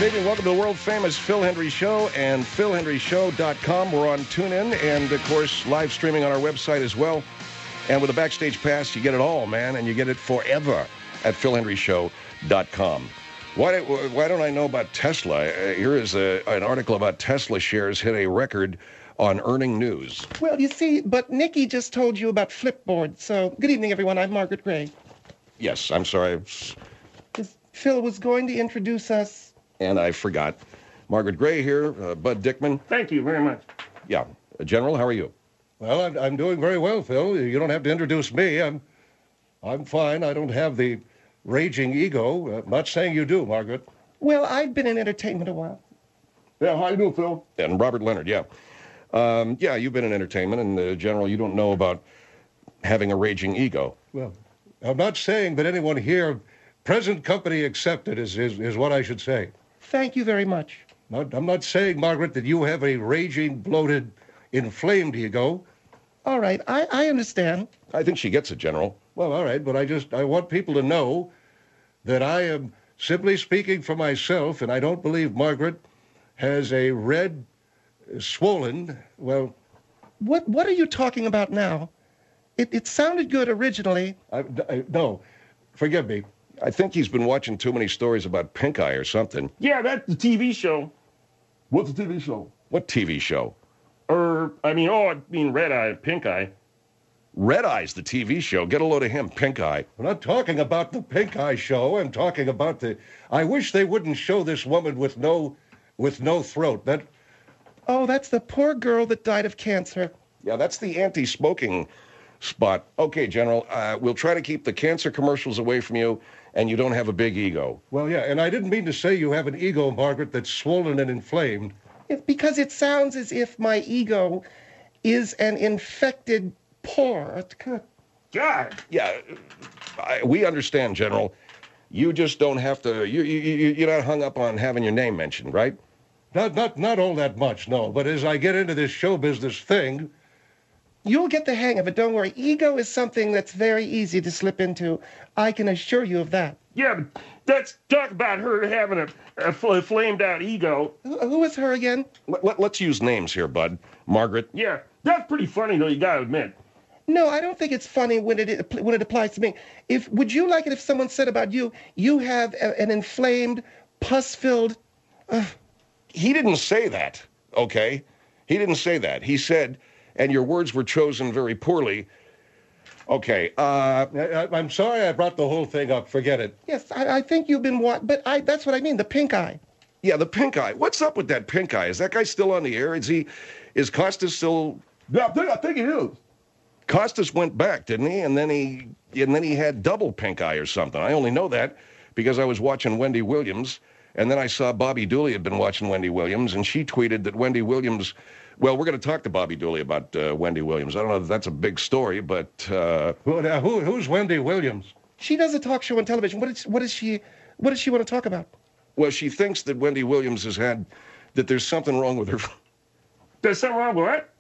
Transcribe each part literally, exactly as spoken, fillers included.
evening. Welcome to the world-famous Phil Hendrie Show and phil hendrie show dot com. We're on TuneIn and, of course, live streaming on our website as well. And with a Backstage Pass, you get it all, man, and you get it forever at phil hendrie show dot com. Why, why don't I know about Tesla? Uh, here is a, an article about Tesla shares hit a record on Earning News. Well, you see, but Nikki just told you about Flipboard. So, good evening, everyone. I'm Margaret Gray. Yes, I'm sorry. Phil was going to introduce us. And I forgot. Margaret Gray here, uh, Bud Dickman. Thank you very much. Yeah. Uh, General, how are you? Well, I'm, I'm doing very well, Phil. You don't have to introduce me. I'm, I'm fine. I don't have the raging ego. I'm not saying you do, Margaret. Well, I've been in entertainment a while. Yeah, how you doing, Phil? And Robert Leonard, yeah. Um, yeah, you've been in entertainment, and, uh, General, you don't know about having a raging ego. Well, I'm not saying that anyone here, present company accepted, is, is, is what I should say. Thank you very much. Not, I'm not saying, Margaret, that you have a raging, bloated, inflamed ego. All right, I, I understand. I think she gets it, General. Well, all right, but I just, I want people to know that I am simply speaking for myself, and I don't believe Margaret has a red, swollen, well... What What are you talking about now? It, it sounded good originally. I, I, no, forgive me. I think he's been watching too many stories about pink eye or something. Yeah, that's the T V show. What's the T V show? What T V show? Or, I mean, oh, I mean red eye, pink eye. Red Eye's the T V show. Get a load of him, Pink Eye. I'm not talking about the Pink Eye show. I'm talking about the... I wish they wouldn't show this woman with no, with no throat. That... Oh, that's the poor girl that died of cancer. Yeah, that's the anti-smoking spot. Okay, General, uh, we'll try to keep the cancer commercials away from you, and you don't have a big ego. Well, yeah, and I didn't mean to say you have an ego, Margaret, that's swollen and inflamed. It's because it sounds as if my ego is an infected pore. God. Yeah, I, we understand, General. You just don't have to... You, you, you, you're not hung up on having your name mentioned, right? Not, not, not all that much, no. But as I get into this show business thing... You'll get the hang of it. Don't worry. Ego is something that's very easy to slip into. I can assure you of that. Yeah, but let's talk about her having a, a fl- flamed out ego. Who, who is her again? Let, let, let's use names here, Bud. Margaret. Yeah, that's pretty funny, though, you gotta admit. No, I don't think it's funny when it when it applies to me. If would you like it if someone said about you, you have a, an inflamed, pus-filled... Uh... He didn't say that, okay? He didn't say that. He said... And your words were chosen very poorly. Okay, uh... I, I'm sorry I brought the whole thing up. Forget it. Yes, I, I think you've been... Wa- but I, that's what I mean, the pink eye. Yeah, the pink eye. What's up with that pink eye? Is that guy still on the air? Is he... Is Costas still... Yeah, I think, I think it is. Costas went back, didn't he? And then he... And then he had double pink eye or something. I only know that because I was watching Wendy Williams, and then I saw Bobby Dooley had been watching Wendy Williams, and she tweeted that Wendy Williams... Well, we're going to talk to Bobby Dooley about uh, Wendy Williams. I don't know if that's a big story, but... Uh... Who, uh, who, who's Wendy Williams? She does a talk show on television. What is, what is she... What does she want to talk about? Well, she thinks that Wendy Williams has had... That there's something wrong with her... There's something wrong with what?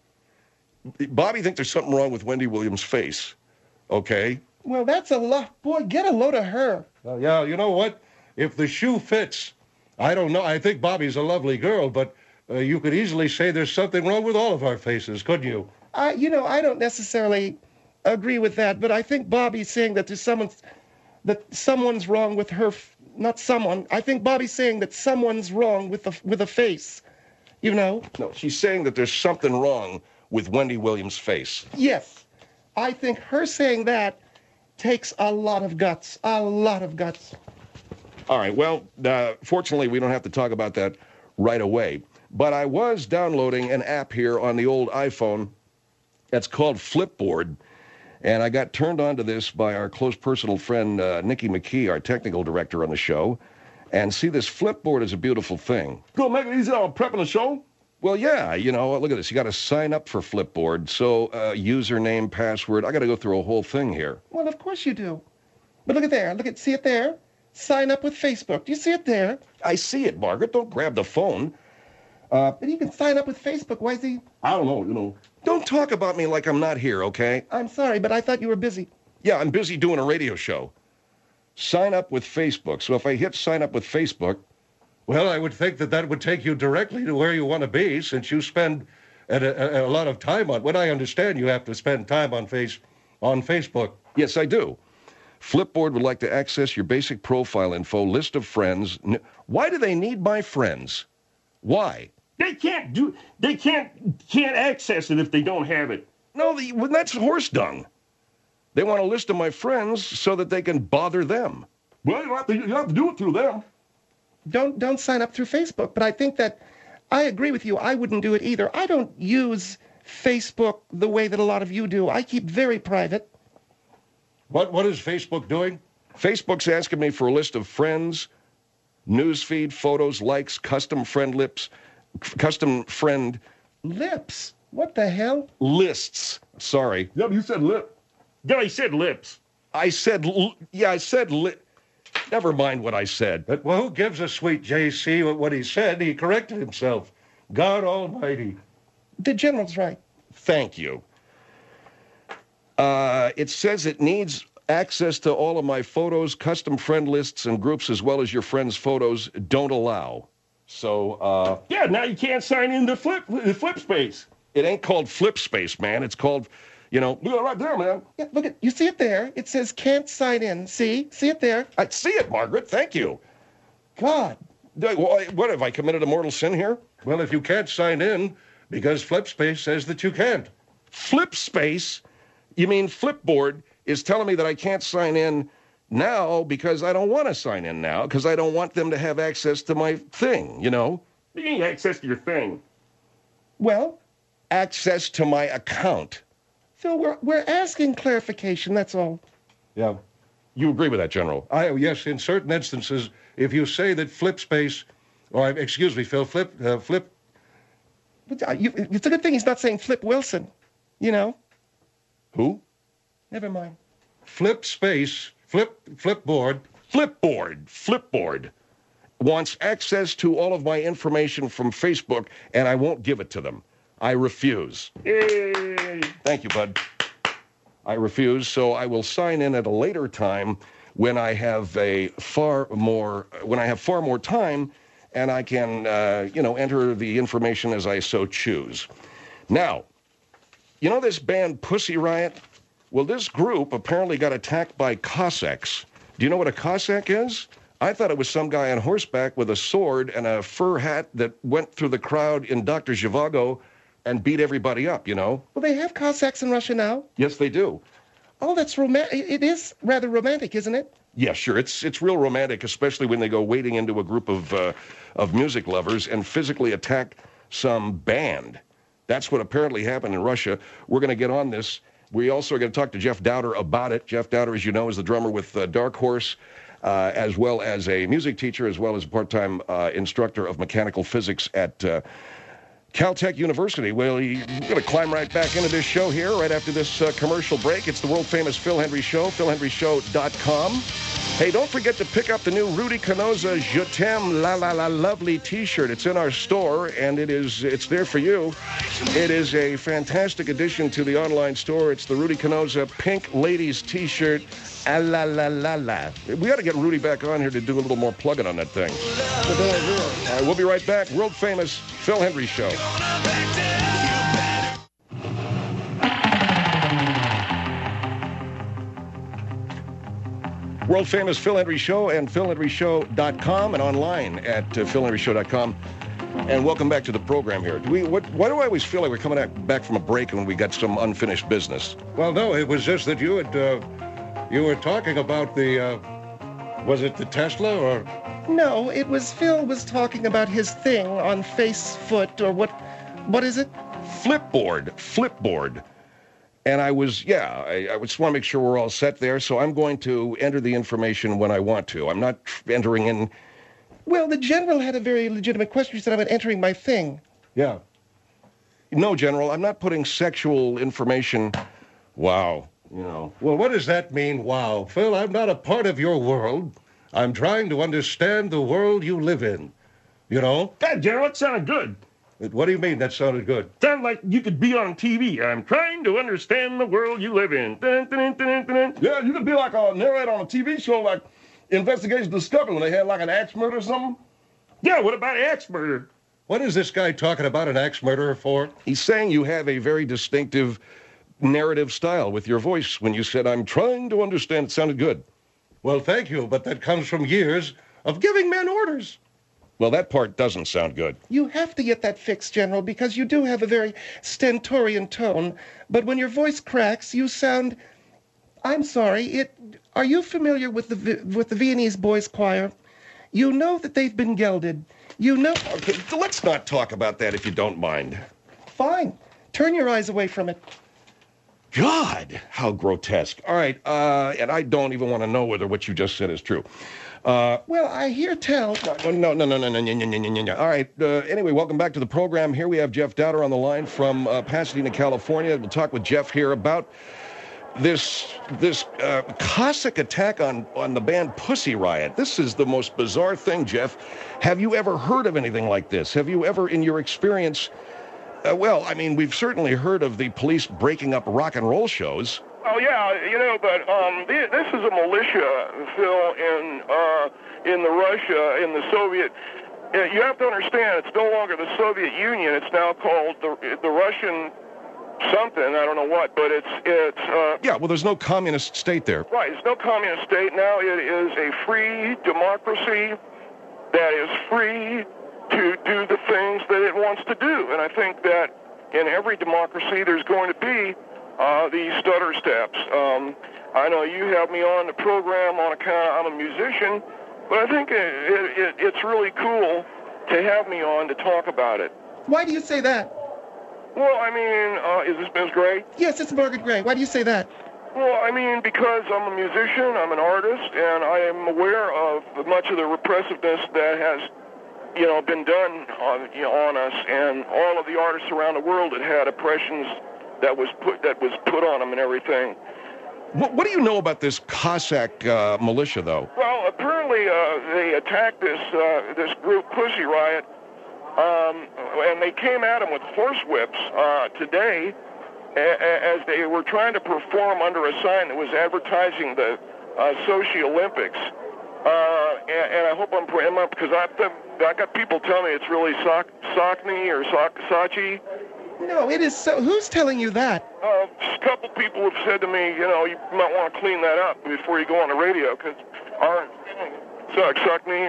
Bobby thinks there's something wrong with Wendy Williams' face. Okay? Well, that's a lot. Boy, get a load of her. Well, yeah, you know what? If the shoe fits, I don't know. I think Bobby's a lovely girl, but... Uh, you could easily say there's something wrong with all of our faces, couldn't you? I, you know, I don't necessarily agree with that, but I think Bobby's saying that there's someone's, that someone's wrong with her, not someone. I think Bobby's saying that someone's wrong with the with a face, you know? No, she's saying that there's something wrong with Wendy Williams' face. Yes. I think her saying that takes a lot of guts, a lot of guts. All right, well, uh, fortunately, we don't have to talk about that right away. But I was downloading an app here on the old iPhone that's called Flipboard, and I got turned on to this by our close personal friend, uh, Nikki McKee, our technical director on the show. And see, this Flipboard is a beautiful thing. Go make it easy on prepping the show? Well, yeah, you know, look at this. You got to sign up for Flipboard. So, uh, username, password, I got to go through a whole thing here. Well, of course you do. But look at there. Look at, see it there? Sign up with Facebook. Do you see it there? I see it, Margaret. Don't grab the phone. Uh, and you can sign up with Facebook. Why is he... I don't know, you know. Don't talk about me like I'm not here, okay? I'm sorry, but I thought you were busy. Yeah, I'm busy doing a radio show. Sign up with Facebook. So if I hit sign up with Facebook, Well, I would think that that would take you directly to where you want to be, since you spend a, a, a lot of time on. What I understand, you have to spend time on face on Facebook. Yes, I do. Flipboard would like to access your basic profile info, list of friends. N- Why do they need my friends? Why? They can't do. They can't can't access it if they don't have it. No, the, well, that's horse dung. They want a list of my friends so that they can bother them. Well, you have to, you have to do it through them. Don't don't sign up through Facebook. But I think that I agree with you. I wouldn't do it either. I don't use Facebook the way that a lot of you do. I keep very private. What What is Facebook doing? Facebook's asking me for a list of friends, newsfeed, photos, likes, custom friend lips, custom friend Lips. What the hell? lists. Sorry. Yeah, but you said lip. Yeah, he said lips. I said, l- yeah, I said li- Never mind what I said. But, well, who gives a sweet J C what he said? He corrected himself. God Almighty. The general's right. Thank you. Uh, it says it needs access to all of my photos, custom friend lists, and groups, as well as your friends' photos. Don't allow. So, uh, Yeah, now you can't sign into Flip the Flip Space. it ain't called Flip Space, man. It's called, you know, Look right there, man. Yeah, look at you see it there. It says can't sign in. See? See it there? I see it, Margaret. Thank you. God. Do- What what, have I committed a mortal sin here? Well, if you can't sign in, because Flipspace says that you can't. Flip Space? You mean Flipboard is telling me that I can't sign in now because I don't want to sign in now, because I don't want them to have access to my thing, you know? You ain't access to your thing. Well, Access to my account. Phil, we're we're asking clarification, that's all. Yeah. You agree with that, General? I, yes, in certain instances, if you say that Flipspace, or excuse me, Phil, Flip, uh, Flip, But, uh, you, it's a good thing he's not saying Flip Wilson. You know? Who? Never mind. Flipspace, Flip, Flipboard, Flipboard. Flipboard wants access to all of my information from Facebook, and I won't give it to them. I refuse. Hey. Thank you, bud. I refuse, so I will sign in at a later time when I have a far more, when I have far more time, and I can, uh, you know, enter the information as I so choose. Now, you know this band Pussy Riot? Well, this group apparently got attacked by Cossacks. Do you know what a Cossack is? I thought it was some guy on horseback with a sword and a fur hat that went through the crowd in Doctor Zhivago and beat everybody up, you know? Well, they have Cossacks in Russia now. Yes, they do. Oh, that's romantic. It is rather romantic, isn't it? Yeah, sure. It's it's real romantic, especially when they go wading into a group of uh, of music lovers and physically attack some band. That's what apparently happened in Russia. We're going to get on this. We also are going to talk to Jeff Dowder about it. Jeff Dowder, as you know, is the drummer with uh, Dark Horse, uh, as well as a music teacher, as well as a part-time uh, instructor of mechanical physics at uh, Caltech University. Well, we're going to climb right back into this show here right after this uh, commercial break. It's the world-famous Phil Hendry Show, phil hendry show dot com. Hey, don't forget to pick up the new Rudy Canosa Je T'aime La La La Lovely t-shirt. It's in our store, and it is it's there for you. It is a fantastic addition to the online store. It's the Rudy Canosa Pink Ladies t-shirt. Ah, la la la la. We got to get Rudy back on here to do a little more plugging on that thing. All right, we'll be right back. World-famous Phil Hendry Show. World-famous Phil Hendry Show and phil hendry show dot com and online at uh, phil hendry show dot com. And welcome back to the program here. Do we, what, why do I always feel like we're coming back, back from a break and we got some unfinished business? Well, no, it was just that you had, uh, you were talking about the, uh, was it the Tesla or? No, it was Phil was talking about his thing on Facefoot or what? What is it? Flipboard, Flipboard. And I was, yeah, I, I just want to make sure we're all set there. So I'm going to enter the information when I want to. I'm not entering in. Well, the general had a very legitimate question. He said about entering my thing. Yeah. No, General, I'm not putting sexual information. Wow. You know. Well, what does that mean, wow? Phil, I'm not a part of your world. I'm trying to understand the world you live in. You know? God, General, it sounded good. What do you mean that sounded good? Sounded like you could be on T V. I'm trying to understand the world you live in. Dun, dun, dun, dun, dun, dun. Yeah, you could be like a narrator on a T V show like Investigation Discovery when they had like an accident or something. Yeah, what about axe murder? What is this guy talking about an axe murderer for? He's saying you have a very distinctive narrative style with your voice. When you said, I'm trying to understand, it sounded good. Well, thank you, but that comes from years of giving men orders. Well, that part doesn't sound good. You have to get that fixed, General, because you do have a very stentorian tone. But when your voice cracks, you sound... I'm sorry, it... Are you familiar with the Vi- with the Viennese Boys Choir? You know that they've been gelded. You know... Okay, let's not talk about that if you don't mind. Fine. Turn your eyes away from it. God, how grotesque. All right, uh, and I don't even want to know whether what you just said is true. Uh, Well, I hear tell... no, no, no, no, no, no, no, no, no, no, no. All right, uh, anyway, welcome back to the program. Here we have Jeff Dowder on the line from uh, Pasadena, California. We'll talk with Jeff here about this this uh, Cossack attack on, on the band Pussy Riot. This is the most bizarre thing, Jeff. Have you ever heard of anything like this? Have you ever, in your experience... Uh, well, I mean, we've certainly heard of the police breaking up rock and roll shows. Oh yeah, you know, but um, th- this is a militia, Phil, in uh, in the Russia, in the Soviet. Uh, you have to understand, it's no longer the Soviet Union. It's now called the the Russian something. I don't know what, but it's it's. Uh, Yeah, well, there's no communist state there. Right, it's no communist state now. It is a free democracy that is free to do the things that it wants to do, and I think that in every democracy there's going to be Uh, these stutter steps. Um, I know you have me on the program on account I'm a musician, but I think it, it, it, it's really cool to have me on to talk about it. Why do you say that? Well, I mean, uh, is this Miz Gray? Yes, it's Margaret Gray. Why do you say that? Well, I mean, because I'm a musician, I'm an artist, and I am aware of much of the repressiveness that has, you know, been done on, you know, on us, and all of the artists around the world that had oppressions that was put that was put on them and everything. What, what do you know about this Cossack uh, militia, though? Well, apparently uh, they attacked this uh, this group, Pussy Riot, um, and they came at them with horsewhips uh, today a- a- as they were trying to perform under a sign that was advertising the uh, Sochi Olympics. Uh, and, and I hope I'm putting them up because I've I got people telling me it's really Soch- Sochny or Soch- Sachi. No, it is so... Who's telling you that? Uh, a couple people have said to me, you know, you might want to clean that up before you go on the radio, because our suck, suck me.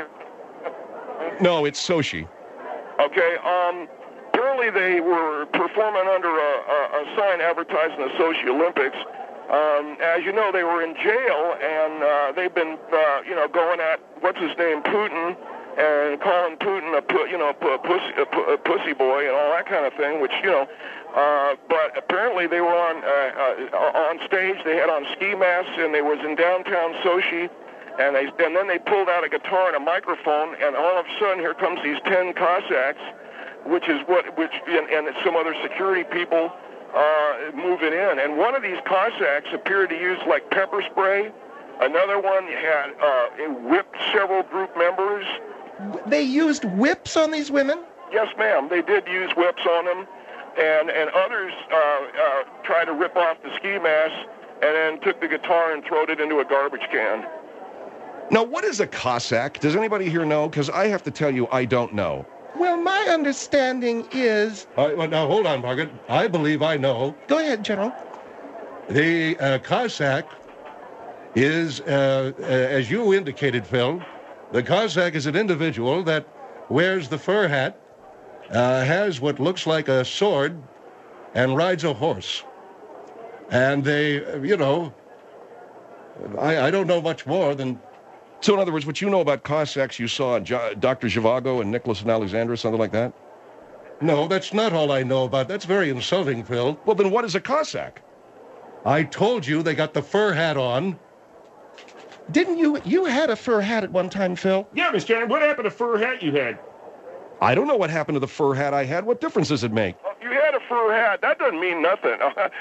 No, it's Sochi. Okay, um, apparently they were performing under a, a, a sign advertising the Sochi Olympics. Um, as you know, they were in jail, and uh, they've been, uh, you know, going at, what's his name, Putin, and calling Putin a pu- you know a pussy a, pu- a pussy boy and all that kind of thing, which you know. Uh, but apparently they were on uh, uh, on stage. They had on ski masks, and they was in downtown Sochi, and they and then they pulled out a guitar and a microphone, and all of a sudden here comes these ten Cossacks, which is what which and, and some other security people uh, moving in, and one of these Cossacks appeared to use like pepper spray. Another one had uh, it whipped several group members. They used whips on these women? Yes, ma'am. They did use whips on them, and and others uh, uh, tried to rip off the ski mask and then took the guitar and throwed it into a garbage can. Now, what is a Cossack? Does anybody here know? Because I have to tell you, I don't know. Well, my understanding is... All right, well, now, hold on, Margaret. I believe I know. Go ahead, General. The uh, Cossack is, uh, uh, as you indicated, Phil, the Cossack is an individual that wears the fur hat, uh, has what looks like a sword, and rides a horse. And they, uh, you know, I, I don't know much more than... So, in other words, what you know about Cossacks, you saw jo- Doctor Zhivago and Nicholas and Alexandra, something like that? No, that's not all I know about. That's very insulting, Phil. Well, then what is a Cossack? I told you they got the fur hat on. Didn't you... You had a fur hat at one time, Phil. Yeah, Mister Tanner, what happened to fur hat you had? I don't know what happened to the fur hat I had. What difference does it make? You had a fur hat. That doesn't mean nothing.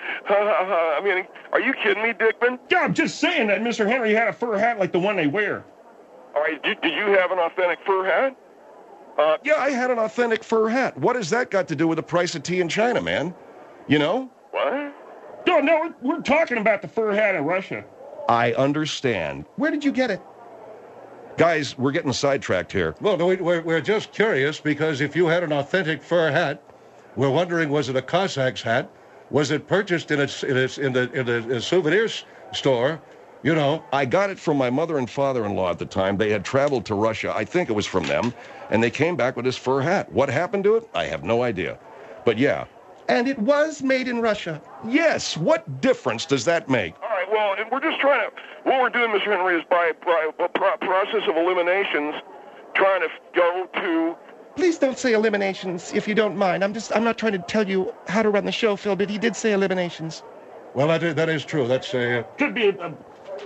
I mean, are you kidding me, Dickman? Yeah, I'm just saying that Mister Henry had a fur hat like the one they wear. All right, did, did you have an authentic fur hat? Uh, yeah, I had an authentic fur hat. What has that got to do with the price of tea in China, man? You know? What? No, no, we're, we're talking about the fur hat in Russia. I understand. Where did you get it? Guys, we're getting sidetracked here. Well, no, we- we're, we're just curious because if you had an authentic fur hat, we're wondering, was it a Cossack's hat? Was it purchased in a, in a, in the, in a, a souvenir s- store? You know, I got it from my mother and father-in-law at the time. They had traveled to Russia. I think it was from them. And they came back with this fur hat. What happened to it? I have no idea. But yeah. And it was made in Russia. Yes, what difference does that make? All right, well, and we're just trying to, what we're doing, Mister Henry, is by, by a pro- process of eliminations, trying to go to, Please don't say eliminations if you don't mind. I'm just, I'm not trying to tell you how to run the show, Phil, but he did say eliminations. well, that is, that is true. That's a... Uh, Could be a,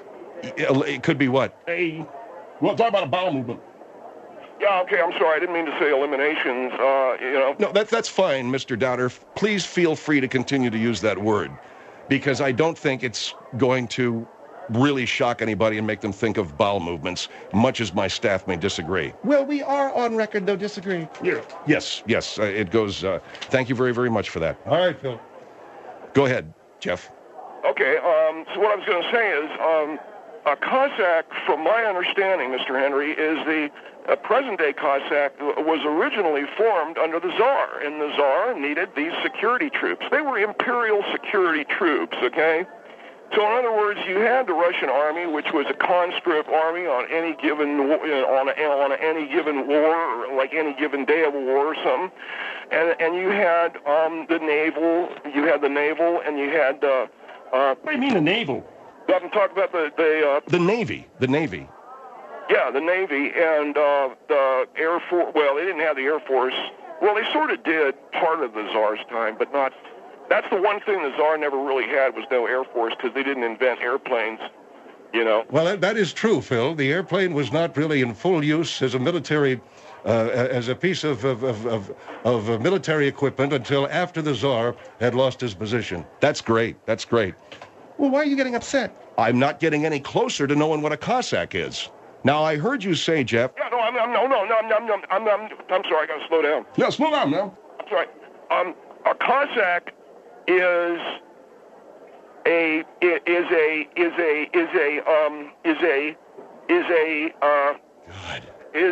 It could be what? a well, talk about a bowel movement. yeah, okay, I'm sorry, I didn't mean to say eliminations, uh, you know. No, that, that's fine, Mister Doubter. Please feel free to continue to use that word, because I don't think it's going to really shock anybody and make them think of bowel movements, much as my staff may disagree. Well, we are on record, though, disagree. Yeah. Yes, yes, uh, it goes. Uh, thank you very, very much for that. all right, Phil. Go ahead, Jeff. Okay, um, so what I was going to say is, um, a Cossack, from my understanding, Mister Henry, is the uh, present-day Cossack was originally formed under the Tsar, and the Tsar needed these security troops. They were imperial security troops, okay? So in other words, you had the Russian army, which was a conscript army on any given wa- on a, on a, any given war, or like any given day of a war or something, and and you had um, the naval, you had the naval, and you had uh, uh, What do you mean the naval? I'm talking about the the uh, The Navy, the Navy. yeah the Navy and uh, the Air Force. Well, they didn't have the Air Force. Well, they sort of did part of the Tsar's time, but not. That's the one thing the Tsar never really had was no Air Force because they didn't invent airplanes, you know. Well, that, that is true, Phil. The airplane was not really in full use as a military, uh, as a piece of, of, of, of, of uh, military equipment until after the Tsar had lost his position. That's great. That's great. Well, why are you getting upset? I'm not getting any closer to knowing what a Cossack is. Now, I heard you say, Jeff. Yeah, no, I'm, I'm no, no, no, I'm, I'm, I'm, I'm, I'm, I'm sorry. I got to slow down. Yeah, slow down now. I'm sorry. Um, a Cossack is a is a is a is a um is a is a uh God. is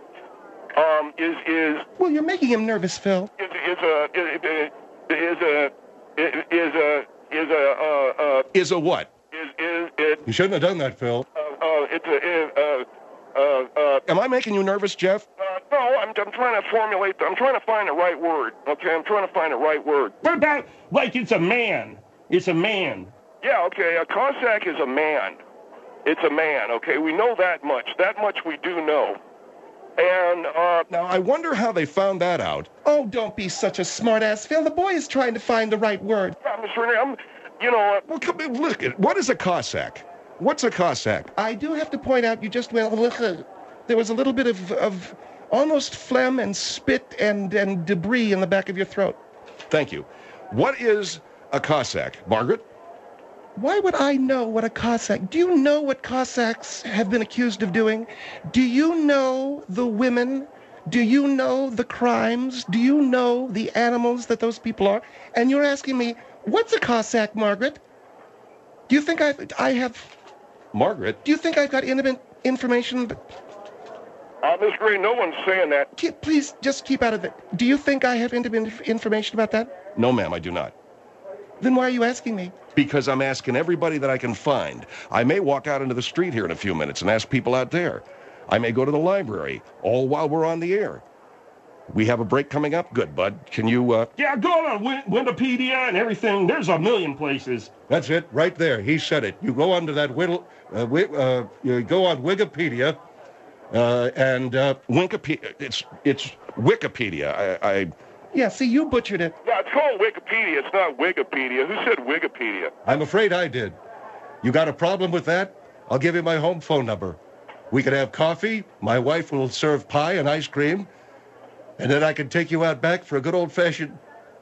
um is is Well, you're making him nervous, Phil. is is a is is a is a is a uh uh Is a what? is is it You shouldn't have done that, Phil. uh, uh it's a uh uh uh Am I making you nervous, Jeff? uh, no, I'm, I'm trying to formulate, I'm trying to find the right word, okay? I'm trying to find the right word. What about like it's a man? It's a man. Yeah, okay, a Cossack is a man. It's a man, okay? We know that much. That much we do know. And, uh, Now, I wonder how they found that out. Oh, don't be such a smartass, Phil. The boy is trying to find the right word. yeah, Mister Rennie, I'm, you know, uh, Well, come, look, what is a Cossack? What's a Cossack? I do have to point out you just went, there was a little bit of, of almost phlegm and spit and, and debris in the back of your throat. Thank you. What is a Cossack? Margaret? Why would I know what a Cossack? Do you know what Cossacks have been accused of doing? Do you know the women? Do you know the crimes? Do you know the animals that those people are? And you're asking me, what's a Cossack, Margaret? Do you think I've, I have, Margaret? do you think I've got intimate information? uh, Miss Gray, no one's saying that. Keep, please just keep out of it. Do you think I have intimate inf- information about that? No, ma'am, I do not. Then why are you asking me? Because I'm asking everybody that I can find. I may walk out into the street here in a few minutes and ask people out there. I may go to the library, all while we're on the air. We have a break coming up? Good, bud. Can you, uh... Yeah, go on Win- Wikipedia and everything. There's a million places. That's it, right there. He said it. You go onto that whittle, uh, wi- uh, you go on Wikipedia, uh, and uh, Wikipedia. It's, it's Wikipedia. I... I Yeah, see, you butchered it. Yeah, it's called Wikipedia. It's not Wikipedia. Who said Wikipedia? I'm afraid I did. You got a problem with that? I'll give you my home phone number. We can have coffee. My wife will serve pie and ice cream. And then I can take you out back for a good old-fashioned...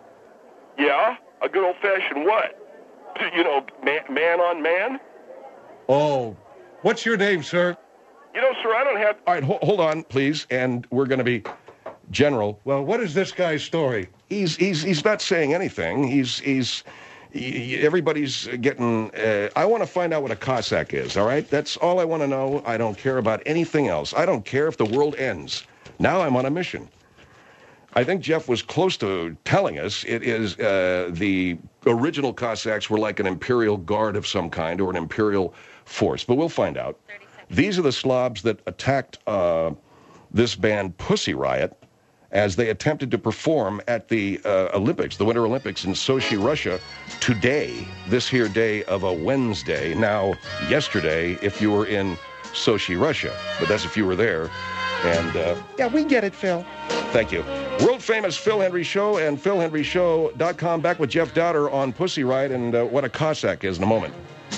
Yeah? A good old-fashioned what? You know, man, man on man? Oh, what's your name, sir? You know, sir, I don't have... all right, ho- hold on, please. And we're going to be... General, Well, what is this guy's story? he's he's he's not saying anything. He's he's y- y- everybody's getting. Uh, I want to find out what a Cossack is. All right, that's all I want to know. I don't care about anything else. I don't care if the world ends. Now I'm on a mission. I think Jeff was close to telling us it is uh, the original Cossacks were like an imperial guard of some kind or an imperial force, but we'll find out. These are the Slavs that attacked uh, this band Pussy Riot as they attempted to perform at the uh, Olympics, the Winter Olympics in Sochi, Russia, today, this here day of a Wednesday. Now, yesterday, if you were in Sochi, Russia, but that's if you were there. And uh, Yeah, we get it, Phil. thank you. World famous Phil Hendry Show and Phil Hendry Show dot com. Back with Jeff Dowder on Pussy Riot and uh, what a Cossack is in a moment.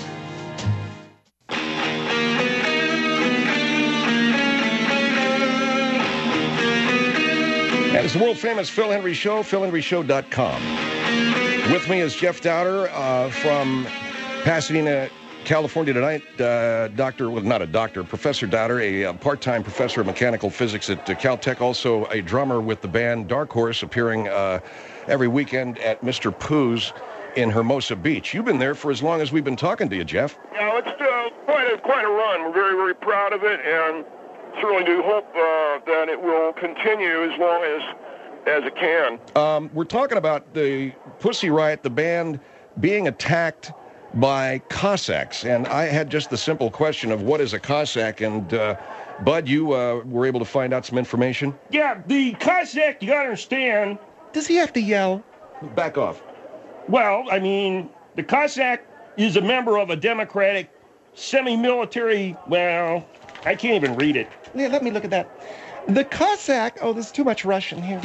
And it's the world famous Phil Hendry Show, Phil Hendry Show dot com. With me is Jeff Dowder uh, from Pasadena, California tonight. Uh, doctor, well, not a doctor, Professor Dowder, a, uh part-time professor of mechanical physics at uh, Caltech, also a drummer with the band Dark Horse, appearing uh, every weekend at Mister Pooh's in Hermosa Beach. You've been there for as long as we've been talking to you, Jeff. Yeah, it's uh, quite a quite a run. We're very very proud of it, and certainly do hope uh, that it will continue as long as as it can. Um, we're talking about the Pussy Riot, the band being attacked by Cossacks, and I had just the simple question of what is a Cossack, and uh, Bud, you uh, were able to find out some information? Yeah, the Cossack, you gotta understand, Does he have to yell? Back off. well, I mean, the Cossack is a member of a democratic, semi-military, well, I can't even read it. Yeah, let me look at that. The Cossack. Oh, there's too much Russian here.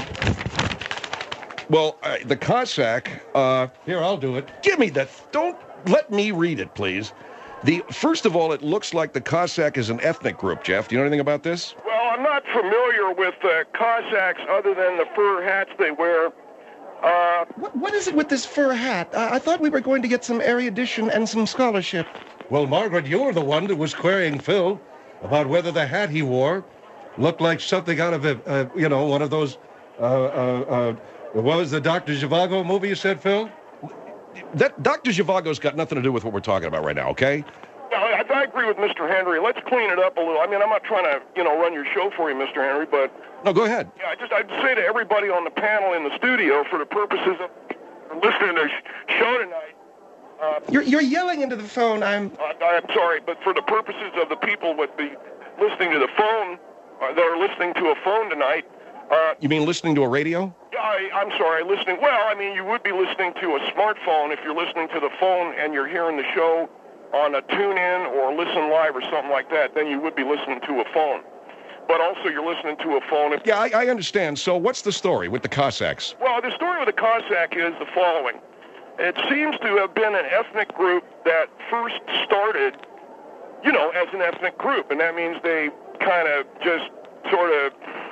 Well, uh, the Cossack, uh, Here, I'll do it. give me that. Don't let me read it, please. The First of all, it looks like the Cossack is an ethnic group, Jeff. Do you know anything about this? Well, I'm not familiar with uh, Cossacks other than the fur hats they wear. Uh, What, what is it with this fur hat? I, I thought we were going to get some erudition and some scholarship. Well, Margaret, you were the one that was querying Phil about whether the hat he wore looked like something out of a, uh, you know, one of those, uh, uh, uh, what was the Doctor Zhivago movie you said, Phil? That Doctor Zhivago's got nothing to do with what we're talking about right now, okay? I, I agree with Mister Henry. Let's clean it up a little. I mean, I'm not trying to, you know, run your show for you, Mister Henry, but No, go ahead. yeah, I just I'd say to everybody on the panel in the studio, for the purposes of listening to the show tonight, uh, You're, you're yelling into the phone. I'm. I, I'm sorry, but for the purposes of the people with the listening to the phone, uh, that are listening to a phone tonight, uh, You mean listening to a radio? I, I'm sorry, listening. Well, I mean, you would be listening to a smartphone if you're listening to the phone and you're hearing the show on a tune-in or listen live or something like that. Then you would be listening to a phone. But also, you're listening to a phone. If, Yeah, I, I understand. So what's the story with the Cossacks? well, the story with the Cossack is the following. It seems to have been an ethnic group that first started, you know, as an ethnic group, and that means they kind of just sort of,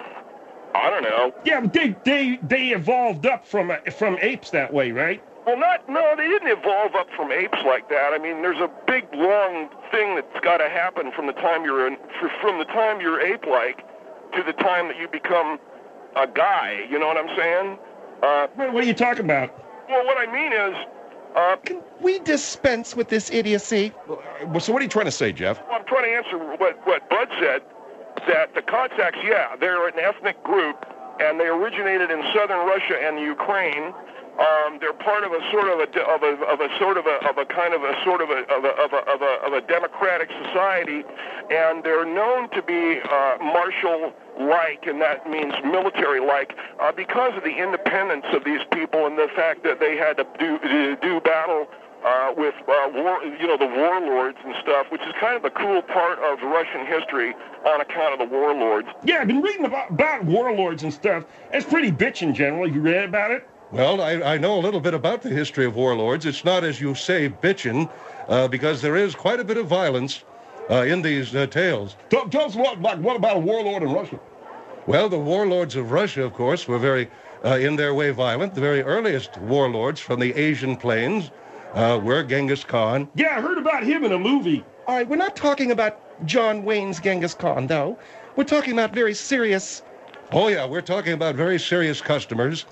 I don't know. Yeah, but they they they evolved up from uh, from apes that way, right? Well, not, no, they didn't evolve up from apes like that. I mean, there's a big, long thing that's got to happen from the time you're in, from the time you're ape-like to the time that you become a guy. You know what I'm saying? Uh, What, what are you talking about? well, what I mean is, uh, Can we dispense with this idiocy? Well, so what are you trying to say, Jeff? I'm trying to answer what, what Bud said, that the Cossacks, yeah, they're an ethnic group, and they originated in southern Russia and Ukraine. Um, they're part of a sort of a of a of a sort of a of a kind of a sort of a of a of a of a, of a democratic society, and they're known to be uh, martial-like, and that means military-like, uh, because of the independence of these people and the fact that they had to do do battle uh, with uh, war, you know, the warlords and stuff, which is kind of the cool part of Russian history on account of the warlords. Yeah, I've been reading about, about warlords and stuff. It's pretty bitchin' general. You read about it? Well, I, I know a little bit about the history of warlords. It's not, as you say, bitchin', uh, because there is quite a bit of violence uh, in these uh, tales. Tell, tell us what, like, what about a warlord in Russia? Well, the warlords of Russia, of course, were very, uh, in their way, violent. The very earliest warlords from the Asian plains uh, were Genghis Khan. Yeah, I heard about him in a movie. All right, we're not talking about John Wayne's Genghis Khan, though. We're talking about very serious. Oh, yeah, we're talking about very serious customers.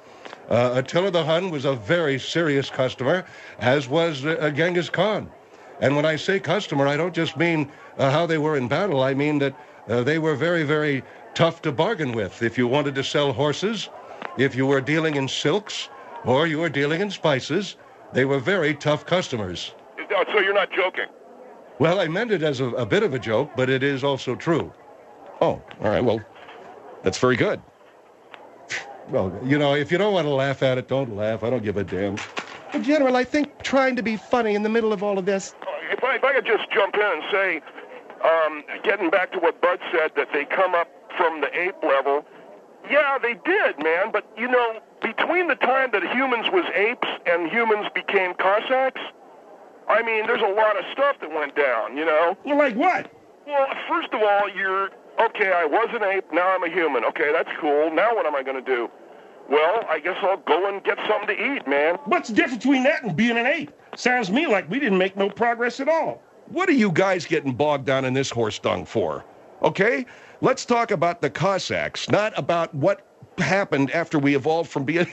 Uh, Attila the Hun was a very serious customer, as was uh, Genghis Khan. And when I say customer, I don't just mean uh, how they were in battle. I mean that uh, they were very, very tough to bargain with. If you wanted to sell horses, if you were dealing in silks, or you were dealing in spices, they were very tough customers. Oh, so you're not joking? Well, I meant it as a, a bit of a joke, but it is also true. Oh, all right. Well, that's very good. Well, you know, if you don't want to laugh at it, don't laugh. I don't give a damn. Well, General, I think trying to be funny in the middle of all of this. If I, if I could just jump in and say, um, getting back to what Bud said, that they come up from the ape level. Yeah, they did, man. But, you know, between the time that humans was apes and humans became Cossacks, I mean, there's a lot of stuff that went down, you know? Well, like what? Well, first of all, you're, okay, I was an ape, now I'm a human. Okay, that's cool. Now what am I going to do? Well, I guess I'll go and get something to eat, man. What's the difference between that and being an ape? Sounds to me like we didn't make no progress at all. What are you guys getting bogged down in this horse dung for? Okay? Let's talk about the Cossacks, not about what happened after we evolved from being...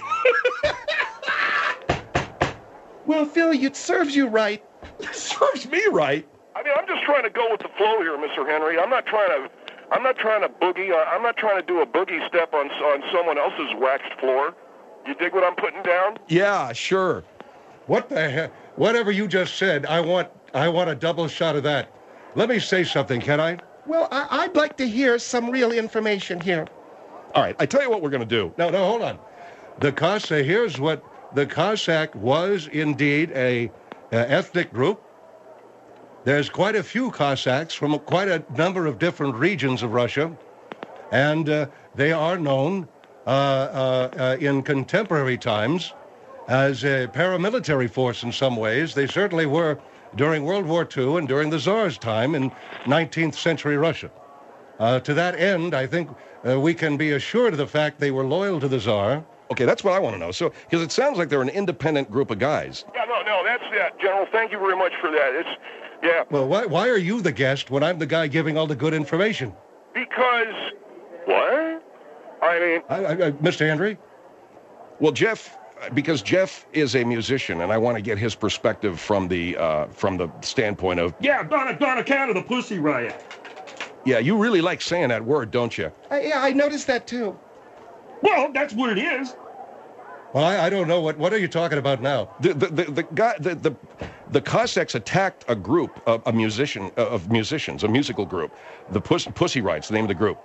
Well, Phil, it serves you right. Serves me right. I mean, I'm just trying to go with the flow here, Mister Henry. I'm not trying to, I'm not trying to boogie. uh, I'm not trying to do a boogie step on on someone else's waxed floor. You dig what I'm putting down? Yeah, sure. What the heck? Whatever you just said, I want I want a double shot of that. Let me say something, can I? Well, I- I'd like to hear some real information here. All right, I tell you what we're going to do. No, no, hold on. The Cossack, here's what the Cossack was indeed a, a ethnic group. There's quite a few Cossacks from quite a number of different regions of Russia, and uh, they are known uh, uh, uh, in contemporary times as a paramilitary force in some ways. They certainly were during World War Two and during the Tsar's time in nineteenth century Russia. Uh, to that end, I think uh, we can be assured of the fact they were loyal to the Tsar. Okay, that's what I want to know. So, because it sounds like they're an independent group of guys. Yeah, no, no, that's that, General. Thank you very much for that. It's, yeah. Well, why, why are you the guest when I'm the guy giving all the good information? Because, what? I mean, I, I, I, Mister Henry? Well, Jeff, because Jeff is a musician, and I want to get his perspective from the uh, from the standpoint of, Yeah, on, on account of the Pussy Riot. yeah, you really like saying that word, don't you? I, yeah, I noticed that too. Well, that's what it is. Well, I, I don't know. What What are you talking about now? The the the, the guy the, the the Cossacks attacked a group, a, a musician of musicians, a musical group. The Puss, Pussy Riot's the name of the group.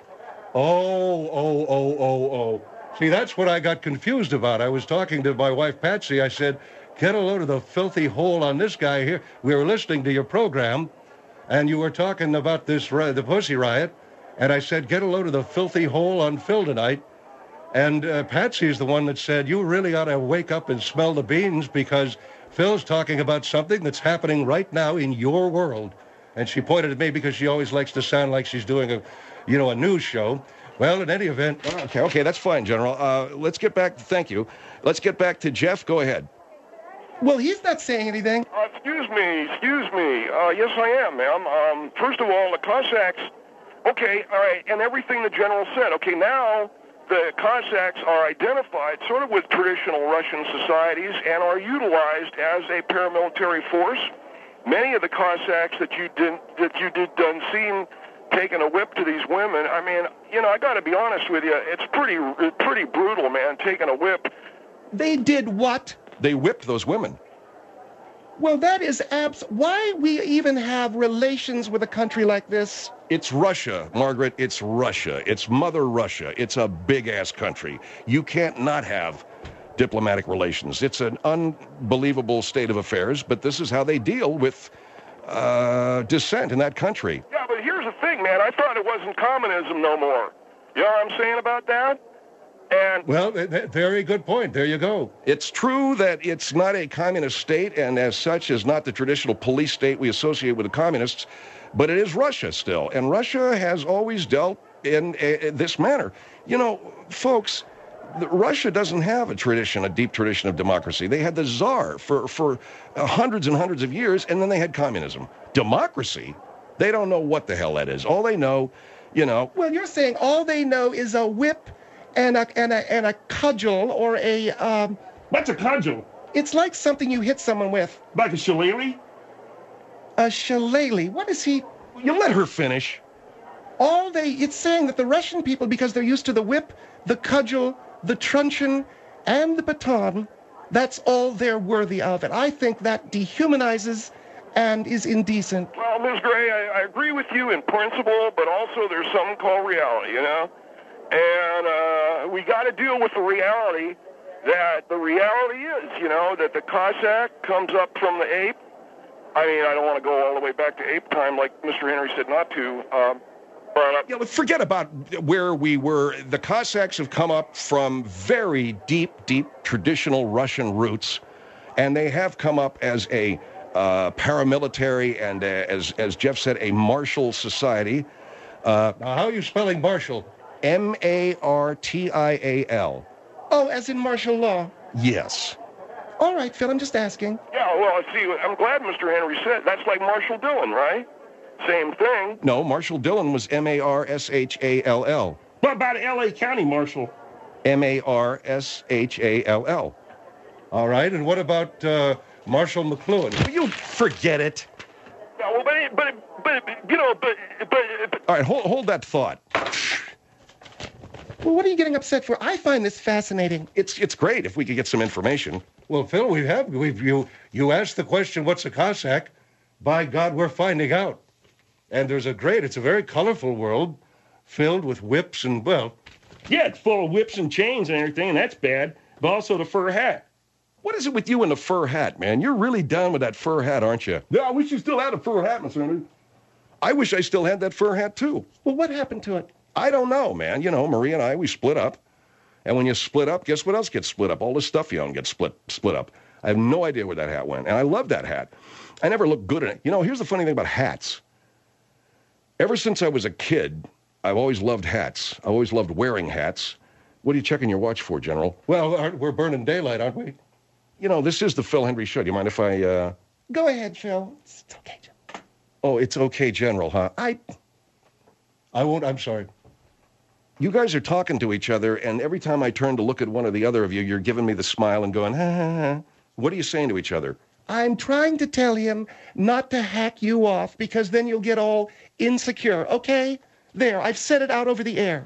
Oh, oh, oh, oh, oh. See, that's what I got confused about. I was talking to my wife, Patsy. I said, get a load of the filthy hole on this guy here. We were listening to your program, and you were talking about this, ri- the Pussy Riot. And I said, get a load of the filthy hole on Phil tonight. And uh, Patsy's the one that said, you really ought to wake up and smell the beans because Phil's talking about something that's happening right now in your world. And she pointed at me because she always likes to sound like she's doing a, you know, a news show. Well, in any event. Okay, okay, that's fine, General. Uh, let's get back. Thank you. Let's get back to Jeff. Go ahead. Well, he's not saying anything. uh, excuse me, excuse me. Uh, yes, I am, ma'am. Um, first of all, the Cossacks, okay, all right, and everything the General said. Okay, now the Cossacks are identified sort of with traditional Russian societies and are utilized as a paramilitary force. Many of the Cossacks that you did that you did done seen taking a whip to these women. I mean, you know, I got to be honest with you. It's pretty, it's pretty brutal, man. Taking a whip. They did what? They whipped those women. Well, that is abs. Why we even have relations with a country like this? It's Russia, Margaret. It's Russia. It's Mother Russia. It's a big-ass country. You can't not have diplomatic relations. It's an unbelievable state of affairs, but this is how they deal with uh, dissent in that country. Yeah, but here's the thing, man. I thought it wasn't communism no more. You know what I'm saying about that? And Well, th- th- very good point. There you go. It's true that it's not a communist state, and as such is not the traditional police state we associate with the communists, but it is Russia still, and Russia has always dealt in a, this manner. You know, folks, the, Russia doesn't have a tradition, a deep tradition of democracy. They had the Tsar for, for uh, hundreds and hundreds of years, and then they had communism. Democracy? They don't know what the hell that is. All they know, you know, Well, you're saying all they know is a whip and a and a and a cudgel or a um. What's a cudgel? It's like something you hit someone with. Like a shillelagh? A shillelagh. What is he? You let her finish. All they, it's saying that the Russian people, because they're used to the whip, the cudgel, the truncheon, and the baton, that's all they're worthy of. And I think that dehumanizes and is indecent. Well, Miz Gray, I, I agree with you in principle, but also there's something called reality, you know? And uh, we got to deal with the reality that the reality is, you know, that the Cossack comes up from the ape. I mean, I don't want to go all the way back to ape time like Mister Henry said not to. Um, but, uh, Yeah, but forget about where we were. The Cossacks have come up from very deep, deep traditional Russian roots, and they have come up as a uh, paramilitary and, uh, as as Jeff said, a martial society. Now, how are you spelling martial? M A R T I A L. Oh, as in martial law. Yes. All right, Phil, I'm just asking. yeah, well, see, I'm glad Mister Henry said that's like Marshall Dillon, right? Same thing. No, Marshall Dillon was M A R S H A L L. What about L A County Marshal? M A R S H A L L. All right, and what about uh, Marshall McLuhan? You forget it. Yeah, well, but, but, but, you know, but, but, but All right, hold, hold that thought. Well, what are you getting upset for? I find this fascinating. It's it's great if we could get some information. Well, Phil, we have. We've you you asked the question, what's a Cossack? By God, we're finding out. And there's a great, it's a very colorful world filled with whips and, well, Yeah, it's full of whips and chains and everything, and that's bad. But also the fur hat. What is it with you and the fur hat, man? You're really down with that fur hat, aren't you? Yeah, I wish you still had a fur hat, Mister Henry. I wish I still had that fur hat, too. Well, what happened to it? I don't know, man. You know, Maria and I, we split up. And when you split up, guess what else gets split up? All the stuff you own gets split split up. I have no idea where that hat went. And I love that hat. I never looked good in it. You know, here's the funny thing about hats. Ever since I was a kid, I've always loved hats. I always loved wearing hats. What are you checking your watch for, General? well, aren't, we're burning daylight, aren't we? You know, this is the Phil Hendry Show. Do you mind if I, uh... Go ahead, Phil. It's okay, Jim. Oh, it's okay, General, huh? I... I won't, I'm sorry. You guys are talking to each other, and every time I turn to look at one or the other of you, you're giving me the smile and going, ha, ha, ha. What are you saying to each other? I'm trying to tell him not to hack you off because then you'll get all insecure, okay? There, I've said it out over the air.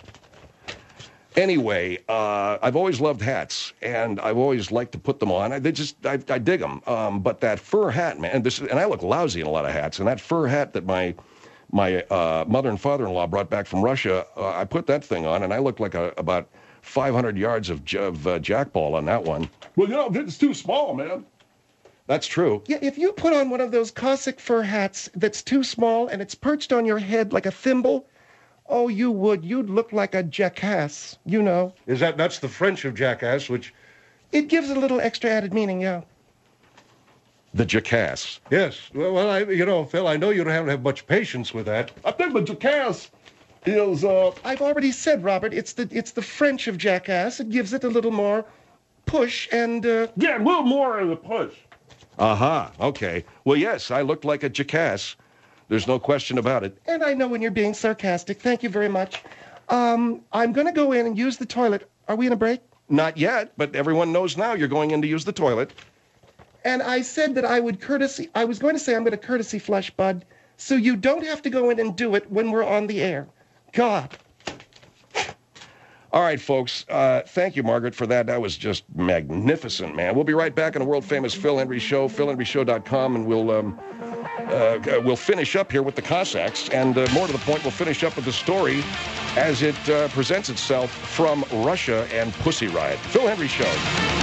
Anyway, uh, I've always loved hats, and I've always liked to put them on. I, they just, I, I dig them. Um, but that fur hat, man, this, and I look lousy in a lot of hats, and that fur hat that my my uh, mother and father-in-law brought back from Russia, uh, I put that thing on, and I looked like a, about five hundred yards of, of uh, jackball on that one. Well, you know, it's too small, man. That's true. Yeah, if you put on one of those Cossack fur hats that's too small and it's perched on your head like a thimble, oh, you would. You'd look like a jackass, you know. Is that, that's the French of jackass, which, It gives a little extra added meaning, yeah. The jackass. yes. Well, well I, you know, Phil, I know you don't have, have much patience with that. I think the jackass is, uh, I've already said, Robert, it's the it's the French of jackass. It gives it a little more push and, uh, yeah, a little more of the push. Aha, okay. Well, yes, I looked like a jackass. There's no question about it. and I know when you're being sarcastic. Thank you very much. Um, I'm going to go in and use the toilet. Are we in a break? Not yet, but everyone knows now you're going in to use the toilet. And I said that I would courtesy, I was going to say I'm going to courtesy flush, Bud, so you don't have to go in and do it when we're on the air. God. All right, folks. Uh, thank you, Margaret, for that. That was just magnificent, man. We'll be right back on the world-famous Phil Hendry Show, phil hendry show dot com, and we'll um, uh, we'll finish up here with the Cossacks. And uh, more to the point, we'll finish up with the story as it uh, presents itself from Russia and Pussy Riot. Phil Hendry Show.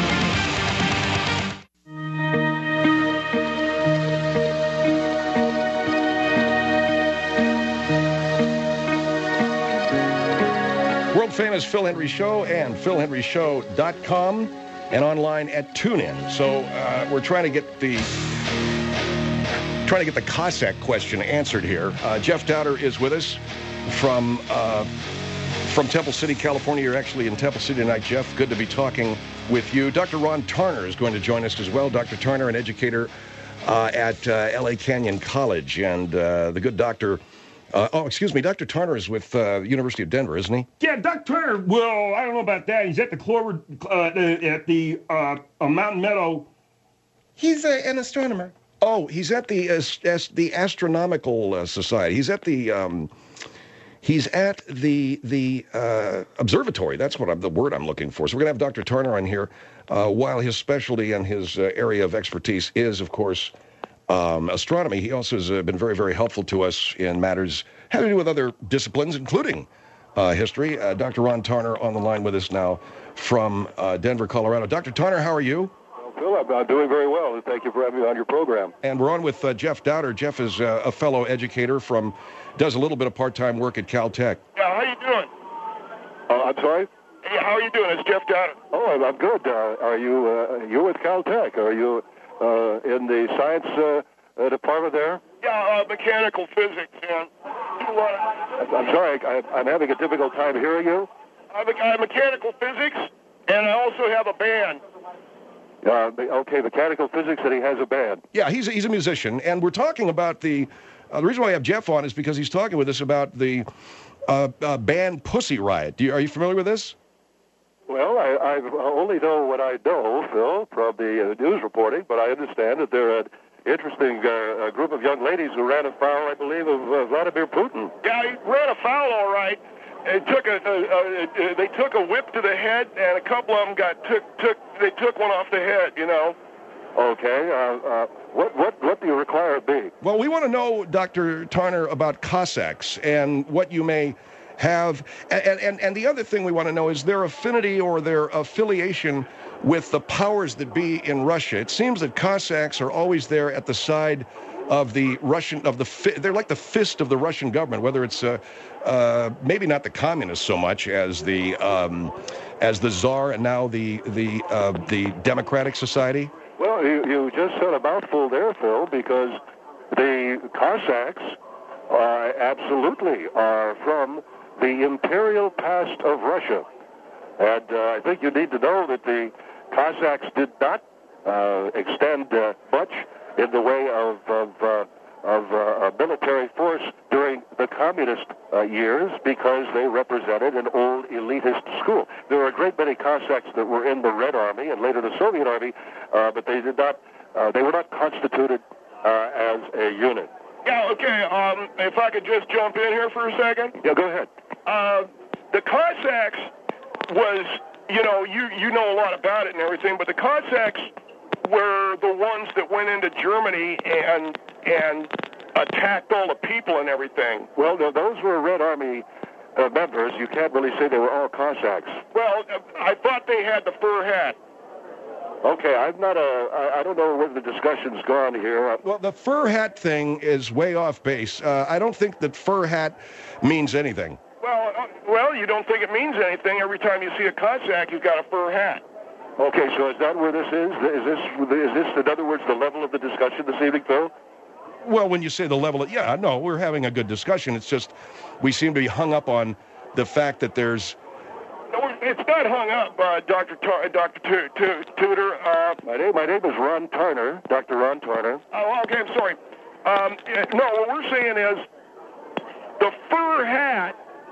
World-famous Phil Hendry Show and phil hendry show dot com and online at TuneIn. So uh, we're trying to get the trying to get the Cossack question answered here. Uh, Jeff Dowder is with us from uh, from Temple City, California. You're actually in Temple City tonight, Jeff. Good to be talking with you. Doctor Ron Tarner is going to join us as well. Doctor Tarner, an educator uh, at uh, L A Canyon College, and uh, the good doctor Uh, oh, excuse me. Doctor Tarner is with uh, the University of Denver, isn't he? Yeah, Doctor Turner. Well, I don't know about that. He's at the Clover, uh, the, at the uh, uh, Mountain Meadow. He's a, an astronomer. Oh, he's at the uh, as, the Astronomical uh, Society. He's at the um, he's at the the uh, observatory. That's what I'm, the word I'm looking for. So we're gonna have Doctor Tarner on here, uh, while his specialty and his uh, area of expertise is, of course, um, astronomy. He also has uh, been very, very helpful to us in matters having to do with other disciplines, including uh, history. Uh, Doctor Ron Tarner on the line with us now from uh, Denver, Colorado. Doctor Tarner, how are you? Phil, I'm, I'm doing very well, and thank you for having me on your program. And we're on with uh, Jeff Dowder. Jeff is uh, a fellow educator from, does a little bit of part-time work at Caltech. Yeah, how you doing? Uh, I'm sorry? Hey, how are you doing? It's Jeff Dowder. Oh, I'm, I'm good. Uh, are you uh, you with Caltech? Are you uh, in the science uh, uh, department there? Yeah, uh, mechanical physics, man. Do a lot of- I'm sorry, I, I'm having a difficult time hearing you. I'm, a, I'm mechanical physics, and I also have a band. Uh, okay, mechanical physics, and he has a band. Yeah, he's a, he's a musician, and we're talking about the, uh, the reason why I have Jeff on is because he's talking with us about the uh, uh, band Pussy Riot. Do you, are you familiar with this? Well, I, I only know what I know, Phil, from the uh, news reporting, but I understand that they're an interesting uh, a group of young ladies who ran afoul, I believe, of uh, Vladimir Putin. Yeah, he ran afoul all right. It took a, a, a, a they took a whip to the head, and a couple of them got took took they took one off the head. You know. Okay. Uh, uh, what what what do you require of me? Well, we want to know, Doctor Tarner, about Cossacks and what you may have, and and and the other thing we want to know is their affinity or their affiliation with the powers that be in Russia. It seems that Cossacks are always there at the side of the Russian, of the, fi- they're like the fist of the Russian government, whether it's uh, uh, maybe not the communists so much as the um, as the Tsar and now the the uh, the Democratic Society. Well, you, you just said a mouthful there, Phil, because the Cossacks are absolutely are from the imperial past of Russia, and uh, I think you need to know that the Cossacks did not uh, extend uh, much in the way of of, uh, of uh, a military force during the communist uh, years because they represented an old elitist school. There were a great many Cossacks that were in the Red Army and later the Soviet Army, uh, but they did not. Uh, they were not constituted uh, as a unit. Yeah. Okay. Um, if I could just jump in here for a second. Yeah, go ahead. Uh, the Cossacks was, you know, you you know a lot about it and everything, but the Cossacks were the ones that went into Germany and and attacked all the people and everything. Well, no, those were Red Army uh, members. You can't really say they were all Cossacks. Well, I thought they had the fur hat. Okay, I'm not a. I, I don't know where the discussion's gone here. Uh, Well, the fur hat thing is way off base. Uh, I don't think that fur hat means anything. Well, uh, well, you don't think it means anything. Every time you see a Cossack, he's got a fur hat. Okay, so is that where this is? Is this, is this, in other words, the level of the discussion this evening, Phil? Well, when you say the level of, yeah, no, we're having a good discussion. It's just we seem to be hung up on the fact that there's. No, it's not hung up, uh, Doctor Tar- Doctor Tu- Tu- Tudor. Uh, My name, my name is Ron Tarner, Doctor Ron Tarner. oh, okay, I'm sorry. Um, yeah, no, what we're saying is the fur hat.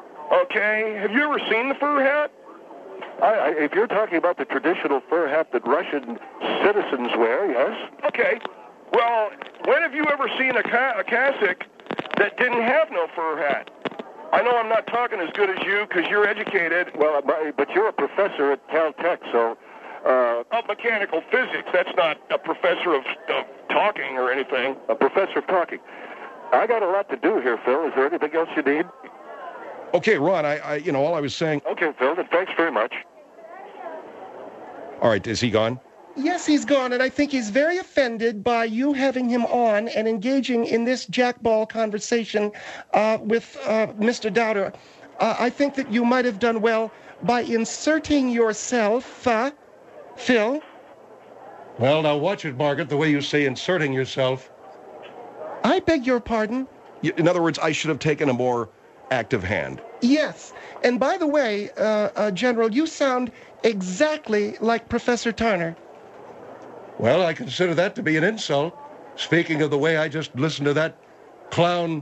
Okay, have you ever seen the fur hat? I, I, if you're talking about the traditional fur hat that Russian citizens wear, yes. Okay. Well, when have you ever seen a, ca- a Cossack that didn't have no fur hat? I know I'm not talking as good as you because you're educated. Well, my, but you're a professor at Caltech, so. Uh, Of mechanical physics. That's not a professor of, of talking or anything. a professor of talking. I got a lot to do here, Phil. Is there anything else you need? Okay, Ron, I, I you know, all I was saying. Okay, Phil, then thanks very much. All right, is he gone? Yes, he's gone, and I think he's very offended by you having him on and engaging in this jackball conversation uh, with uh, Mister Dowder. Uh, I think that you might have done well by inserting yourself, uh, Phil. Well, now watch it, Margaret, the way you say inserting yourself. I beg your pardon? Y- In other words, I should have taken a more active hand. Yes. And by the way, uh, uh, General, you sound exactly like Professor Tarner. Well, I consider that to be an insult. Speaking of the way I just listened to that clown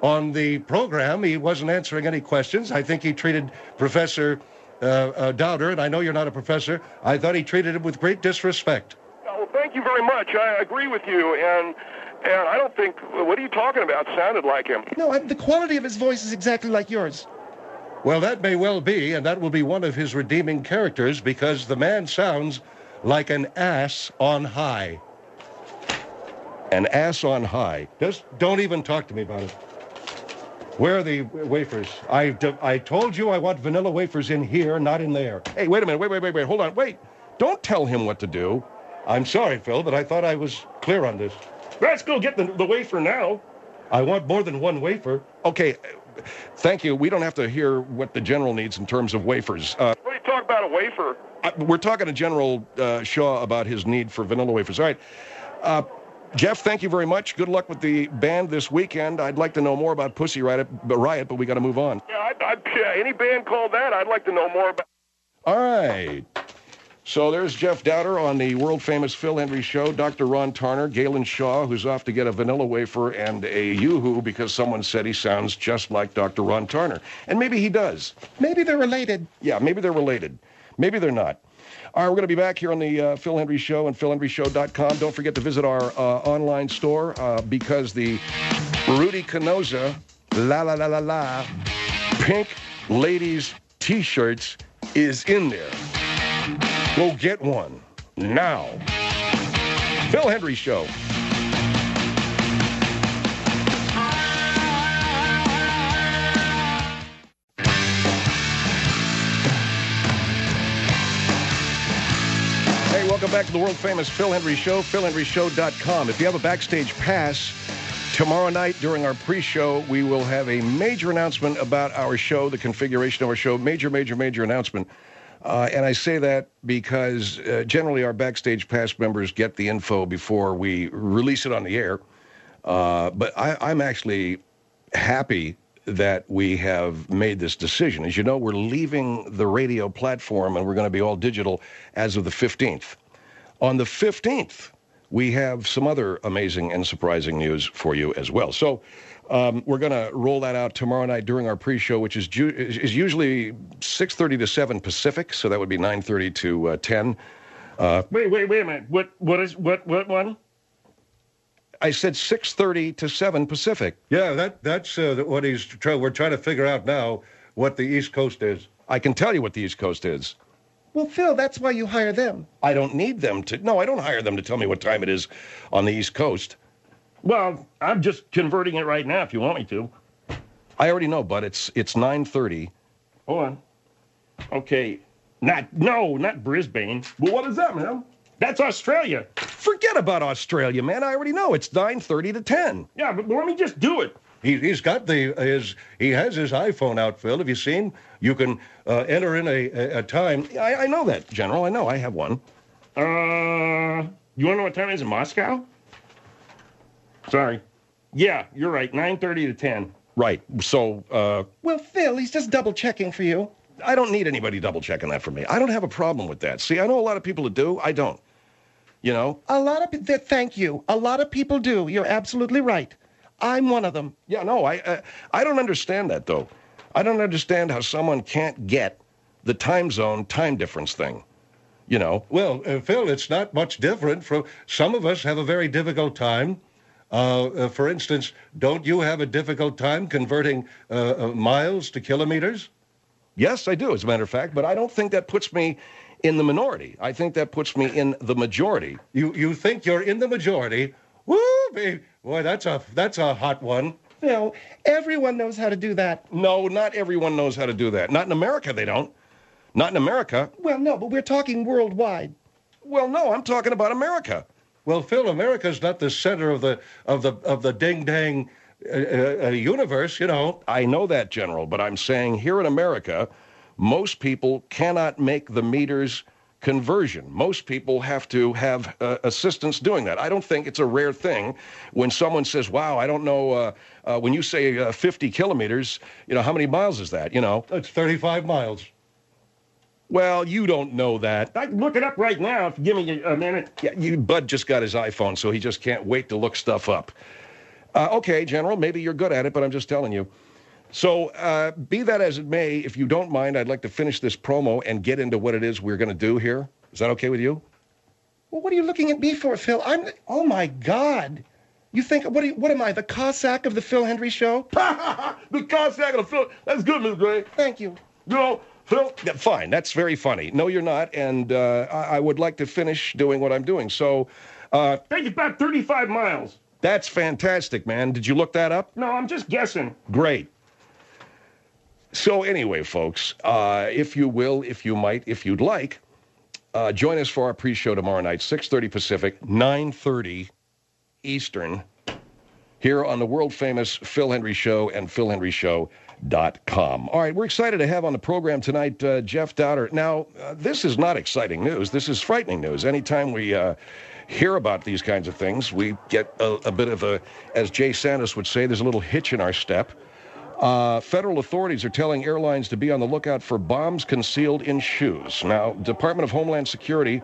on the program. He wasn't answering any questions. I think he treated Professor uh, uh, Dowder, and I know you're not a professor, I thought he treated him with great disrespect. Well, thank you very much. I agree with you, and and I don't think, what are you talking about, sounded like him. No, I, the quality of his voice is exactly like yours. Well, that may well be, and that will be one of his redeeming characters, because the man sounds like an ass on high. An ass on high. Just don't even talk to me about it. Where are the wafers? I, I told you I want vanilla wafers in here, not in there. Hey, wait a minute. Wait, wait, wait, wait. Hold on. Wait. Don't tell him what to do. I'm sorry, Phil, but I thought I was clear on this. Let's go get the, the wafer now. I want more than one wafer. Okay. Thank you. We don't have to hear what the general needs in terms of wafers. Uh, What are you talking about, a wafer? uh, we're talking to General uh, Shaw about his need for vanilla wafers. All right. Uh, Jeff, thank you very much. Good luck with the band this weekend. I'd like to know more about Pussy Riot, Riot but we got to move on. Yeah, I'd, I'd, yeah, any band called that, I'd like to know more about. All right. So there's Jeff Dowder on the world-famous Phil Hendry Show, Doctor Ron Tarner, Galen Shaw, who's off to get a vanilla wafer and a yoo-hoo because someone said he sounds just like Doctor Ron Tarner. And maybe he does. Maybe they're related. Yeah, maybe they're related. Maybe they're not. All right, we're going to be back here on the uh, Phil Hendry Show and phil hendry show dot com. Don't forget to visit our uh, online store uh, because the Rudy Canosa La La La La La Pink Ladies T-shirts is in there. Go get one now. Phil Hendry Show. Hey, welcome back to the world-famous Phil Hendry Show, phil hendry show dot com. If you have a backstage pass, tomorrow night during our pre-show, we will have a major announcement about our show, the configuration of our show. Major, major, major announcement. Uh, and I say that because uh, generally our Backstage Pass members get the info before we release it on the air. Uh, but I, I'm actually happy that we have made this decision. As you know, we're leaving the radio platform and we're going to be all digital as of the fifteenth. On the fifteenth, we have some other amazing and surprising news for you as well. So um, we're going to roll that out tomorrow night during our pre-show, which is ju- is usually six thirty to seven Pacific, so that would be nine thirty to uh, ten. Uh, wait, wait, wait a minute. What, what is, what, what one? I said six thirty to seven Pacific. Yeah, that that's uh, what he's trying. We're trying to figure out now what the East Coast is. I can tell you what the East Coast is. Well, Phil, that's why you hire them. I don't need them to. No, I don't hire them to tell me what time it is on the East Coast. Well, I'm just converting it right now if you want me to. I already know, but it's it's nine thirty. Hold on. Okay. Not, no, not Brisbane. Well, what is that, man? That's Australia. Forget about Australia, man. I already know. It's nine thirty to ten. Yeah, but let me just do it. He, he's got the his he has his iPhone out, Phil. Have you seen? You can uh, enter in a, a, a time. I, I know that, General. I know. I have one. Uh, you want to know what time it is in Moscow? Sorry. Yeah, you're right. nine thirty to ten. Right. So, uh... Well, Phil, he's just double-checking for you. I don't need anybody double-checking that for me. I don't have a problem with that. See, I know a lot of people that do. I don't. You know? A lot of people, thank you. A lot of people do. You're absolutely right. I'm one of them. Yeah, no, I, uh, I don't understand that, though. I don't understand how someone can't get the time zone time difference thing. You know? Well, uh, Phil, it's not much different from... Some of us have a very difficult time. Uh, uh, for instance, don't you have a difficult time converting uh, uh, miles to kilometers? Yes, I do, as a matter of fact, but I don't think that puts me in the minority. I think that puts me in the majority. You you think you're in the majority? Woo, baby. Boy, that's a that's a hot one. Phil, everyone knows how to do that. No, not everyone knows how to do that. Not in America, they don't. Not in America. Well, no, but we're talking worldwide. Well, no, I'm talking about America. Well, Phil, America's not the center of the of the of the ding dang uh, uh, universe, you know. I know that, General, but I'm saying here in America, most people cannot make the meters conversion. Most people have to have uh, assistance doing that. I don't think it's a rare thing when someone says, wow, I don't know, uh, uh, when you say uh, fifty kilometers, you know, how many miles is that, you know? That's thirty-five miles. Well, you don't know that. I can look it up right now if you give me a, a minute. Yeah, you, Bud just got his iPhone, so he just can't wait to look stuff up. Uh, okay, General, maybe you're good at it, but I'm just telling you. So, uh, be that as it may, if you don't mind, I'd like to finish this promo and get into what it is we're going to do here. Is that okay with you? Well, what are you looking at me for, Phil? I'm. Oh my God! You think what? Are you, what am I? The Cossack of the Phil Hendry Show? The Cossack of the Phil. That's good, Mister Gray. Thank you. You know, Phil. Yeah, fine, that's very funny. No, you're not, and uh, I, I would like to finish doing what I'm doing. So, uh, Take it back thirty-five miles. that's fantastic, man. Did you look that up? No, I'm just guessing. Great. So anyway, folks, uh, if you will, if you might, if you'd like, uh, join us for our pre-show tomorrow night, six thirty Pacific, nine thirty Eastern, here on the world-famous Phil Hendry Show and phil hendry show dot com. All right, we're excited to have on the program tonight uh, Jeff Dowder. Now, uh, this is not exciting news. This is frightening news. Anytime we uh, hear about these kinds of things, we get a, a bit of a, as Jay Santis would say, there's a little hitch in our step. Uh, federal authorities are telling airlines to be on the lookout for bombs concealed in shoes. Now, Department of Homeland Security,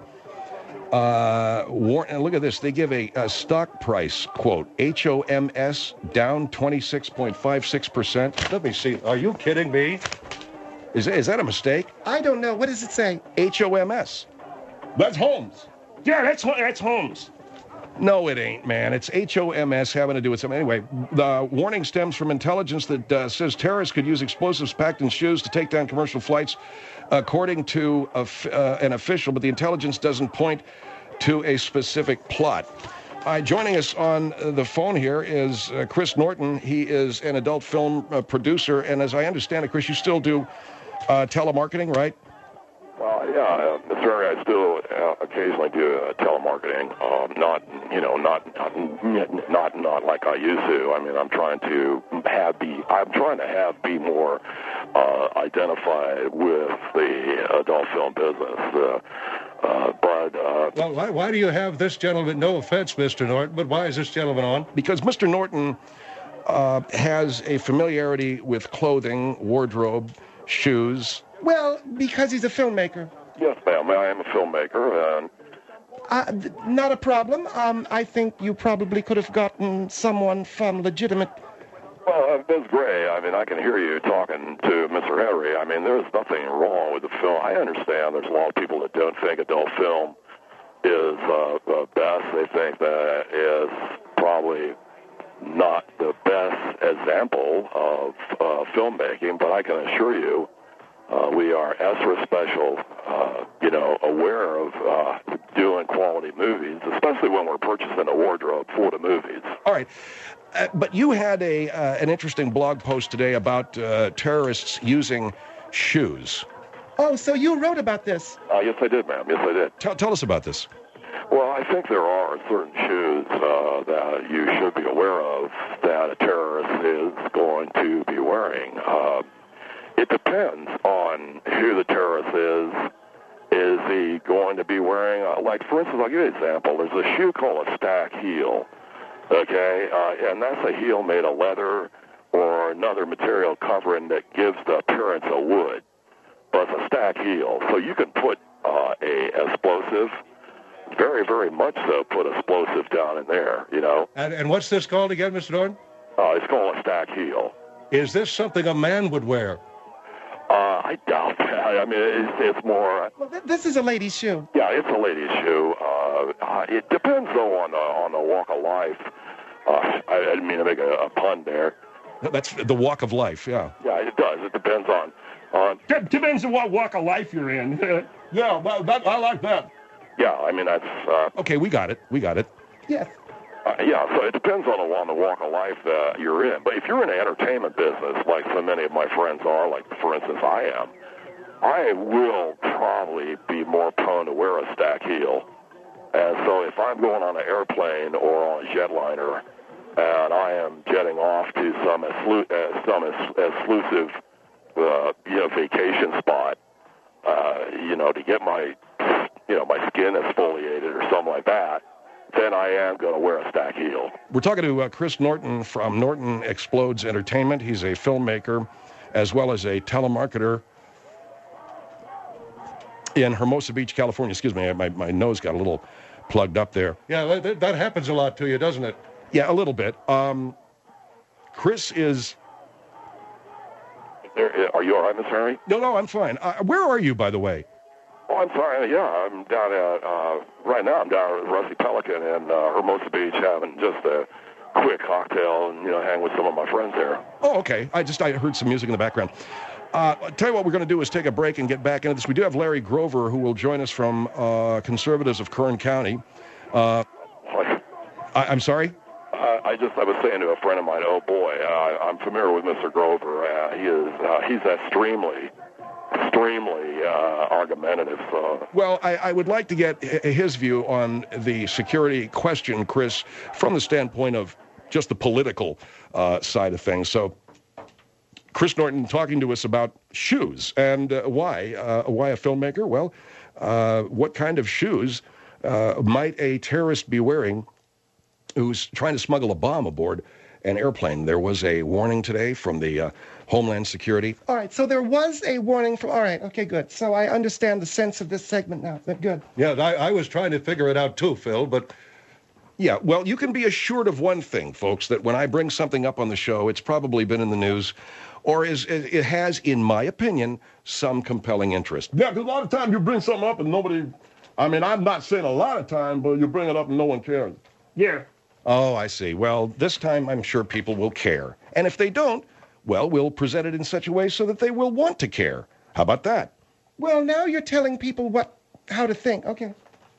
uh, war- and look at this, they give a, a stock price, quote, H O M S down twenty-six point five six percent. Let me see. Are you kidding me? Is, is that a mistake? I don't know. What does it say? H O M S. That's Holmes. Yeah, that's that's Holmes. No, it ain't, man. It's H O M S having to do with something. Anyway, the warning stems from intelligence that uh, says terrorists could use explosives packed in shoes to take down commercial flights, according to a f- uh, an official, but the intelligence doesn't point to a specific plot. Uh, joining us on the phone here is uh, Chris Norton. He is an adult film uh, producer, and as I understand it, Chris, you still do uh, telemarketing, right? Well, yeah, uh, Mister Ray, I still uh, occasionally do uh, telemarketing. Um, not, you know, not, not, not, not like I used to. I mean, I'm trying to have be, I'm trying to have be more uh, identified with the adult film business. Uh, uh, but uh, Well, why, why do you have this gentleman, no offense, Mister Norton, but why is this gentleman on? Because Mister Norton uh, has a familiarity with clothing, wardrobe, shoes. Well, because he's a filmmaker. yes, ma'am, I am a filmmaker, and Uh, th- not a problem. Um, I think you probably could have gotten someone from legitimate. well, uh, Miz Gray, I mean, I can hear you talking to Mister Henry. I mean, there's nothing wrong with the film. I understand there's a lot of people that don't think adult film is uh, the best. They think that is probably not the best example of uh, filmmaking, but I can assure you uh, we are extra special, uh, you know, aware of uh, doing quality movies, especially when we're purchasing a wardrobe for the movies. All right. Uh, but you had a uh, an interesting blog post today about uh, terrorists using shoes. Oh, so you wrote about this? Uh, yes, I did, ma'am. Yes, I did. Tell, tell us about this. Well, I think there are certain shoes uh, that you should be aware of that a terrorist is going to be wearing. Uh, it depends on who the terrorist is. Is he going to be wearing, uh, like, for instance, I'll give you an example. There's a shoe called a stack heel, okay? Uh, and that's a heel made of leather or another material covering that gives the appearance of wood. But it's a stack heel. So you can put uh, a explosive, very, very much so, put explosive down in there, you know? And, and what's this called again, Mister Norton? Uh, it's called a stack heel. Is this something a man would wear? Uh, I doubt that. I mean, it's, it's more... Well, th- this is a lady's shoe. Yeah, it's a lady's shoe. Uh, uh, it depends, though, on the, on the walk of life. Uh, I, I didn't mean to make a, a pun there. That's the walk of life, yeah. Yeah, it does. It depends on... on Dep- Depends on what walk of life you're in. Yeah, that, that, I like that. yeah, I mean, that's... Uh, Okay, we got it. We got it. Yes. Uh, yeah, so it depends on the, on the walk of life that you're in. But if you're in the entertainment business, like so many of my friends are, like, for instance, I am, I will probably be more prone to wear a stack heel. And so if I'm going on an airplane or on a jetliner and I am jetting off to some, exclu- uh, some ex- exclusive uh, you know, vacation spot, uh, you know, to get my, you know, my skin exfoliated or something like that, then I am going to wear a stack heel. We're talking to uh, Chris Norton from Norton Explodes Entertainment. He's a filmmaker as well as a telemarketer in Hermosa Beach, California. Excuse me, my, my nose got a little plugged up there. Yeah, that, that happens a lot to you, doesn't it? Yeah, a little bit. Um, Chris is... There, are you all right, Mister Henry? No, no, I'm fine. Uh, where are you, by the way? Oh, I'm sorry. Yeah, I'm down at, uh, right now I'm down at Rusty Pelican in uh, Hermosa Beach having just a quick cocktail and, you know, hang with some of my friends there. Oh, okay. I just I heard some music in the background. Uh, I'll tell you what we're going to do is take a break and get back into this. We do have Larry Grover, who will join us from uh, Conservatives of Kern County. Uh, What? I, I'm sorry? Uh, I just, I was saying to a friend of mine, oh boy, uh, I'm familiar with Mister Grover. Uh, he is, uh, he's extremely, extremely uh, argumentative. So. Well, I, I would like to get h- his view on the security question, Chris, from the standpoint of just the political uh, side of things. So, Chris Norton talking to us about shoes and uh, why. Uh, why a filmmaker? Well, uh, what kind of shoes uh, might a terrorist be wearing who's trying to smuggle a bomb aboard an airplane? There was a warning today from the uh, Homeland Security. All right, so there was a warning from, all right, okay, good. So I understand the sense of this segment now. But good. Yeah, I, I was trying to figure it out too, Phil, but... Yeah, well, you can be assured of one thing, folks, that when I bring something up on the show, it's probably been in the news, or is it has, in my opinion, some compelling interest. Yeah, because a lot of times you bring something up and nobody, I mean, I'm not saying a lot of time, but you bring it up and no one cares. Yeah. Oh, I see. Well, this time I'm sure people will care. And if they don't, well, we'll present it in such a way so that they will want to care. How about that? Well, now you're telling people what, how to think. Okay.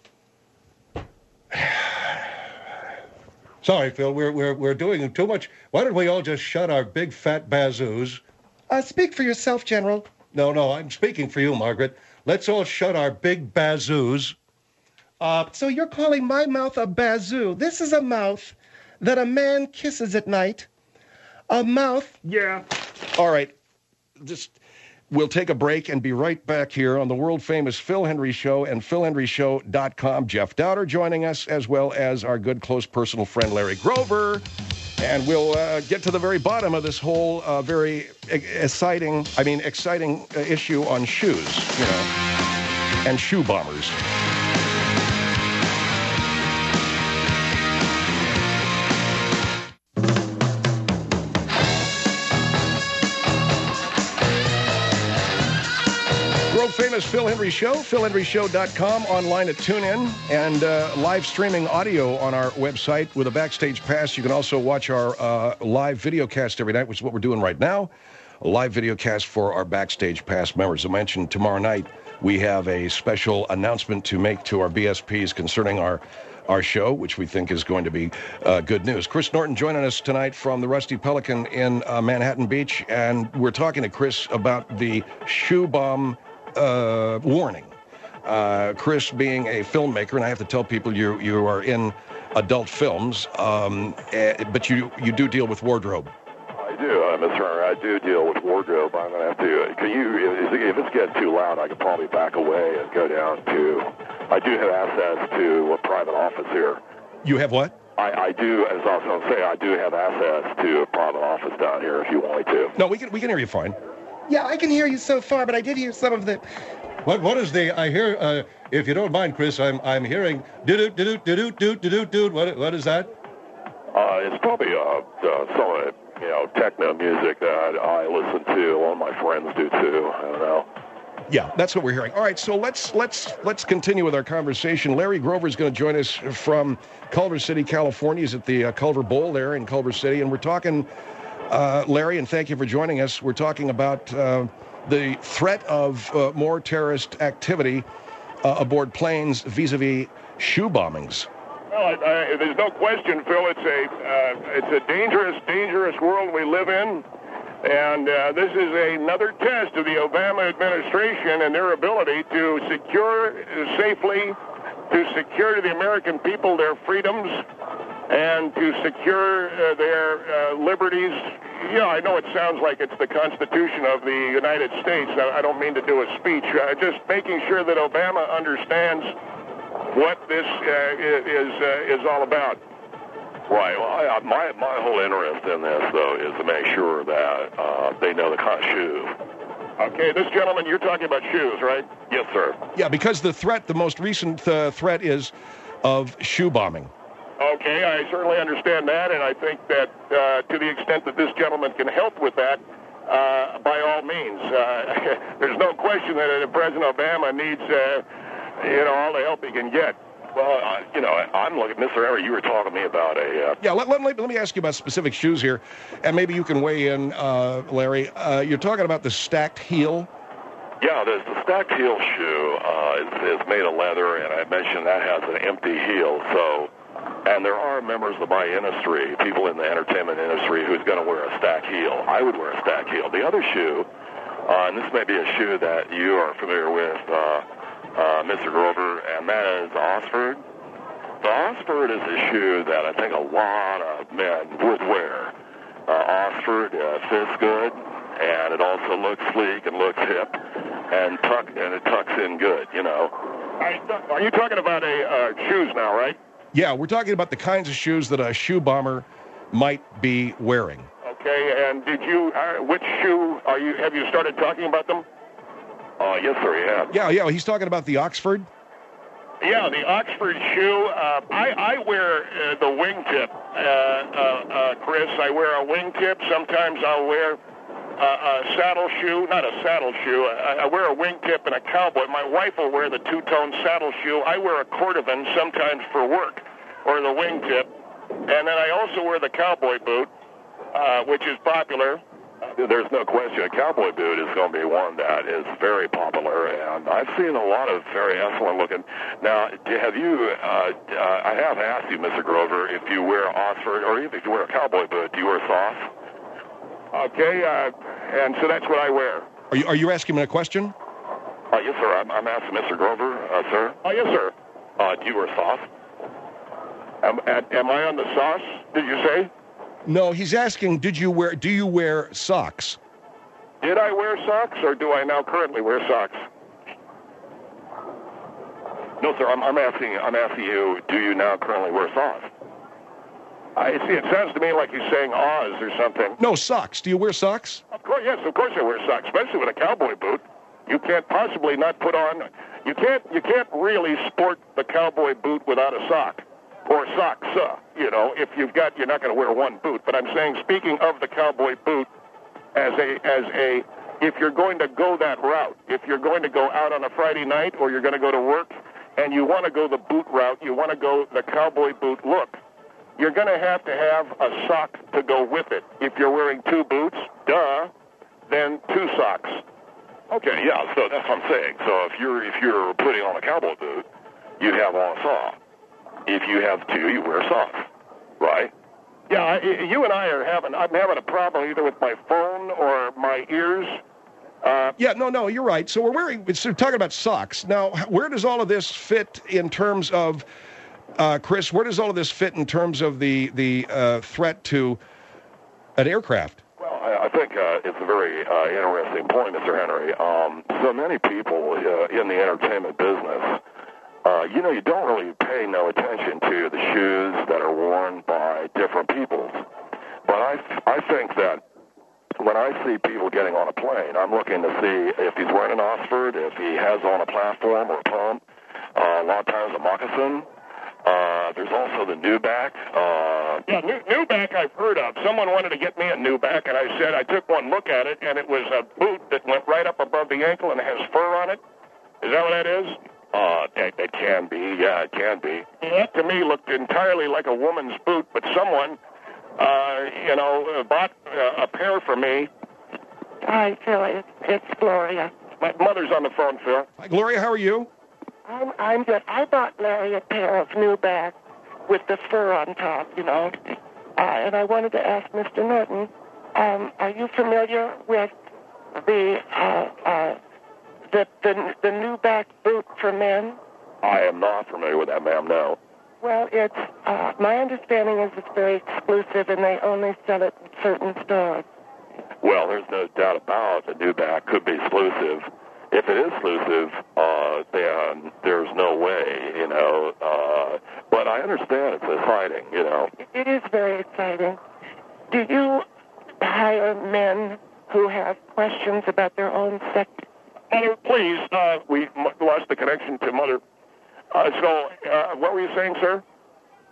Sorry, Phil, we're, we're, we're doing too much. Why don't we all just shut our big fat bazoos? Uh, speak for yourself, General. No, no, I'm speaking for you, Margaret. Let's all shut our big bazoos. Uh, so you're calling my mouth a bazoo. This is a mouth that a man kisses at night. A mouth. Yeah. All right. Just, we'll take a break and be right back here on the world-famous Phil Hendry Show and phil hendry show dot com. Jeff Dowder joining us, as well as our good, close, personal friend, Larry Grover. And we'll uh, get to the very bottom of this whole uh, very exciting, I mean, exciting uh, issue on shoes, you know, and shoe bombers. Famous Phil Hendry Show, phil hendry show dot com, online at TuneIn, and uh, live streaming audio on our website with a Backstage Pass. You can also watch our uh, live video cast every night, which is what we're doing right now, a live video cast for our Backstage Pass members. I mentioned tomorrow night we have a special announcement to make to our B S Ps concerning our our show, which we think is going to be uh, good news. Chris Norton joining us tonight from the Rusty Pelican in uh, Manhattan Beach, and we're talking to Chris about the shoe bomb Uh, warning. Uh, Chris being a filmmaker, and I have to tell people you you are in adult films, um, eh, but you you do deal with wardrobe. I do, uh, Mister Hunter. I do deal with wardrobe. I'm going to have to, can you, if, if it's getting too loud, I could probably back away and go down to, I do have access to a private office here. You have what? I, I do, as I was going to say, I do have access to a private office down here if you want me to. No, we can we can hear you fine. Yeah, I can hear you so far, but I did hear some of the... What what is the? I hear. Uh, if you don't mind, Chris, I'm I'm hearing. Do do do do do do do do. What what is that? Uh, it's probably uh, uh, some of the, you know, techno music that I listen to. A lot of my friends do too. I don't know. Yeah, that's what we're hearing. All right, so let's let's let's continue with our conversation. Larry Grover is going to join us from Culver City, California. He's at the uh, Culver Bowl there in Culver City, and we're talking. Uh, Larry, and thank you for joining us. We're talking about uh, the threat of uh, more terrorist activity uh, aboard planes vis-a-vis shoe bombings. Well, I, I, there's no question, Phil. It's a uh, it's a dangerous, dangerous world we live in, and uh, this is another test of the Obama administration and their ability to secure uh, safely, to secure to the American people their freedoms, and to secure uh, their uh, liberties. Yeah, I know it sounds like it's the Constitution of the United States. I don't mean to do a speech. Uh, just making sure that Obama understands what this uh, is uh, is all about. Right. Well, I, my my whole interest in this, though, is to make sure that uh, they know the kind of shoe. Okay, this gentleman, you're talking about shoes, right? Yes, sir. Yeah, because the threat, the most recent uh, threat is of shoe bombing. Okay, I certainly understand that, and I think that uh, to the extent that this gentleman can help with that, uh, by all means. Uh, there's no question that President Obama needs, uh, you know, all the help he can get. Well, uh, you know, I'm looking, Mister Henry, you were talking to me about a... Uh... Yeah, let, let, let me ask you about specific shoes here, and maybe you can weigh in, uh, Larry. Uh, you're talking about the stacked heel? Yeah, there's the stacked heel shoe uh, is, is made of leather, and I mentioned that has an empty heel, so... And there are members of my industry, people in the entertainment industry, who's going to wear a stack heel. I would wear a stack heel. The other shoe, uh, and this may be a shoe that you are familiar with, uh, uh, Mister Grover, and that is Oxford. The Oxford is a shoe that I think a lot of men would wear. Uh, Oxford uh, fits good, and it also looks sleek and looks hip, and tuck and it tucks in good, you know. Are you talking about a uh, shoes now, right? Yeah, we're talking about the kinds of shoes that a shoe bomber might be wearing. Okay, and did you, uh, which shoe are you, have you started talking about them? Uh, yes, sir, yeah. Yeah, yeah, he's talking about the Oxford. Yeah, the Oxford shoe. Uh, I, I wear uh, the wingtip, uh, uh, uh, Chris. I wear a wingtip. Sometimes I'll wear uh, a saddle shoe, not a saddle shoe. I, I wear a wingtip and a cowboy. My wife will wear the two-tone saddle shoe. I wear a cordovan sometimes for work, or the wingtip. And then I also wear the cowboy boot, uh, which is popular. There's no question. A cowboy boot is going to be one that is very popular, and I've seen a lot of very excellent looking. Now, have you, uh, uh, I have asked you, Mister Grover, if you wear Oxford, or even if you wear a cowboy boot, do you wear socks? Okay, uh, and so that's what I wear. Are you, are you asking me a question? Uh, yes, sir. I'm, I'm asking Mister Grover, uh, sir. Oh, yes, sir. Uh, do you wear socks? Am, am I on the sauce, did you say? No, he's asking, did you wear, do you wear socks? Did I wear socks, or do I now currently wear socks? No, sir, I'm, I'm asking I'm asking you, do you now currently wear socks? I see, it sounds to me like he's saying Oz or something. No, socks. Do you wear socks? Of course, yes, of course I wear socks, especially with a cowboy boot. You can't possibly not put on, you can't, you can't really sport the cowboy boot without a sock. Or socks, uh, you know, if you've got, you're not going to wear one boot. But I'm saying, speaking of the cowboy boot, as a, as a, if you're going to go that route, if you're going to go out on a Friday night or you're going to go to work and you want to go the boot route, you want to go the cowboy boot look, you're going to have to have a sock to go with it. If you're wearing two boots, duh, then two socks. Okay, yeah, so that's what I'm saying. So if you're, if you're putting on a cowboy boot, you have on a sock. If you have two, you wear socks, right? Yeah, I, you and I are having, I'm having a problem either with my phone or my ears. Uh, yeah, no, no, you're right. So we're wearing, so we're talking about socks. Now, where does all of this fit in terms of, uh, Chris, where does all of this fit in terms of the, the uh, threat to an aircraft? Well, I, I think uh, it's a very uh, interesting point, Mister Henry. Um, so many people uh, in the entertainment business, Uh, you know, you don't really pay no attention to the shoes that are worn by different peoples. But I, I think that when I see people getting on a plane, I'm looking to see if he's wearing an Oxford, if he has on a platform or a pump, uh, a lot of times a moccasin. Uh, there's also the Nuback. Uh, yeah, new, Nuback I've heard of. Someone wanted to get me a Nuback, and I said, I took one look at it, and it was a boot that went right up above the ankle and has fur on it. Is that what that is? Uh, it, it can be, yeah, it can be. That to me looked entirely like a woman's boot, but someone, uh, you know, bought uh, a pair for me. Hi, Phil. It's, it's Gloria. My mother's on the phone, Phil. Hi, Gloria, how are you? I'm I'm good. I bought Larry a pair of Nuback with the fur on top, you know. Uh, and I wanted to ask Mister Norton, um, are you familiar with the uh, uh, The, the the Nuback boot for men? I am not familiar with that, ma'am, no. Well, it's, uh, my understanding is it's very exclusive and they only sell it in certain stores. Well, there's no doubt about the Nuback could be exclusive. If it is exclusive, uh, then there's no way, you know. Uh, but I understand it's exciting, you know. It is very exciting. Do you hire men who have questions about their own sex? Mother, please, uh, we m- lost the connection to Mother. Uh, so, uh, what were you saying, sir?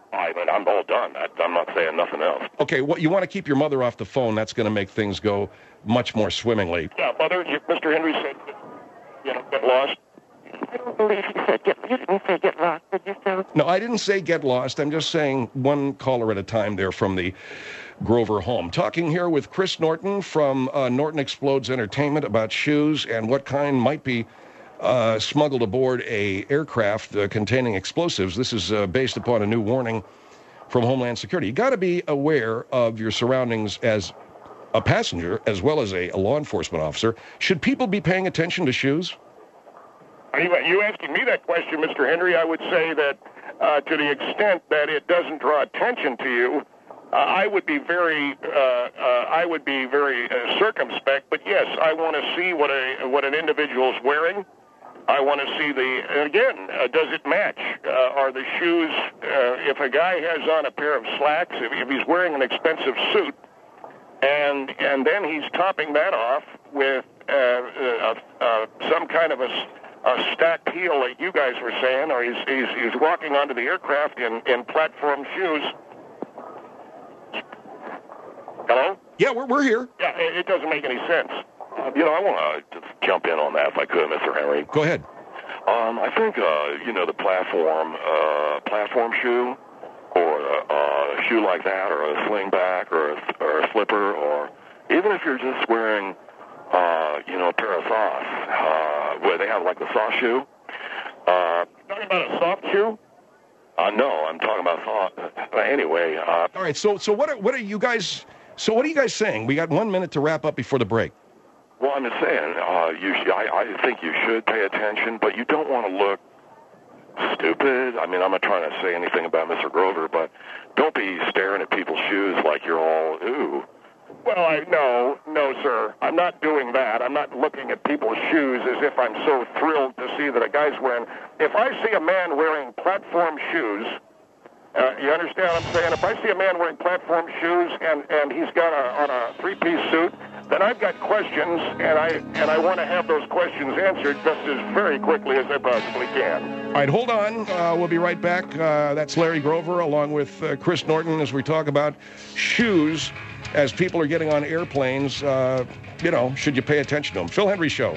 I mean, I'm all done. I, I'm not saying nothing else. Okay, well, you want to keep your mother off the phone. That's going to make things go much more swimmingly. Yeah, Mother, you, Mister Henry said, you know, get lost. I don't believe he said get. You didn't say get lost, did you, Phil? No, I didn't say get lost. I'm just saying one caller at a time there from the Grover home. Talking here with Chris Norton from uh, Norton Explodes Entertainment about shoes and what kind might be uh, smuggled aboard a aircraft uh, containing explosives. This is uh, based upon a new warning from Homeland Security. You got to be aware of your surroundings as a passenger as well as a, a law enforcement officer. Should people be paying attention to shoes? Are you, you asking me that question, Mister Henry? I would say that uh, to the extent that it doesn't draw attention to you, uh, I would be very, uh, uh, I would be very uh, circumspect. But yes, I want to see what a what an individual's wearing. I want to see the, and again, uh, does it match? Uh, are the shoes? Uh, if a guy has on a pair of slacks, if, if he's wearing an expensive suit, and and then he's topping that off with uh, uh, uh, some kind of a a stacked heel, like you guys were saying, or he's he's, he's walking onto the aircraft in, in platform shoes. Hello? Yeah, we're we're here. Yeah, it, it doesn't make any sense. Uh, you know, I want to jump in on that if I could, Mister Henry. Go ahead. Um, I think uh, you know the platform uh, platform shoe, or a, a shoe like that, or a slingback, or a, or a slipper, or even if you're just wearing. Uh, you know, a pair of socks, uh, where they have like the soft shoe. Uh, talking about a soft shoe? Uh, no, I'm talking about soft. Uh, anyway. Uh, All right, so so what are, what are you guys, so what are you guys saying? We got one minute to wrap up before the break. Well, I'm just saying, uh, you sh- I, I think you should pay attention, but you don't want to look stupid. I mean, I'm not trying to say anything about Mister Grover, but don't be staring at people's shoes like you're all, ooh. Well, I no, no, sir. I'm not doing that. I'm not looking at people's shoes as if I'm so thrilled to see that a guy's wearing. If I see a man wearing platform shoes, uh, you understand what I'm saying? If I see a man wearing platform shoes and, and he's got a, on a three-piece suit, then I've got questions, and I and I want to have those questions answered just as very quickly as I possibly can. All right, hold on. Uh, we'll be right back. Uh, that's Larry Grover along with uh, Chris Norton as we talk about shoes. As people are getting on airplanes, uh, you know, should you pay attention to them? Phil Hendrie Show.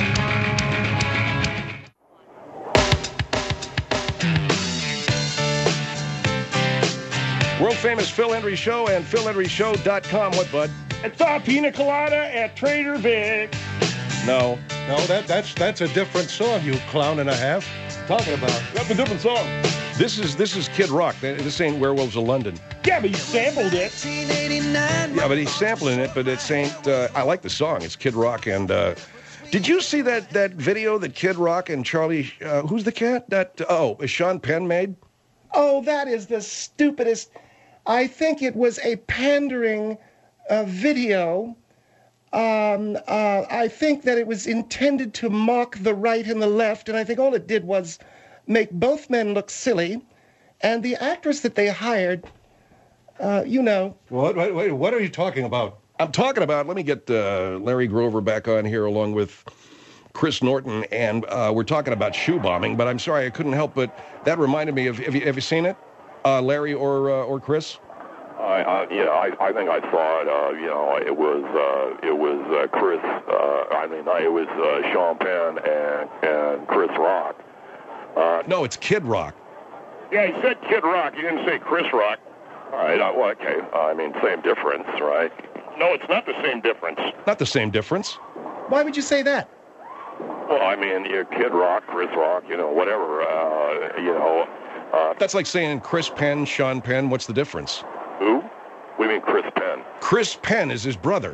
World famous Phil Hendrie Show and phil hendrie show dot com. What, bud? It's a pina colada at Trader Vic's. No. No, that that's that's a different song, you clown and a half. Talking about. That's a different song. This is this is Kid Rock. This ain't Werewolves of London. Yeah, but you sampled it. Yeah, but he's sampling it, but it's ain't. Uh, I like the song. It's Kid Rock. And uh, did you see that that video that Kid Rock and Charlie? Uh, who's the cat? That oh, Sean Penn made. Oh, that is the stupidest. I think it was a pandering uh, video. Um, uh, I think that it was intended to mock the right and the left, and I think all it did was make both men look silly. And the actress that they hired, uh, you know. What, wait, wait, what are you talking about? I'm talking about, let me get uh, Larry Grover back on here along with Chris Norton, and uh, we're talking about shoe bombing, but I'm sorry, I couldn't help but that reminded me of, have you, have you seen it, uh, Larry or uh, or Chris? I, I, yeah, I, I think I saw it. Uh, you know, it was uh, it was uh, Chris. Uh, I mean, it was uh, Sean Penn and and Chris Rock. Uh, no, it's Kid Rock. Yeah, he said Kid Rock. He didn't say Chris Rock. All right. Uh, well, okay. Uh, I mean, same difference, right? No, it's not the same difference. Not the same difference. Why would you say that? Well, I mean, you know, Kid Rock, Chris Rock, you know, whatever. Uh, you know. Uh, That's like saying Chris Penn, Sean Penn. What's the difference? Who? We mean Chris Penn. Chris Penn is his brother.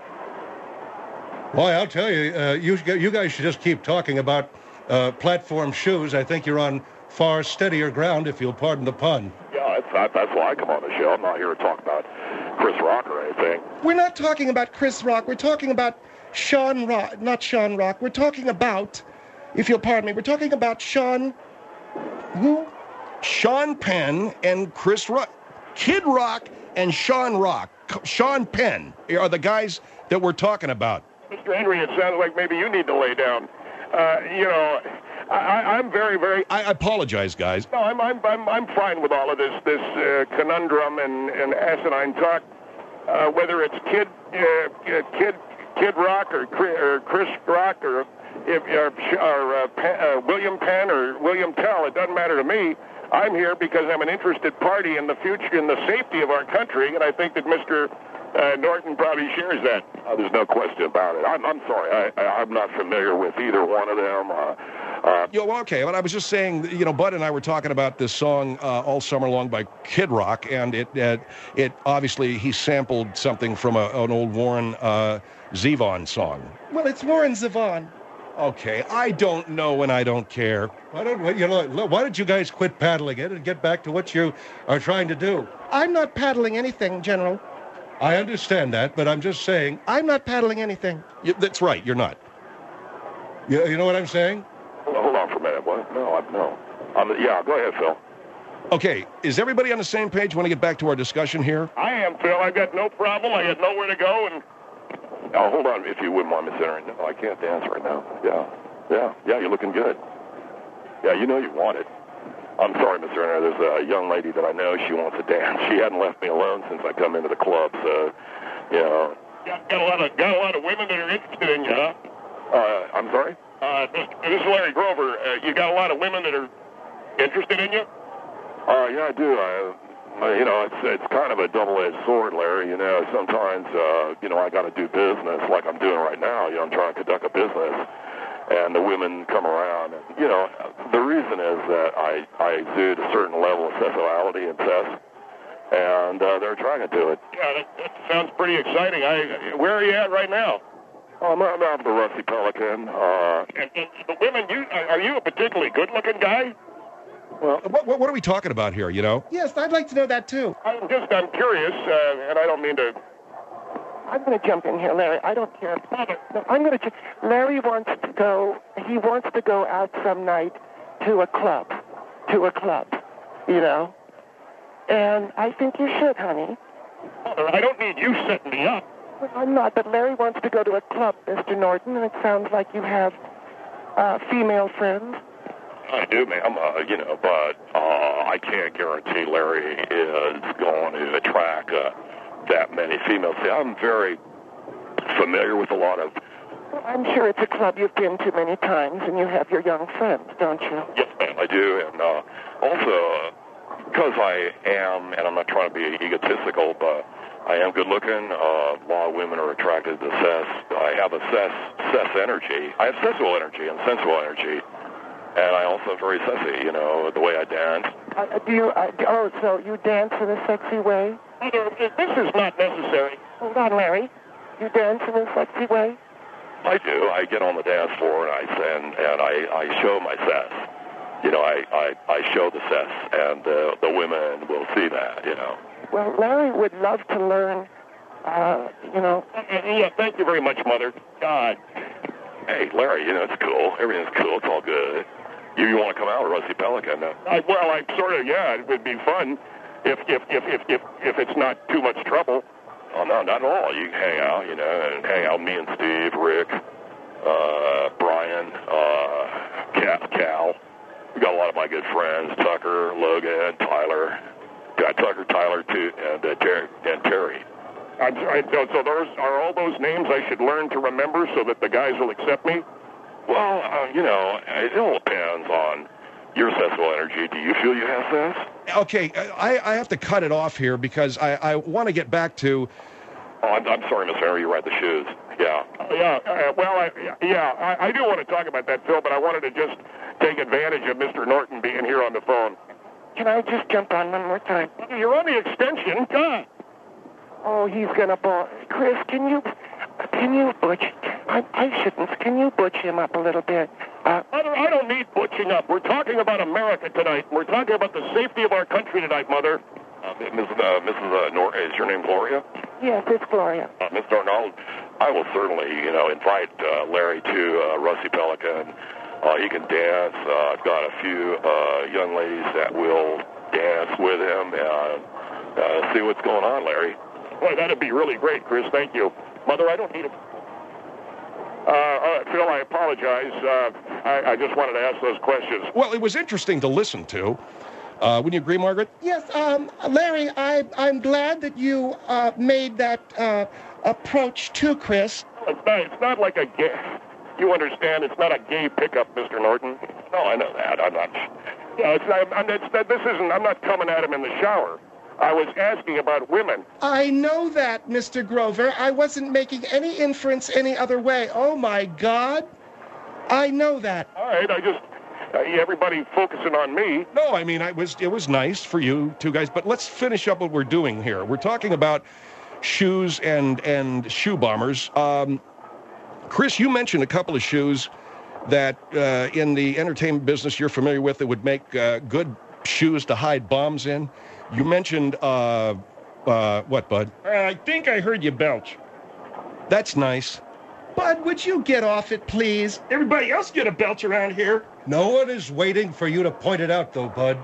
Boy, I'll tell you, uh, you you guys should just keep talking about uh, platform shoes. I think you're on far steadier ground, if you'll pardon the pun. Yeah, that's, that, that's why I come on the show. I'm not here to talk about Chris Rock or anything. We're not talking about Chris Rock. We're talking about Sean Rock, not Sean Rock. We're talking about, if you'll pardon me, we're talking about Sean, who? Sean Penn and Chris Rock. Kid Rock and Sean Rock. Sean Penn are the guys that we're talking about. Mister Henry, it sounds like maybe you need to lay down. Uh, you know, I, I, I'm very, very. I apologize, guys. No, I'm, I'm, I'm, I'm fine with all of this, this uh, conundrum and, and asinine talk. Uh, whether it's Kid, uh, Kid, Kid Rock or Chris, or Chris Rock or if or, or uh, Penn, uh, William Penn or William Tell, it doesn't matter to me. I'm here because I'm an interested party in the future, in the safety of our country, and I think that Mister Uh, Norton probably shares that. Uh, there's no question about it. I'm, I'm sorry. I, I, I'm not familiar with either one of them. Uh, uh, Yo, well, okay, but I was just saying, you know, Bud and I were talking about this song uh, all summer long by Kid Rock, and it uh, it obviously he sampled something from a, an old Warren uh, Zevon song. Well, it's Warren Zevon. Okay, I don't know and I don't care. Why don't you know? Why don't you guys quit paddling it and get back to what you are trying to do? I'm not paddling anything, General. I understand that, but I'm just saying. I'm not paddling anything. You, that's right, you're not. You, you know what I'm saying? hold, hold on for a minute. What? No, I, no. I'm, yeah, go ahead, Phil. Okay, is everybody on the same page? Want to get back to our discussion here? I am, Phil. I got no problem. I got nowhere to go, and Oh, hold on, if you wouldn't mind, Miss Henry. No, I can't dance right now. Yeah, yeah, yeah, you're looking good. Yeah, you know you want it. I'm sorry, Miss Turner. There's a young lady that I know. She wants to dance. She hadn't left me alone since I come into the club. So, you know. got, got a lot of got a lot of women that are interested in you, huh? Uh, I'm sorry. Uh, this, this is Larry Grover. Uh, you got a lot of women that are interested in you? Uh, yeah, I do. I, uh, you know, it's it's kind of a double-edged sword, Larry. You know, sometimes, uh, you know, I got to do business like I'm doing right now. You know, I'm trying to conduct a business. And the women come around. And, you know, the reason is that I, I exude a certain level of sexuality and sex, and uh, they're attracted to it. Yeah, that, that sounds pretty exciting. I, where are you at right now? Oh, I'm, I'm out at the Rusty Pelican. Uh, and, and the women, you are you a particularly good-looking guy? Well, what, what are we talking about here, you know? Yes, I'd like to know that, too. I'm just, I'm curious, uh, and I don't mean to... I'm going to jump in here, Larry. I don't care. No, I'm going to. Larry wants to go. He wants to go out some night to a club, to a club, you know. And I think you should, honey. Mother, I don't need you setting me up. Well, I'm not. But Larry wants to go to a club, Mister Norton, and it sounds like you have uh, female friends. I do, ma'am. Uh, you know, but uh, I can't guarantee Larry is going to attract. Uh, that many females. See, I'm very familiar with a lot of... Well, I'm sure it's a club you've been to many times, and you have your young friends, don't you? Yes, ma'am, I do. And uh, also, because uh, I am, and I'm not trying to be egotistical, but I am good-looking. Uh, a lot of women are attracted to sex. I have a sex, sex energy. I have sexual energy and sensual energy. And I also am very sexy, you know, the way I dance. Uh, do you, uh, oh, so you dance in a sexy way? This is not necessary. Hold on, Larry. You dance in a sexy way? I do. I get on the dance floor and I and, and I, I show my sex. You know, I, I, I show the sex, and uh, the women will see that, you know. Well, Larry would love to learn, uh, you know. Yeah, thank you very much, Mother. God. Hey, Larry, you know, it's cool. Everything's cool. It's all good. You, you want to come out with Rusty Pelican? Uh, I, well, I sort of, yeah, it would be fun if if, if, if, if if it's not too much trouble. Oh, no, not at all. You can hang out, you know, and hang out. Me and Steve, Rick, uh, Brian, uh, Cal, Cal. We got a lot of my good friends, Tucker, Logan, Tyler. Got Tucker, Tyler, too, and, uh, Ter- and Terry. I'm sorry, so those are all those names I should learn to remember so that the guys will accept me? Well, uh, you know, it all depends on your sexual energy. Do you feel you have sex? Okay, I, I have to cut it off here because I, I want to get back to... Oh, I'm, I'm sorry, Miss Henry, you ride the shoes. Yeah. Uh, yeah, uh, well, I, yeah, I, I do want to talk about that, Phil, but I wanted to just take advantage of Mister Norton being here on the phone. Can I just jump on one more time? You're on the extension. God. Oh, he's going to ball. Chris, can you... Can you butch... I, I shouldn't. Can you butch him up a little bit? Uh, Mother, I don't need butching up. We're talking about America tonight. We're talking about the safety of our country tonight, Mother. Uh, Missus Uh, Missus Uh, Nor- is your name Gloria? Yes, it's Gloria. Uh, Miss Darnold, I will certainly, you know, invite uh, Larry to uh, Rusty Pelican. Uh, he can dance. Uh, I've got a few uh, young ladies that will dance with him and uh, see what's going on, Larry. Boy, that'd be really great, Chris. Thank you. Mother, I don't need a... Uh, uh, Phil, I apologize. Uh, I, I just wanted to ask those questions. Well, it was interesting to listen to. Uh, wouldn't you agree, Margaret? Yes, um, Larry, I, I'm glad that you uh, made that uh, approach to Chris. It's not, it's not like a gay... You understand, it's not a gay pickup, Mister Norton. No, I know that. I'm not... You know, it's not, I'm, it's, this isn't... I'm not coming at him in the shower. I was asking about women. I know that, Mister Grover. I wasn't making any inference any other way. Oh, my God. I know that. All right, I just... Uh, everybody focusing on me. No, I mean, I was. It was nice for you two guys, but let's finish up what we're doing here. We're talking about shoes and and shoe bombers. Um, Chris, you mentioned a couple of shoes that uh, in the entertainment business you're familiar with that would make uh, good shoes to hide bombs in. You mentioned uh, uh, what, Bud? Uh, I think I heard you belch. That's nice. Bud, would you get off it, please? Everybody else get a belch around here. No one is waiting for you to point it out, though, Bud.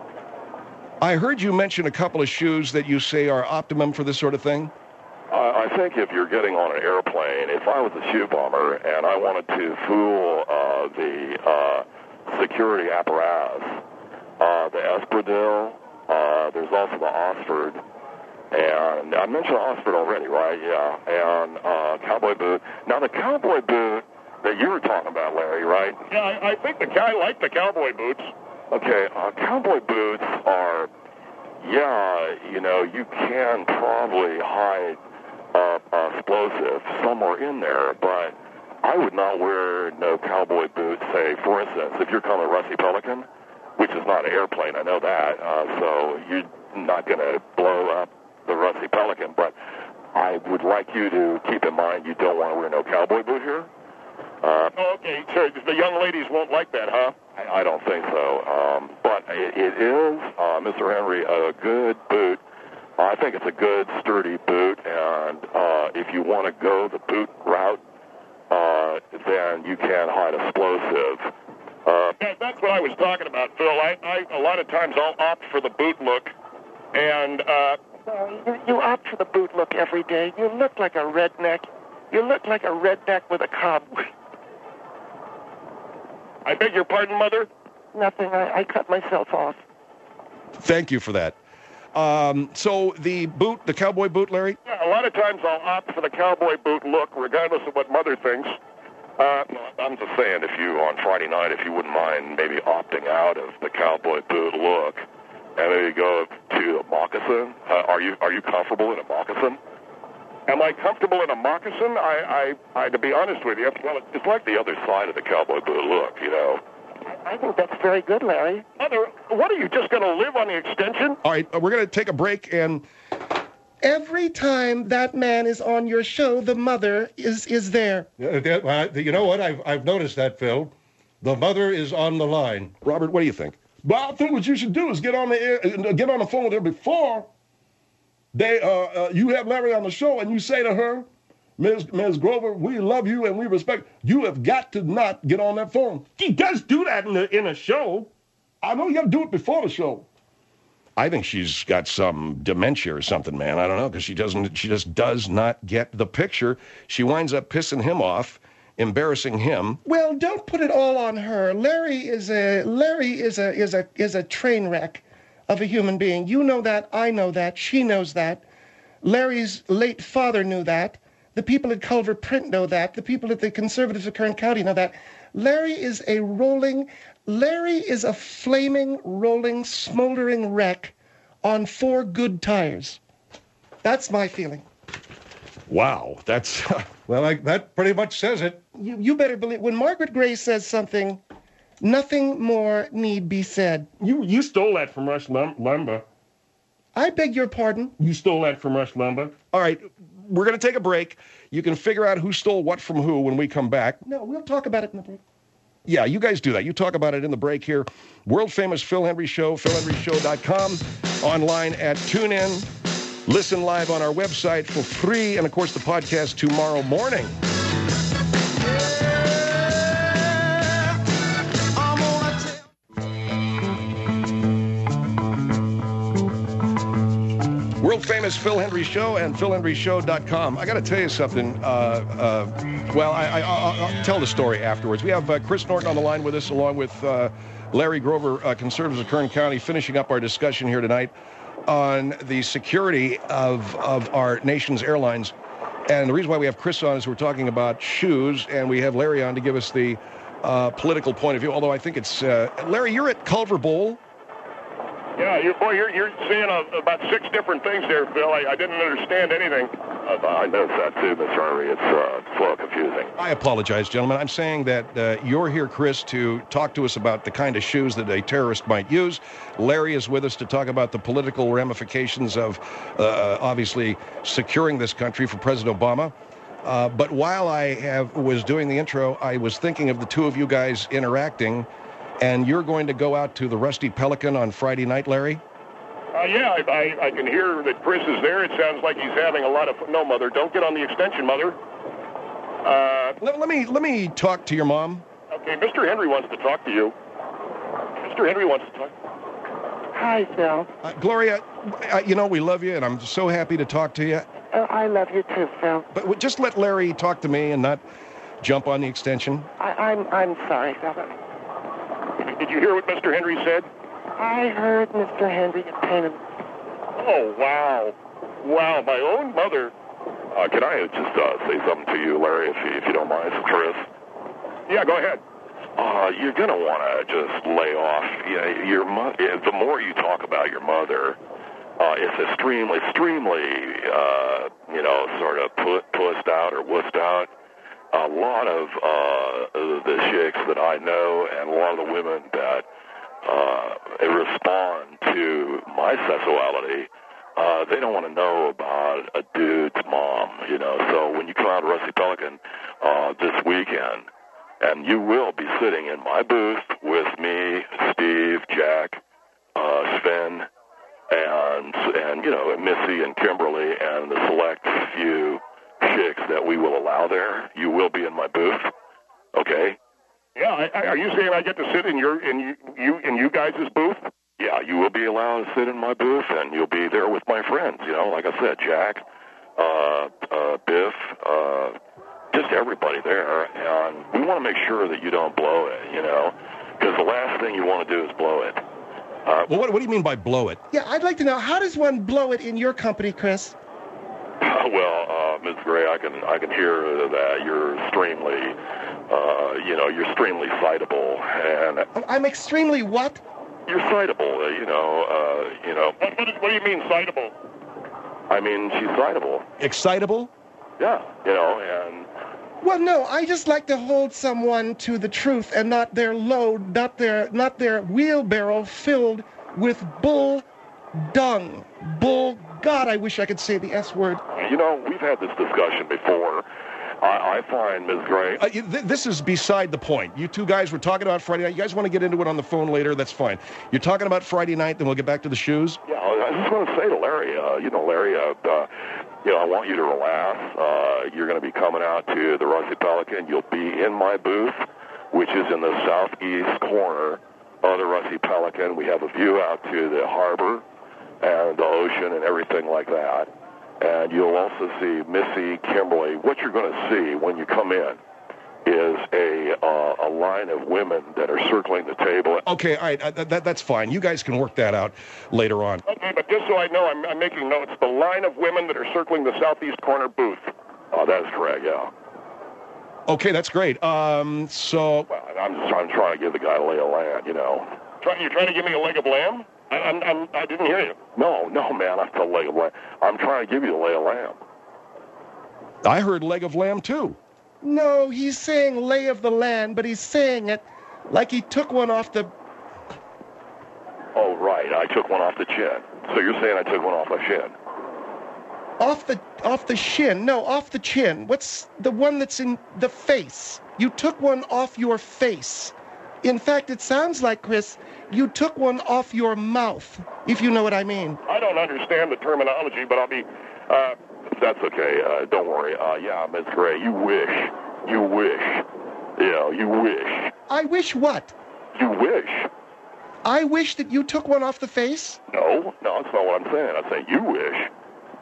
I heard you mention a couple of shoes that you say are optimum for this sort of thing. Uh, I think if you're getting on an airplane, if I was a shoe bomber and I wanted to fool uh, the uh, security apparatus, uh, the Espadrille, uh, there's also the Oxford, and I mentioned Oxford already, right? Yeah, and uh, cowboy boot. Now the cowboy boot that you were talking about, Larry, right? Yeah, I, I think the I like the cowboy boots. Okay, uh, cowboy boots are, yeah, you know, you can probably hide uh, explosive somewhere in there, but I would not wear no cowboy boots. Say, for instance, if you're coming Rusty Pelican, which is not an airplane, I know that, uh, so you're not going to blow up the Rusty Pelican, but I would like you to keep in mind you don't want to wear no cowboy boot here. Uh, okay, sure. The young ladies won't like that, huh? I, I don't think so. Um, but it, it is, uh, Mister Henry, a good boot. I think it's a good, sturdy boot, and uh, if you want to go the boot route, uh, then you can hide explosive. Uh, that, that's what I was talking about, Phil. I, I, a lot of times I'll opt for the boot look, and... Uh, You, you opt for the boot look every day. You look like a redneck. You look like a redneck with a cob. I beg your pardon, Mother? Nothing. I, I cut myself off. Thank you for that. Um, so the boot, the cowboy boot, Larry? Yeah, a lot of times I'll opt for the cowboy boot look, regardless of what Mother thinks. Uh, I'm just saying, if you, on Friday night, if you wouldn't mind maybe opting out of the cowboy boot look, and maybe go to a moccasin. Uh, are you are you comfortable in a moccasin? Am I comfortable in a moccasin? I, I, I to be honest with you, well, it's like the other side of the cowboy boot look, you know. I think that's very good, Larry. Mother, what are you just going to live on the extension? All right, we're going to take a break, and Every time that man is on your show, the mother is is there. Uh, that- uh, You know what? I've, I've noticed that, Phil. The mother is on the line. Robert, what do you think? Well, I think what you should do is get on the air, uh, get on the phone with her before they, uh, uh, you have Larry on the show, and you say to her, Miz Miz Grover, we love you and we respect. You have got to not get on that phone. He does do that in the in a show. I know you got to do it before the show. I think she's got some dementia or something, man. I don't know, because she doesn't. She just does not get the picture. She winds up pissing him off, embarrassing him. Well, don't put it all on her. Larry is a Larry is a is a is a train wreck of a human being. You know that. I know that. She knows that. Larry's late father knew that. The people at Culver Print know that. The people at the Conservatives of Kern County know that. Larry is a rolling, Larry is a flaming, rolling, smoldering wreck on four good tires. That's my feeling. Wow, that's Well, I, that pretty much says it. You, you better believe, when Margaret Gray says something, nothing more need be said. You you stole that from Rush Lum- Lumber. I beg your pardon. You stole that from Rush Lumber. all right. We're going to take a break. You can figure out who stole what from who when we come back. No, we'll talk about it in the break. Yeah, you guys do that. You talk about it in the break here. World famous Phil Hendrie Show, phil hendrie show dot com, online at TuneIn. Listen live on our website for free, and of course the podcast tomorrow morning. World famous Phil Hendry Show and phil hendry show dot com. I got to tell you something. Uh, uh, well, I, I, I'll, I'll tell the story afterwards. We have uh, Chris Norton on the line with us, along with uh, Larry Grover, uh, Conservatives of Kern County, finishing up our discussion here tonight on the security of, of our nation's airlines. And the reason why we have Chris on is we're talking about shoes, and we have Larry on to give us the uh, political point of view, although I think it's... Uh, Larry, you're at Culver Bowl. Yeah, you boy, you're you're seeing a, about six different things there, Phil. I, I didn't understand anything. Uh, I noticed that too, Mister Harvey. It's, uh, it's a little confusing. I apologize, gentlemen. I'm saying that uh, you're here, Chris, to talk to us about the kind of shoes that a terrorist might use. Larry is with us to talk about the political ramifications of, uh, obviously, securing this country for President Obama. Uh, but while I have was doing the intro, I was thinking of the two of you guys interacting. And you're going to go out to the Rusty Pelican on Friday night, Larry? Uh, yeah, I, I, I can hear that Chris is there. It sounds like he's having a lot of... No, Mother, don't get on the extension, Mother. Uh, let, let me let me talk to your mom. Okay, Mister Henry wants to talk to you. Mister Henry wants to talk. Hi, Phil. Uh, Gloria, uh, you know, we love you, and I'm so happy to talk to you. Oh, I love you too, Phil. But just let Larry talk to me and not jump on the extension. I, I'm I'm sorry, Phil. Did you hear what Mister Henry said? I heard Mister Henry obtain him. Oh, wow. Wow, my own mother. Uh, can I just uh, say something to you, Larry, if you, if you don't mind, Chris? Yeah, go ahead. Uh, you're going to want to just lay off. You know, your mo- the more you talk about your mother, uh, it's extremely, extremely, uh, you know, sort of put, pussed out or wussed out. A lot of uh, the chicks that I know and a lot of the women that uh, respond to my sexuality, uh, they don't want to know about a dude's mom, you know. So when you come out to Rusty Pelican uh, this weekend, and you will be sitting in my booth with me, Steve, Jack, uh, Sven, and, and, you know, Missy and Kimberly and the select few chicks that we will allow there. You will be in my booth, okay? Yeah, I, I, are you saying I get to sit in your in you, you in you guys' booth? Yeah, you will be allowed to sit in my booth, and you'll be there with my friends. You know, like I said, Jack, uh, uh, Biff, uh, just everybody there, and we want to make sure that you don't blow it. You know, because the last thing you want to do is blow it. Uh, well, what, what do you mean by blow it? Yeah, I'd like to know, how does one blow it in your company, Chris? Well, uh, Miz Gray, I can I can hear that you're extremely, uh, you know, you're extremely citable, and I'm extremely what? You're citable, uh, you know, uh, you know. What, what, what do you mean citable? I mean, she's citable. Excitable? Yeah, you know, and. Well, no, I just like to hold someone to the truth and not their load, not their not their wheelbarrow filled with bull dung, bull. God, I wish I could say the S word. You know, we've had this discussion before. I, I find, Miz Gray... Uh, th- this is beside the point. You two guys were talking about Friday night. You guys want to get into it on the phone later, that's fine. You're talking about Friday night, then we'll get back to the shoes? Yeah, I just want to say to Larry, uh, you know, Larry, uh, uh, you know, I want you to relax. Uh, you're going to be coming out to the Rusty Pelican. You'll be in my booth, which is in the southeast corner of the Rusty Pelican. We have a view out to the harbor and the ocean and everything like that. And you'll also see Missy, Kimberly. What you're going to see when you come in is a uh, a line of women that are circling the table. Okay, all right, uh, that, that's fine. You guys can work that out later on. Okay, but just so I know, I'm, I'm making notes. The line of women that are circling the southeast corner booth. Oh, that's correct, yeah. Okay, that's great. Um, so... Well, I'm just I'm trying to give the guy a lay of land, you know. Try, you're trying to give me a leg of lamb? I, I'm, I'm, I didn't hear you. No, no, man, I'm the leg of lamb. I'm trying to give you the lay of lamb. I heard leg of lamb, too. No, he's saying lay of the land, but he's saying it like he took one off the... Oh, right, I took one off the chin. So you're saying I took one off my chin? Off the off the shin. No, off the chin. What's the one that's in the face? You took one off your face. In fact, it sounds like, Chris, you took one off your mouth, if you know what I mean. I don't understand the terminology, but I'll be... Uh, That's okay. Uh, don't worry. Uh, yeah, Miz Gray, you wish. You wish. You know, you wish. I wish what? You wish. I wish that you took one off the face? No, no, that's not what I'm saying. I'm saying you wish.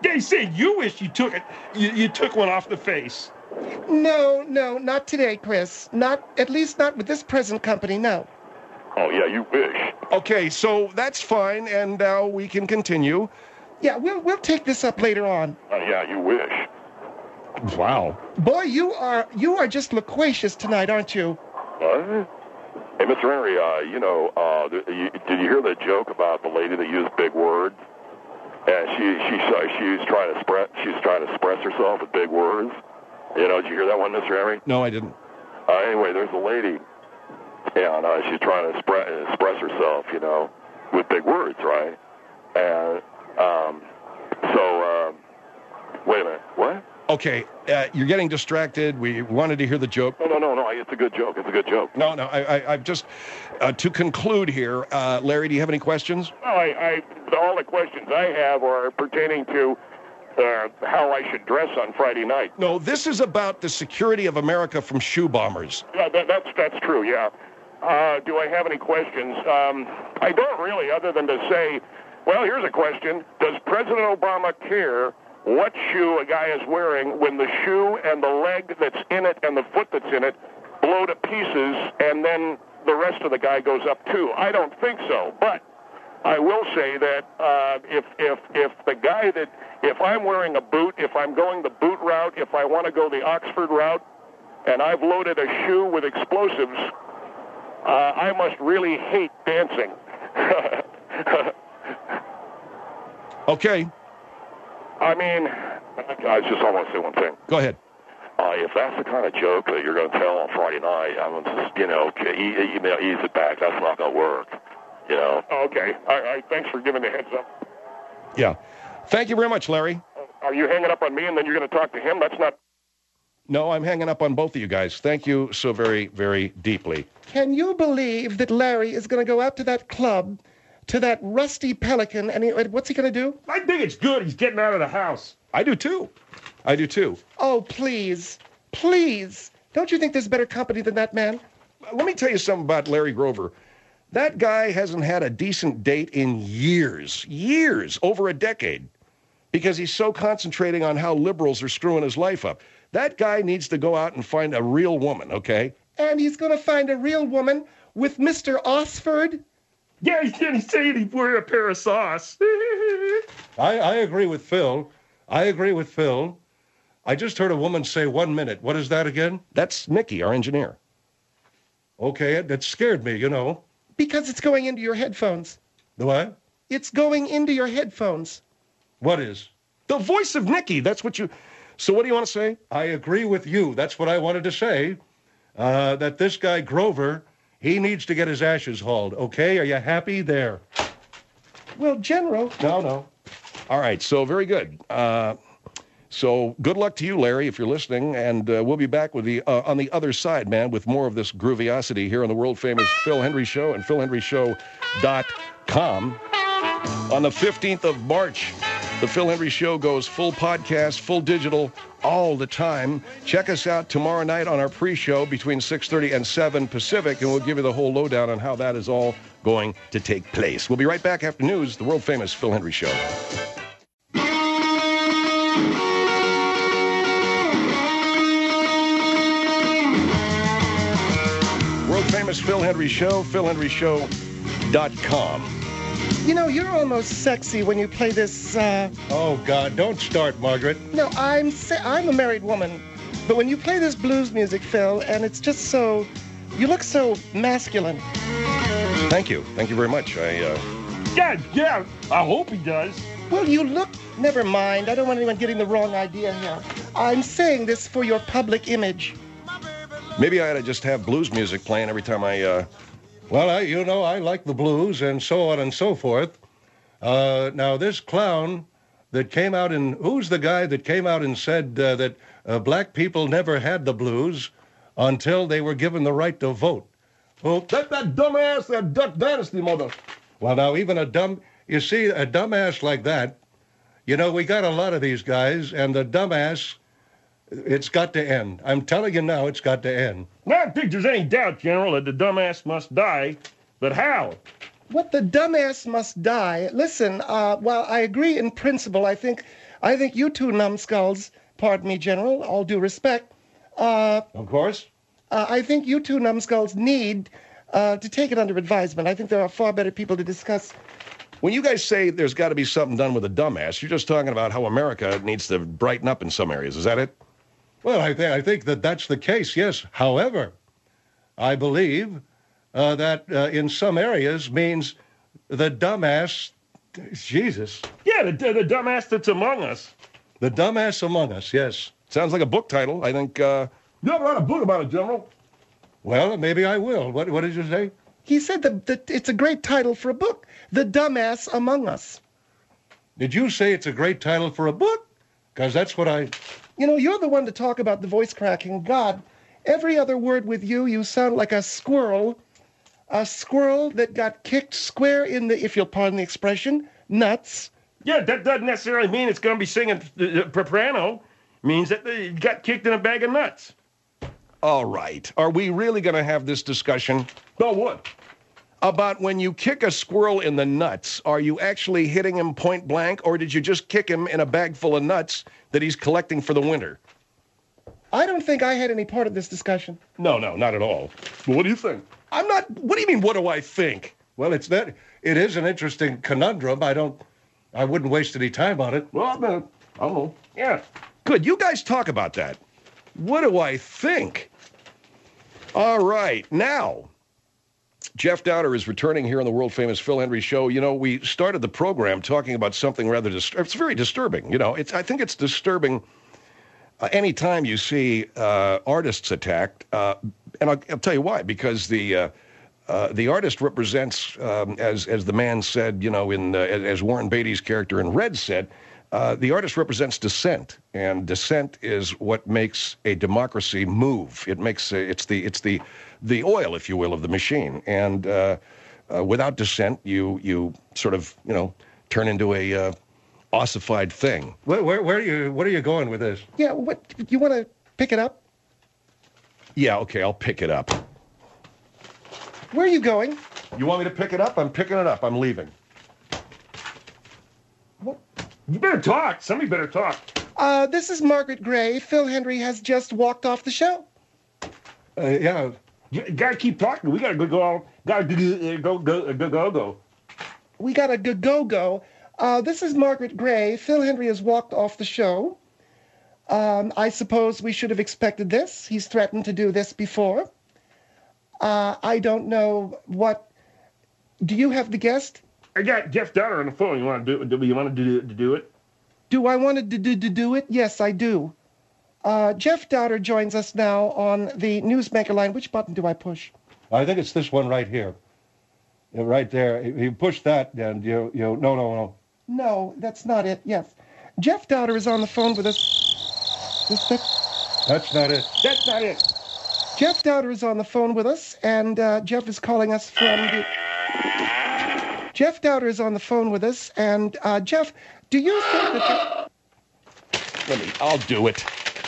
They said you wish you took it. You, you took one off the face. No, no, not today, Chris. Not, at least not with this present company, no. Oh, yeah, you wish. Okay, so that's fine, and now we can continue. Yeah, we'll, we'll take this up later on. Oh, yeah, you wish. Wow. Boy, you are, you are just loquacious tonight, aren't you? What? Hey, Mister Henry, uh, you know, uh, th- you, did you hear the joke about the lady that used big words? And she, she, she was trying to express, she was trying to express herself with big words. You know, did you hear that one, Mister Henry? No, I didn't. Uh, anyway, there's a lady, and uh, she's trying to express, express herself, you know, with big words, right? And um, so, uh, wait a minute, what? Okay, uh, you're getting distracted. We wanted to hear the joke. No, no, no, no. It's a good joke. It's a good joke. No, no. I, I, I've just uh, to conclude here. Uh, Larry, do you have any questions? Well, I, I, all the questions I have are pertaining to uh, how I should dress on Friday night. No, this is about the security of America from shoe bombers. Yeah, that, that's that's true. Yeah. Uh, do I have any questions? Um, I don't really, other than to say, well, here's a question: does President Obama care what shoe a guy is wearing when the shoe and the leg that's in it and the foot that's in it blow to pieces and then the rest of the guy goes up too? I don't think so. But I will say that uh, if, if, if the guy that, if I'm wearing a boot, if I'm going the boot route, if I want to go the Oxford route, and I've loaded a shoe with explosives, uh, I must really hate dancing. Okay. I mean, I just I want to say one thing. Go ahead. Uh, if that's the kind of joke that you're going to tell on Friday night, I'm just, you know, e- email, ease it back. That's not going to work. You know. Okay. All right. Thanks for giving the heads up. Yeah. Thank you very much, Larry. Are you hanging up on me and then you're going to talk to him? That's not. No, I'm hanging up on both of you guys. Thank you so very, very deeply. Can you believe that Larry is going to go out to that club, to that rusty Pelican, and he, what's he going to do? I think it's good he's getting out of the house. I do too. I do too. Oh, please. Please. Don't you think there's better company than that man? Let me tell you something about Larry Grover. That guy hasn't had a decent date in years. Years. Over a decade. Because he's so concentrating on how liberals are screwing his life up. That guy needs to go out and find a real woman, okay? And he's going to find a real woman with Mister Osford? Yeah, he didn't say he'd wear a pair of socks. I, I agree with Phil. I agree with Phil. I just heard a woman say one minute. What is that again? That's Nikki, our engineer. Okay, it, it scared me, you know. Because it's going into your headphones. The what? It's going into your headphones. What is? The voice of Nikki. That's what you... So what do you want to say? I agree with you. That's what I wanted to say. Uh, that this guy, Grover, he needs to get his ashes hauled. Okay, are you happy there? Well, General... No, no. All right, so very good. Uh, so good luck to you, Larry, if you're listening, and uh, we'll be back with the uh, on the other side, man, with more of this grooviosity here on the world-famous Phil Hendrie Show and phil hendrie show dot com. On the fifteenth of March, the Phil Hendrie Show goes full podcast, full digital, all the time. Check us out tomorrow night on our pre-show between six thirty and seven Pacific, and we'll give you the whole lowdown on how that is all going to take place. We'll be right back after news, the world-famous Phil Hendrie Show. World-famous Phil Hendrie Show, phil hendrie show dot com. You know, you're almost sexy when you play this, uh... Oh, God, don't start, Margaret. No, I'm sa- I'm a married woman. But when you play this blues music, Phil, and it's just so... You look so masculine. Thank you. Thank you very much. I, uh... Yeah, yeah, I hope he does. Well, you look... Never mind. I don't want anyone getting the wrong idea here. I'm saying this for your public image. Maybe I ought to just have blues music playing every time I, uh... Well, I, you know, I like the blues and so on and so forth. Uh, now, this clown that came out and... Who's the guy that came out and said uh, that uh, black people never had the blues until they were given the right to vote? Oh, that that dumbass, that Duck Dynasty mother. Well, now, even a dumb... You see, a dumbass like that, you know, we got a lot of these guys, and the dumbass, it's got to end. I'm telling you now, it's got to end. I don't think there's any doubt, General, that the dumbass must die. But how? What the dumbass must die. Listen, uh, while I agree in principle, I think I think you two numbskulls, pardon me, General, all due respect, uh, Of course. uh, I think you two numbskulls need uh, to take it under advisement. I think there are far better people to discuss. When you guys say there's got to be something done with a dumbass, you're just talking about how America needs to brighten up in some areas. Is that it? Well, I, th- I think that that's the case, yes. However, I believe uh, that uh, in some areas means the dumbass, Jesus, Yeah, the, the dumbass that's among us. the dumbass among us, yes. Sounds like a book title. I think, uh, You ever write a book about it, General? Well, maybe I will. What, what did you say? He said that, that it's a great title for a book, The Dumbass Among Us. Did you say it's a great title for a book? Because that's what I... You know, you're the one to talk about the voice cracking. God, every other word with you, you sound like a squirrel. A squirrel that got kicked square in the, if you'll pardon the expression, nuts. Yeah, that doesn't necessarily mean it's going to be singing uh, soprano. Means that they got kicked in a bag of nuts. all right. Are we really going to have this discussion About what? about when you kick a squirrel in the nuts? Are you actually hitting him point blank, or did you just kick him in a bag full of nuts that he's collecting for the winter? I don't think I had any part of this discussion. No, no, not at all. Well, what do you think? I'm not. What do you mean, what do I think? Well, it's that... It is an interesting conundrum. I don't... I wouldn't waste any time on it. Well, I mean, I don't know. Yeah. Good. You guys talk about that. What do I think? All right. Now, Jeff Dowder is returning here on the world-famous Phil Hendry Show. You know, we started the program talking about something rather disturbing. It's very disturbing. You know, it's. I think it's disturbing uh, anytime you see uh, artists attacked. Uh, and I'll, I'll tell you why. Because the... Uh, Uh, the artist represents, um, as as the man said, you know, in uh, as Warren Beatty's character in Red said, uh, the artist represents dissent, and dissent is what makes a democracy move. It makes uh, it's the it's the the oil, if you will, of the machine. And uh, uh, without dissent, you you sort of you know turn into a uh, ossified thing. Where, where, where are you... What are you going with this? Yeah, what, you want to pick it up? Yeah, okay, I'll pick it up. Where are you going? You want me to pick it up? I'm picking it up. I'm leaving. You better talk. Somebody better talk. Uh, this is Margaret Gray. Phil Hendry has just walked off the show. Uh, yeah, You gotta keep talking. We gotta go go. Gotta go go go go go go. We got a go-go. Uh, this is Margaret Gray. Phil Hendry has walked off the show. Um, I suppose we should have expected this. He's threatened to do this before. Uh, I don't know what... Do you have the guest? I got Jeff Dowder on the phone. You want to do? Do you want to do to do it? Do I want to do, do, do it? Yes, I do. Uh, Jeff Dowder joins us now on the Newsmaker line. Which button do I push? I think it's this one right here. Yeah, right there. You push that, and you... you no, no, no. No, that's not it. Yes. Jeff Dowder is on the phone with us. Is that... That's not it. That's not it. Jeff Dowder is on the phone with us, and uh, Jeff is calling us from the... Jeff Dowder is on the phone with us, and uh, Jeff, do you think that... Let me. I'll do it.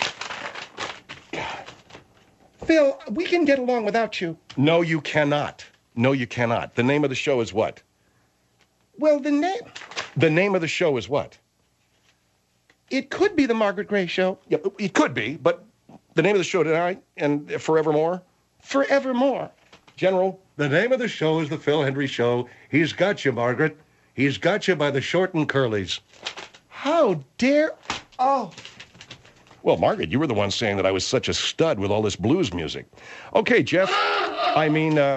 Phil, we can get along without you. No, you cannot. No, you cannot. The name of the show is what? Well, the name... The name of the show is what? It could be the Margaret Gray Show. Yeah, it could be, but the name of the show tonight and forevermore? Forevermore. General? The name of the show is The Phil Hendry Show. He's got you, Margaret. He's got you by the short and curlies. How dare... Oh... Well, Margaret, you were the one saying that I was such a stud with all this blues music. Okay, Jeff. I mean, uh...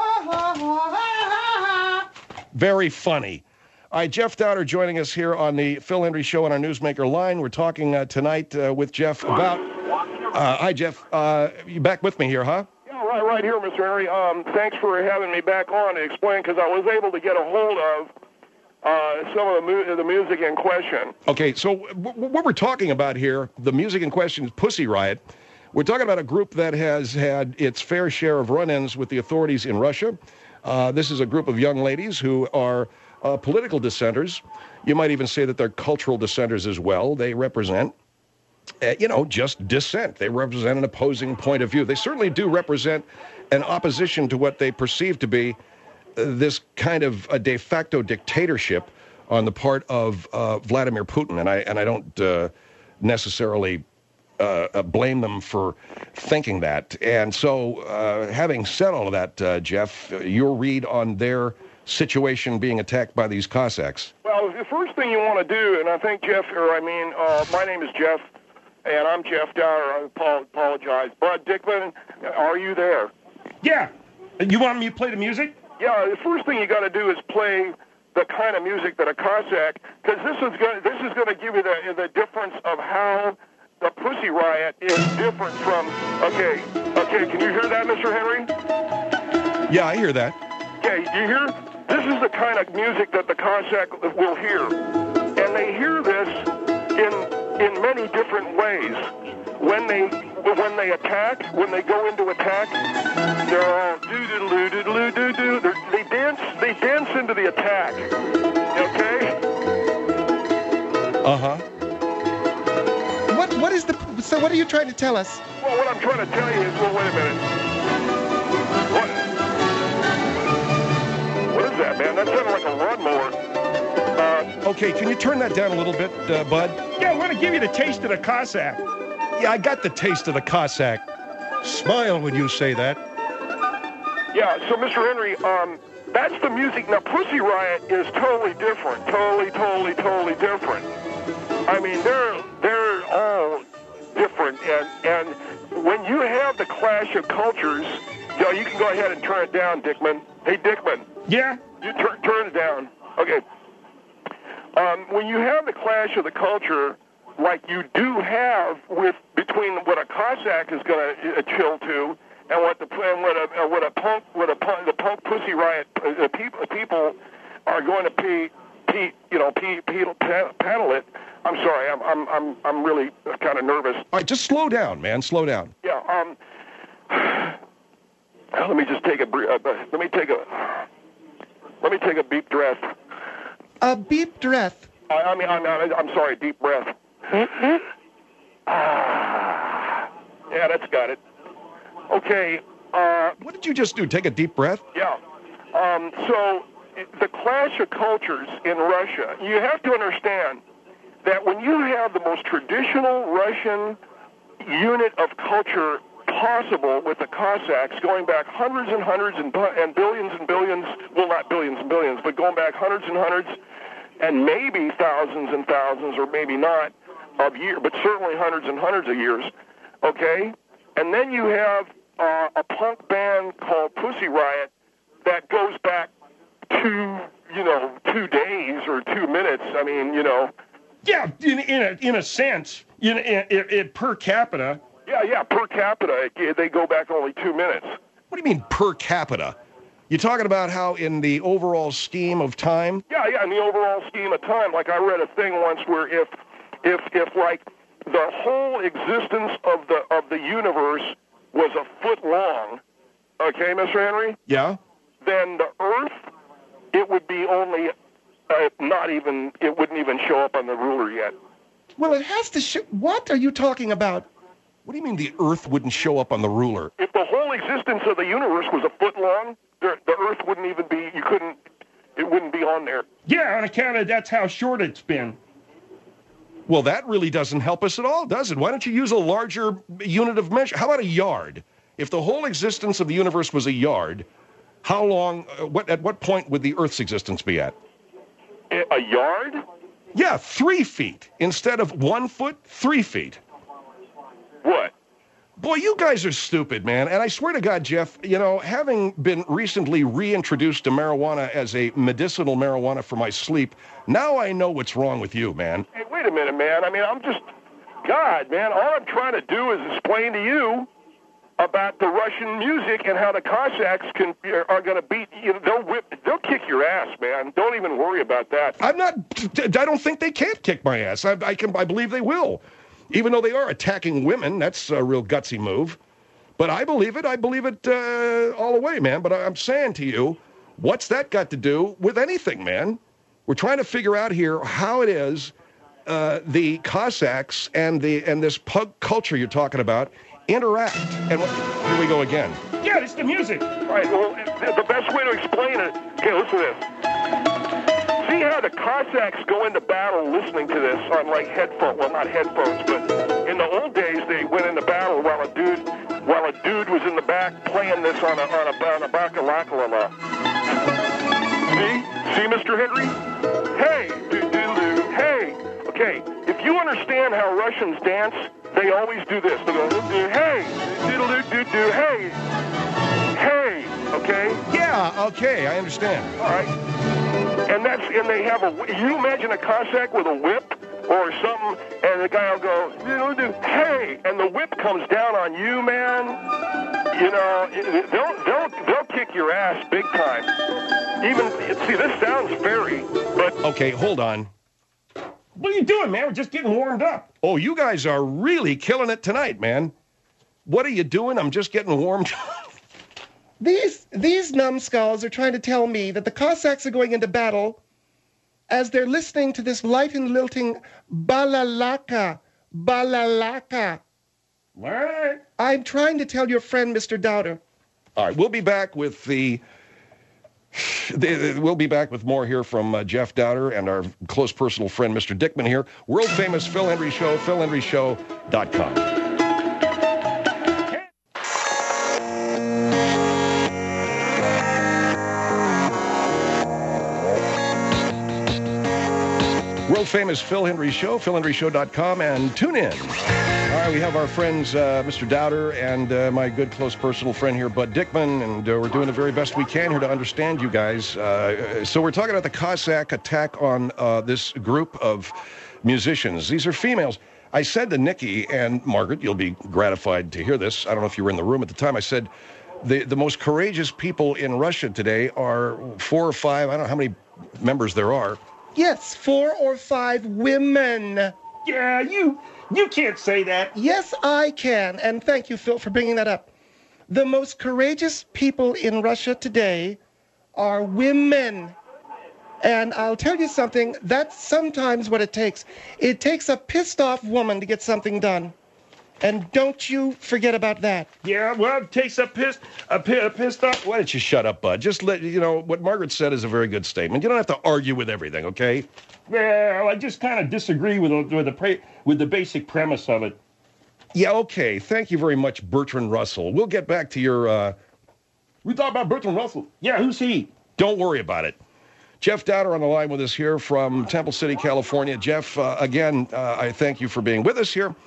very funny. All right, Jeff Dowder joining us here on the Phil Hendry Show on our Newsmaker line. We're talking uh, tonight uh, with Jeff about... Uh, hi, Jeff. Uh, you back with me here, huh? Yeah, right, right here, Mister Henry. Um, thanks for having me back on to explain, because I was able to get a hold of uh, some of the, mu- the music in question. Okay, so w- what we're talking about here, the music in question is Pussy Riot. We're talking about a group that has had its fair share of run-ins with the authorities in Russia. Uh, this is a group of young ladies who are uh, political dissenters. You might even say that they're cultural dissenters as well. They represent, uh, you know, just dissent. They represent an opposing point of view. They certainly do represent an opposition to what they perceive to be uh, this kind of a de facto dictatorship on the part of uh, Vladimir Putin, and I and I don't uh, necessarily uh, uh, blame them for thinking that. And so, uh, having said all of that, uh, Jeff, your read on their situation being attacked by these Cossacks? Well, the first thing you want to do, and I think Jeff, or I mean, uh, my name is Jeff, and I'm Jeff Downer. I apologize. Bud Dickman, are you there? Yeah. You want me to play the music? Yeah, the first thing you got to do is play the kind of music that a Cossack, because this is going this is going to give you the the difference of how the Pussy Riot is different from. Okay, okay, can you hear that, Mister Henry? Yeah, I hear that. Okay, you hear? This is the kind of music that the Cossack will hear, and they hear this in in many different ways. When they when they attack, when they go into attack, they're all doo doo doo doo doo doo doo. They dance they dance into the attack. Okay. Uh huh. What what is the so what are you trying to tell us? Well, what I'm trying to tell you is, well, wait a minute. What? What is that, man? That sounded like a lawnmower. Uh, okay, can you turn that down a little bit, uh, Bud? Yeah, I want to give you the taste of the Cossack. Yeah, I got the taste of the Cossack. Smile when you say that. Yeah, so Mister Henry, um, that's the music. Now, Pussy Riot is totally different. Totally, totally, totally different. I mean, they're they're all different. And, and when you have the clash of cultures, you know, you can go ahead and turn it down, Dickman. Hey, Dickman. Yeah? You turn turn it down. Okay. Um, when you have the clash of the culture, like you do have with between what a Cossack is going to uh, chill to, and what the and what a uh, what a punk what a punk, the punk Pussy Riot uh, the people people are going to pee, pee you know pee, pee, paddle it. I'm sorry, I'm I'm I'm I'm really kind of nervous. All right, just slow down, man. Slow down. Yeah. Um. Let me just take a uh, let me take a let me take a deep breath. A beep breath. I, I mean, I'm I'm sorry, deep breath. Ah, yeah, that's got it. Okay. Uh, what did you just do? Take a deep breath? Yeah. Um, so the clash of cultures in Russia, you have to understand that when you have the most traditional Russian unit of culture possible with the Cossacks going back hundreds and hundreds and, and billions and billions, well, not billions and billions, but going back hundreds and hundreds and maybe thousands and thousands or maybe not, of years, but certainly hundreds and hundreds of years, okay? And then you have uh, a punk band called Pussy Riot that goes back two, you know, two days or two minutes. I mean, you know. Yeah, in, in, a, in a sense, in, in, in, per capita. Yeah, yeah, per capita, they go back only two minutes. What do you mean per capita? You talking about how in the overall scheme of time? Yeah, yeah, in the overall scheme of time. Like I read a thing once where if If, if like the whole existence of the of the universe was a foot long, okay, Mister Henry? Yeah. Then the Earth, it would be only uh, not even it wouldn't even show up on the ruler yet. Well, it has to show. What are you talking about? What do you mean the Earth wouldn't show up on the ruler? If the whole existence of the universe was a foot long, the, the Earth wouldn't even be. You couldn't. It wouldn't be on there. Yeah, on account of that's how short it's been. Well, that really doesn't help us at all, does it? Why don't you use a larger unit of measure? How about a yard? If the whole existence of the universe was a yard, how long, uh, what, at what point would the Earth's existence be at? A yard? Yeah, three feet. Instead of one foot, three feet. What? Boy, you guys are stupid, man. And I swear to God, Jeff, you know, having been recently reintroduced to marijuana as a medicinal marijuana for my sleep, now I know what's wrong with you, man. Hey, wait a minute, man. I mean, I'm just, God, man, all I'm trying to do is explain to you about the Russian music and how the Cossacks can are going to beat you. Know, they'll whip, they'll kick your ass, man. Don't even worry about that. I'm not, I don't think they can't kick my ass. I, I can, I believe they will. Even though they are attacking women, that's a real gutsy move. But I believe it. I believe it uh, all the way, man. But I'm saying to you, what's that got to do with anything, man? We're trying to figure out here how it is uh, the Cossacks and the and this pug culture you're talking about interact. And here we go again. Yeah, it's the music. All right, well, the best way to explain it, okay, listen to this. See yeah, the Cossacks go into battle listening to this on like headphones. Well, not headphones, but in the old days they went into battle while a dude, while a dude was in the back playing this on a on a on a bakalaka. See, see, Mister Henry. Hey, do do do. Hey, okay. If you understand how Russians dance, they always do this. They go, hey, diddle do do do. Hey, hey. Okay. Yeah. Okay. I understand. All right. And that's and they have a. You imagine a Cossack with a whip or something, and the guy will go, diddle do. Hey, and the whip comes down on you, man. You know, they'll they'll they'll kick your ass big time. Even see, this sounds fairy, but Okay, hold on. What are you doing, man? We're just getting warmed up. Oh, you guys are really killing it tonight, man. What are you doing? I'm just getting warmed. These these numbskulls are trying to tell me that the Cossacks are going into battle as they're listening to this light and lilting balalaka, balalaka. All right. I'm trying to tell your friend, Mister Dowder. All right, we'll be back with the. the- We'll be back with more here from uh, Jeff Dowder and our close personal friend, Mister Dickman here. World famous Phil Hendry Show, phil hendry show dot com. World famous Phil Hendry Show, phil hendry show dot com, and tune in. All right, we have our friends, uh, Mister Dowder, and uh, my good close personal friend here, Bud Dickman, and uh, we're doing the very best we can here to understand you guys. Uh, so we're talking about the Cossack attack on uh, this group of musicians. These are females. I said to Nikki and Margaret, you'll be gratified to hear this. I don't know if you were in the room at the time. I said the, the most courageous people in Russia today are four or five, I don't know how many members there are. Yes, four or five women. Yeah, you you can't say that. Yes, I can. And thank you, Phil, for bringing that up. The most courageous people in Russia today are women. And I'll tell you something, that's sometimes what it takes. It takes a pissed off woman to get something done. And don't you forget about that. Yeah, well, it takes a piss, a, pi- a pissed off. Why don't you shut up, Bud? Just let, you know, what Margaret said is a very good statement. You don't have to argue with everything, okay? Well, I just kind of disagree with the, with the pre- with the basic premise of it. Yeah, okay. Thank you very much, Bertrand Russell. We'll get back to your, uh... We talk about Bertrand Russell. Yeah, who's he? Don't worry about it. Jeff Dowder on the line with us here from Temple City, California. Jeff, uh, again, uh, I thank you for being with us here.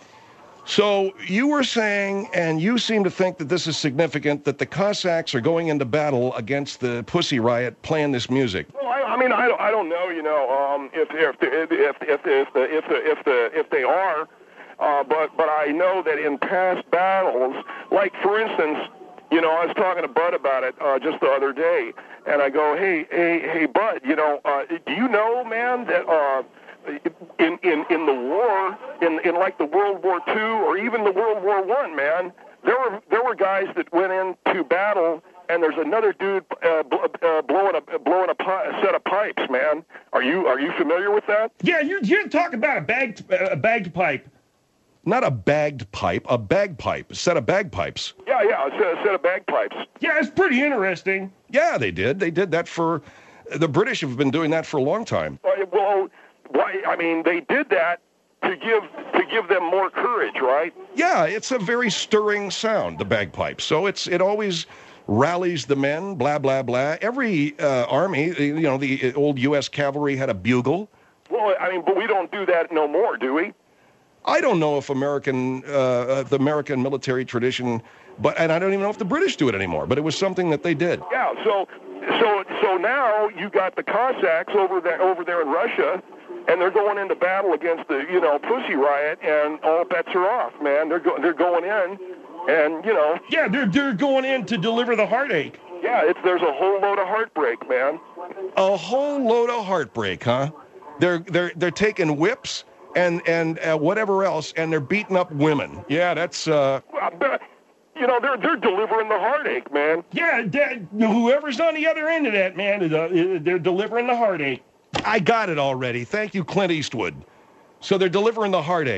So you were saying, and you seem to think that this is significant, that the Cossacks are going into battle against the Pussy Riot playing this music. well, I, I mean, I don't, I don't know, you know, um, if if if if if if the if the if the if they are, uh, but but I know that in past battles, like for instance, you know, I was talking to Bud about it uh, just the other day, and I go, hey, hey, hey, Bud, you know, uh, do you know, man, that uh, in in in the war, in in like the World War Two or even the World War One, man, there were there were guys that went into battle, and there's another dude uh, bl- uh, blowing a blowing a, pi- a set of pipes, man. Are you are you familiar with that? Yeah, you're you're talking about a bagged uh, a bagged pipe. Not a bagged pipe, a bagpipe, a set of bagpipes. Yeah, yeah, a set, a set of bagpipes. Yeah, it's pretty interesting. Yeah, they did. They did that for, the British have been doing that for a long time. Uh, well, why? I mean, they did that to give to give them more courage, right? Yeah, it's a very stirring sound, the bagpipe. So it's it always rallies the men, blah, blah, blah. Every uh, army, you know, the old U S cavalry had a bugle. Well, I mean, but we don't do that no more, do we? I don't know if American, uh, the American military tradition, but and I don't even know if the British do it anymore, but it was something that they did. Yeah, so so so now you got the Cossacks over there over there in Russia, and they're going into battle against the you know Pussy Riot, and all bets are off, man. They're go- they're going in, and you know. Yeah, they're they're going in to deliver the heartache. Yeah, it's there's a whole load of heartbreak, man. A whole load of heartbreak, huh? They're they're they're taking whips and and uh, whatever else, and they're beating up women. Yeah, that's. Uh, You know, they're they're delivering the heartache, man. Yeah, that, whoever's on the other end of that, man, is, uh, they're delivering the heartache. I got it already. Thank you, Clint Eastwood. So they're delivering the heartache. Yeah,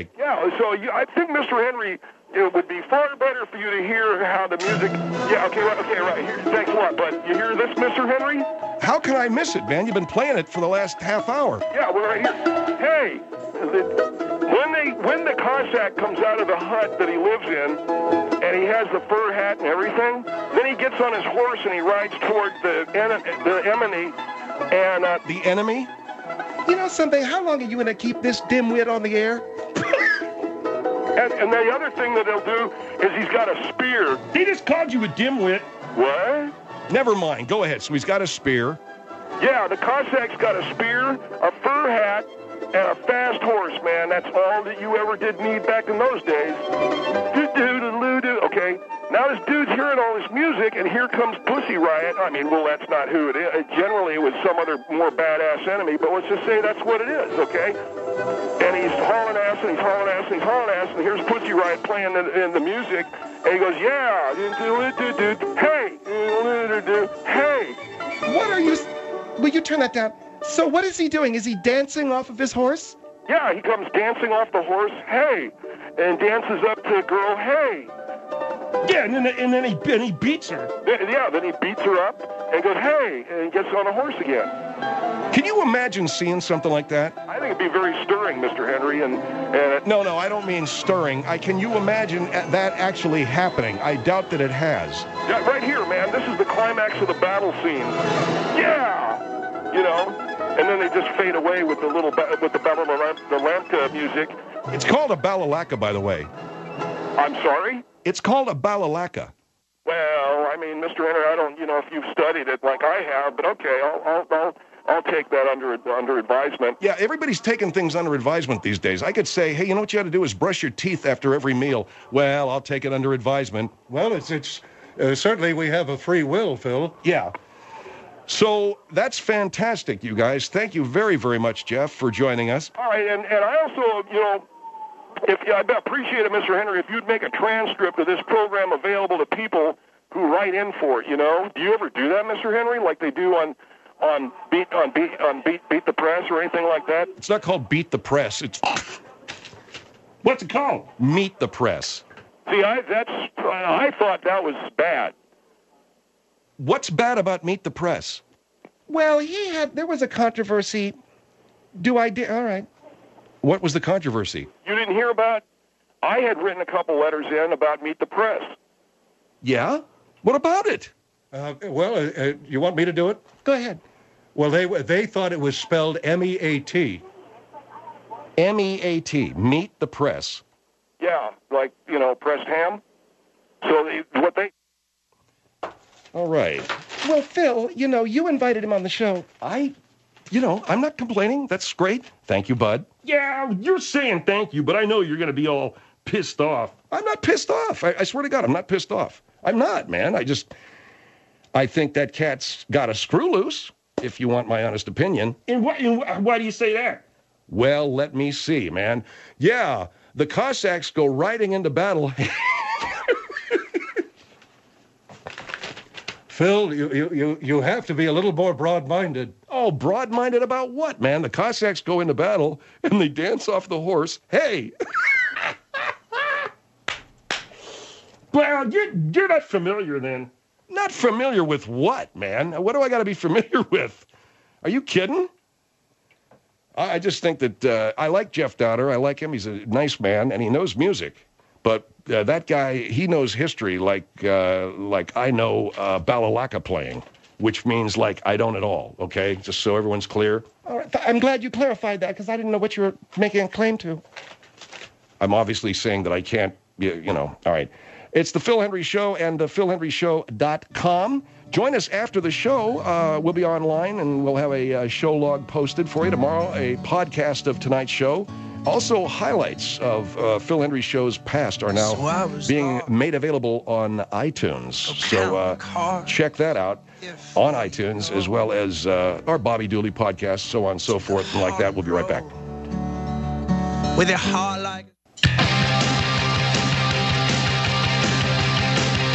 know, so you, I think, Mister Henry, it would be far better for you to hear how the music. Yeah, okay, right, okay, right. Here, thanks a lot, bud. You hear this, Mister Henry? How can I miss it, man? You've been playing it for the last half hour. Yeah, we're right here. Hey, the, when they when the Cossack comes out of the hut that he lives in, and he has the fur hat and everything, then he gets on his horse and he rides toward the the enemy, and uh, the enemy. You know something? How long are you going to keep this dimwit on the air? And, and the other thing that he'll do is he's got a spear. He just called you a dimwit. What? Never mind. Go ahead. So he's got a spear. Yeah, the Cossack's got a spear, a fur hat, and a fast horse, man. That's all that you ever did need back in those days. Do-do-do-do-do. Okay, now this dude's hearing all this music, and here comes Pussy Riot. I mean, well, that's not who it is. Generally, it was some other more badass enemy, but let's just say that's what it is, okay? And he's hauling ass, and he's hauling ass, and he's hauling ass, and here's Pussy Riot playing in, in the music, and he goes, yeah, hey, hey. What are you... Will you turn that down? So what is he doing? Is he dancing off of his horse? Yeah, he comes dancing off the horse, hey, and dances up to a girl, hey. Yeah, and then and then he and he beats her. Yeah, then he beats her up and goes, hey, and gets on a horse again. Can you imagine seeing something like that? I think it'd be very stirring, Mister Henry, and... and no, no, I don't mean stirring. I, can you imagine that actually happening? I doubt that it has. Yeah, right here, man. This is the climax of the battle scene. Yeah! You know? And then they just fade away with the little, ba- with the Bella the Lamka music. It's called a balalaka, by the way. I'm sorry? It's called a balalaka. Well, I mean, Mister Henry, I don't, you know, if you've studied it like I have, but okay, I'll, I'll, I'll, I'll take that under under advisement. Yeah, everybody's taking things under advisement these days. I could say, hey, you know what you ought to do is brush your teeth after every meal. Well, I'll take it under advisement. Well, it's it's uh, certainly we have a free will, Phil. Yeah. So that's fantastic, you guys. Thank you very, very much, Jeff, for joining us. All right, and, and I also, you know, if yeah, I'd appreciate it, Mister Henry, if you'd make a transcript of this program available to people who write in for it, you know? Do you ever do that, Mister Henry, like they do on on beat on beat on beat beat the press or anything like that? It's not called Beat the Press. It's what's it called? Meet the Press. See, I that's I thought that was bad. What's bad about Meet the Press? Well, he had there was a controversy. Do I di- all right. What was the controversy? You didn't hear about? I had written a couple letters in about Meet the Press. Yeah? What about it? Uh, well, uh, uh, you want me to do it? Go ahead. Well, they they thought it was spelled M E A T. M E A T. Meet the Press. Yeah, like, you know, pressed ham. So they, what they... All right. Well, Phil, you know, you invited him on the show. I, you know, I'm not complaining. That's great. Thank you, bud. Yeah, you're saying thank you, but I know you're going to be all pissed off. I'm not pissed off. I, I swear to God, I'm not pissed off. I'm not, man. I just, I think that cat's got a screw loose, if you want my honest opinion. And why, and why do you say that? Well, let me see, man. Yeah, the Cossacks go riding into battle. Phil, you, you, you, you have to be a little more broad-minded. Oh, broad-minded about what, man? The Cossacks go into battle, and they dance off the horse. Hey! Well, you're, you're not familiar then. Not familiar with what, man? What do I got to be familiar with? Are you kidding? I, I just think that uh, I like Jeff Dowder. I like him. He's a nice man, and he knows music. But uh, that guy, he knows history like uh, like I know uh, balalaka playing, which means like I don't at all, okay? Just so everyone's clear. All right. I'm glad you clarified that because I didn't know what you were making a claim to. I'm obviously saying that I can't, you, you know, all right. It's the Phil Hendry Show and uh, phil hendry show dot com. Join us after the show. Uh, we'll be online, and we'll have a uh, show log posted for you tomorrow, a podcast of tonight's show. Also, highlights of uh, Phil Hendry Show's past are now so being made available on iTunes. So uh, check that out on iTunes, as well as uh, our Bobby Dooley podcast, so on and so forth, and like that. We'll be right back. With a heart like...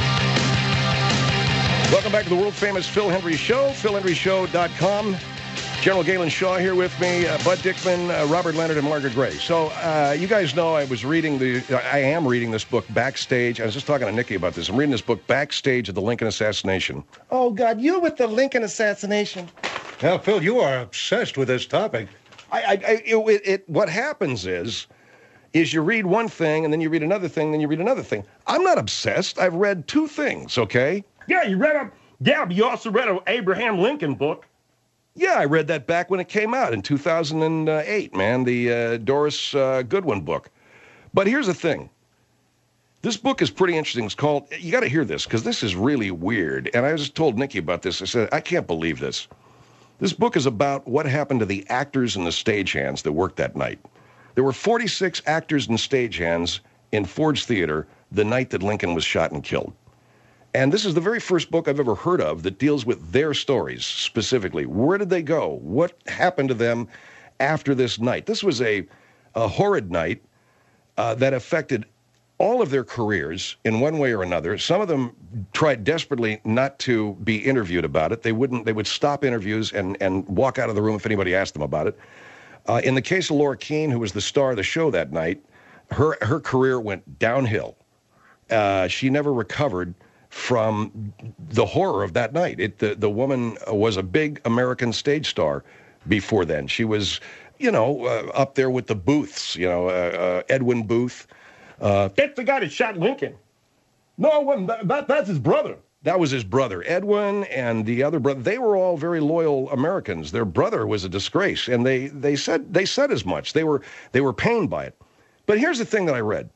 Welcome back to the world-famous Phil Hendry Show, phil hendry show dot com. General Galen Shaw here with me, uh, Bud Dickman, uh, Robert Leonard, and Margaret Gray. So uh, you guys know I was reading the, I am reading this book, Backstage. I was just talking to Nikki about this. I'm reading this book, Backstage of the Lincoln Assassination. Oh, God, you with the Lincoln assassination. Now, Phil, you are obsessed with this topic. I, I, I it, it, what happens is, is you read one thing, and then you read another thing, then you read another thing. I'm not obsessed. I've read two things, okay? Yeah, you read a, yeah, but you also read an Abraham Lincoln book. Yeah, I read that back when it came out in two thousand eight, man, the uh, Doris uh, Goodwin book. But here's the thing. This book is pretty interesting. It's called, you got to hear this, because this is really weird. And I just told Nikki about this. I said, I can't believe this. This book is about what happened to the actors and the stagehands that worked that night. There were forty-six actors and stagehands in Ford's Theater the night that Lincoln was shot and killed. And this is the very first book I've ever heard of that deals with their stories specifically. Where did they go? What happened to them after this night? This was a, a horrid night uh, that affected all of their careers in one way or another. Some of them tried desperately not to be interviewed about it. They wouldn't. They would stop interviews and, and walk out of the room if anybody asked them about it. Uh, in the case of Laura Keene, who was the star of the show that night, her, her career went downhill. Uh, she never recovered from the horror of that night. It, the, the woman was a big American stage star before then. She was, you know, uh, up there with the Booths, you know, uh, uh, Edwin Booth. Uh, That's the guy that shot Lincoln. No, it wasn't. That, that, that's his brother. That was his brother, Edwin, and the other brother. They were all very loyal Americans. Their brother was a disgrace, and they, they said they said as much. They were they were pained by it. But here's the thing that I read.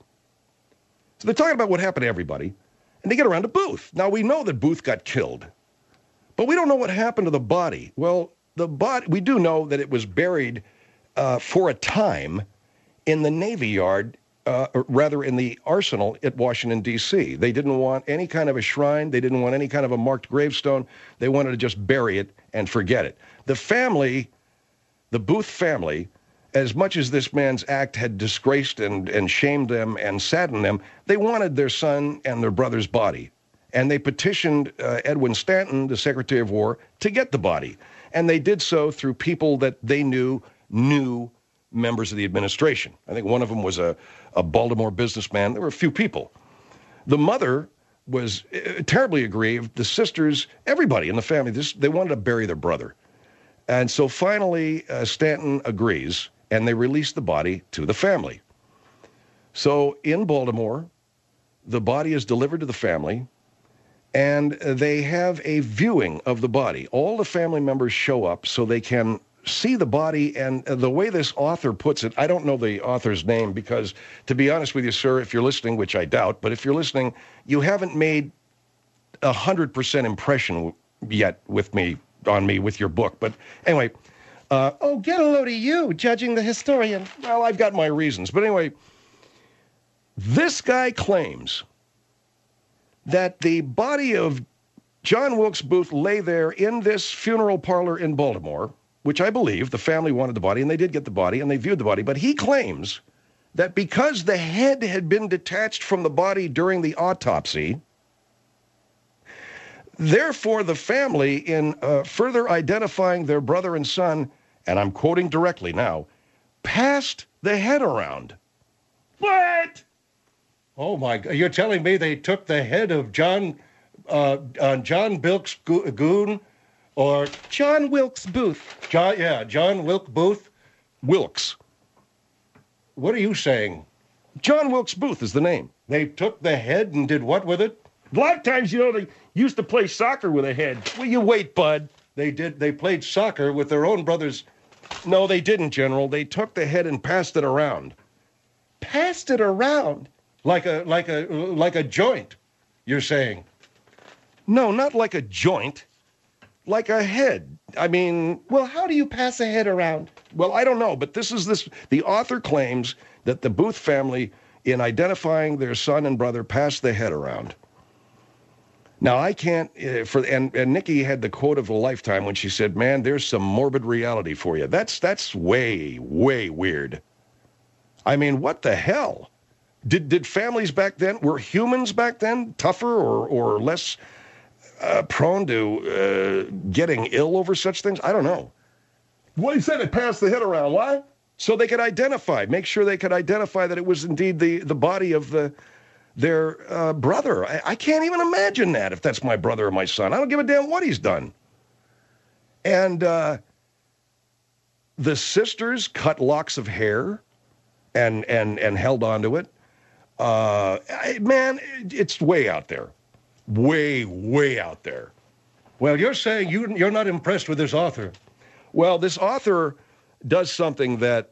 So they're talking about what happened to everybody. And they get around to Booth. Now, we know that Booth got killed, but we don't know what happened to the body. Well, the body, we do know that it was buried uh, for a time in the Navy Yard, uh, or rather in the arsenal at Washington, D C They didn't want any kind of a shrine. They didn't want any kind of a marked gravestone. They wanted to just bury it and forget it. The family, the Booth family, as much as this man's act had disgraced and, and shamed them and saddened them, they wanted their son and their brother's body. And they petitioned uh, Edwin Stanton, the Secretary of War, to get the body. And they did so through people that they knew knew members of the administration. I think one of them was a, a Baltimore businessman. There were a few people. The mother was uh, terribly aggrieved. The sisters, everybody in the family, this, they wanted to bury their brother. And so finally, uh, Stanton agrees, and they release the body to the family. So in Baltimore, the body is delivered to the family, and they have a viewing of the body. All the family members show up so they can see the body, and the way this author puts it, I don't know the author's name because, to be honest with you, sir, if you're listening, which I doubt, but if you're listening, you haven't made a one hundred percent impression yet with me, on me, with your book. But anyway... Uh, oh, get a load of you, judging the historian. Well, I've got my reasons. But anyway, this guy claims that the body of John Wilkes Booth lay there in this funeral parlor in Baltimore, which I believe the family wanted the body, and they did get the body, and they viewed the body. But he claims that because the head had been detached from the body during the autopsy, therefore the family, in uh, further identifying their brother and son, and I'm quoting directly now, passed the head around. What? Oh, my God. You're telling me they took the head of John, uh, uh, John Wilkes Goon, or... John Wilkes Booth. John, yeah, John Wilkes Booth? Wilkes. What are you saying? John Wilkes Booth is the name. They took the head and did what with it? A lot of times, you know, they used to play soccer with a head. Will you wait, Bud? They did. They played soccer with their own brothers. No, they didn't, General. They took the head and passed it around. Passed it around? Like a like a like a joint, you're saying? No, not like a joint. Like a head. I mean... Well, how do you pass a head around? Well, I don't know, but this is this... The author claims that the Booth family, in identifying their son and brother, passed the head around. Now, I can't... Uh, for and, and Nikki had the quote of a lifetime when she said, man, there's some morbid reality for you. That's, that's way, way weird. I mean, what the hell? Did, did families back then... Were humans back then tougher or, or less... Uh, prone to uh, getting ill over such things? I don't know. What he said, they passed the head around. Why? So they could identify, make sure they could identify that it was indeed the, the body of the their uh, brother. I, I can't even imagine that if that's my brother or my son. I don't give a damn what he's done. And uh, the sisters cut locks of hair and and and held onto it. Uh, I, man, it's way out there. Way, way out there. Well, you're saying you, you're not impressed with this author. Well, this author does something that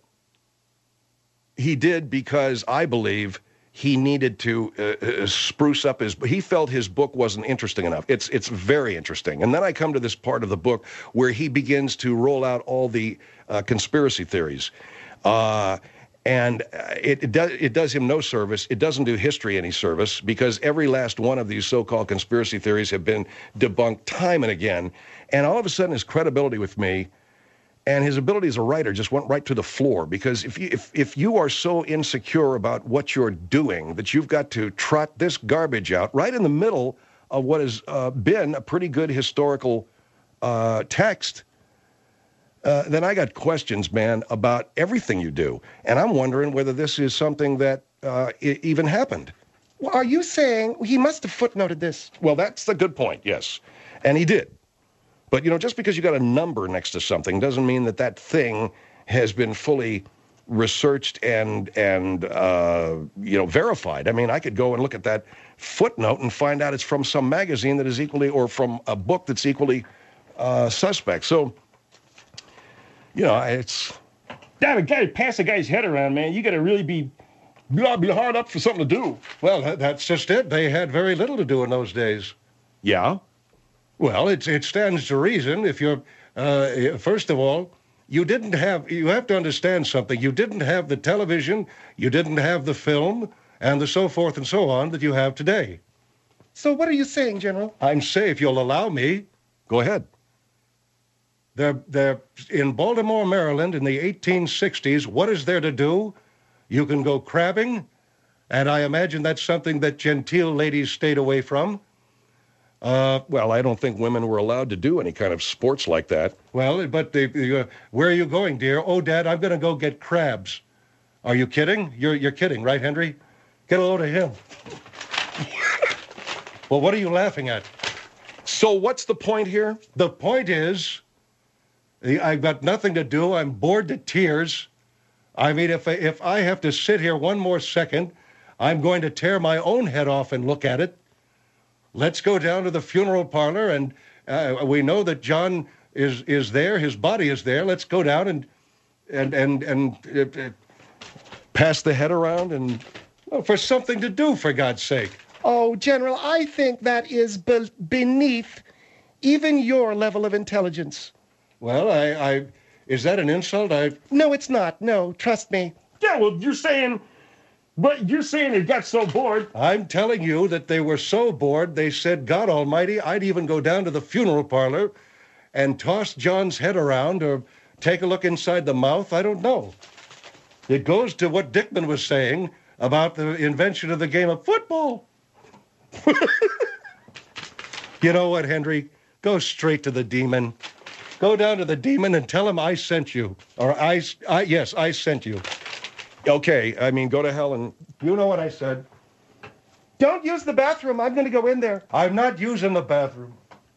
he did because I believe he needed to uh, uh, spruce up his. He felt his book wasn't interesting enough. It's it's very interesting. And then I come to this part of the book where he begins to roll out all the uh, conspiracy theories. Uh, And it, it, does, it does him no service. It doesn't do history any service because every last one of these so-called conspiracy theories have been debunked time and again. And all of a sudden, his credibility with me and his ability as a writer just went right to the floor. Because if you, if, if you are so insecure about what you're doing that you've got to trot this garbage out right in the middle of what has uh, been a pretty good historical uh, text, Uh, then I got questions, man, about everything you do. And I'm wondering whether this is something that uh, I- even happened. Well, are you saying he must have footnoted this? Well, that's a good point, yes. And he did. But, you know, just because you got a number next to something doesn't mean that that thing has been fully researched and, and uh, you know, verified. I mean, I could go and look at that footnote and find out it's from some magazine that is equally, or from a book that's equally uh, suspect. So, you know, it's... That a guy pass a guy's head around, man. You got to really be... You ought to be hard up for something to do. Well, that- that's just it. They had very little to do in those days. Yeah? Well, it's, it stands to reason if you're, uh, first of all, you didn't have, you have to understand something. You didn't have the television, you didn't have the film, and the so forth and so on that you have today. So what are you saying, General? I'm saying, if you'll allow me, Go ahead. they're, they're in Baltimore, Maryland in the eighteen sixties. What is there to do? You can go crabbing, and I imagine that's something that genteel ladies stayed away from. Uh, well, I don't think women were allowed to do any kind of sports like that. Well, but the, the, uh, where are you going, dear? Oh, Dad, I'm going to go get crabs. Are you kidding? You're you're kidding, right, Henry? Get a load of him. Well, what are you laughing at? So what's the point here? The point is, the- I've got nothing to do. I'm bored to tears. I mean, if I, if I have to sit here one more second, I'm going to tear my own head off and look at it. Let's go down to the funeral parlor, and uh, we know that John is is there. His body is there. Let's go down and and and and uh, uh, Pass the head around and... well, for something to do, for God's sake. Oh, General, I think that is be- beneath even your level of intelligence. Well, I, I is that an insult? I No, it's not. No, trust me. Yeah, well, you're saying... But you're saying they got so bored. I'm telling you that they were so bored, they said, God Almighty, I'd even go down to the funeral parlor and toss John's head around or take a look inside the mouth. I don't know. It goes to what Dickman was saying about the invention of the game of football. You know what, Henry? Go straight to the demon. Go down to the demon and tell him I sent you. Or I, I yes, I sent you. Okay, I mean, go to hell and... You know what I said. Don't use the bathroom. I'm going to go in there. I'm not using the bathroom.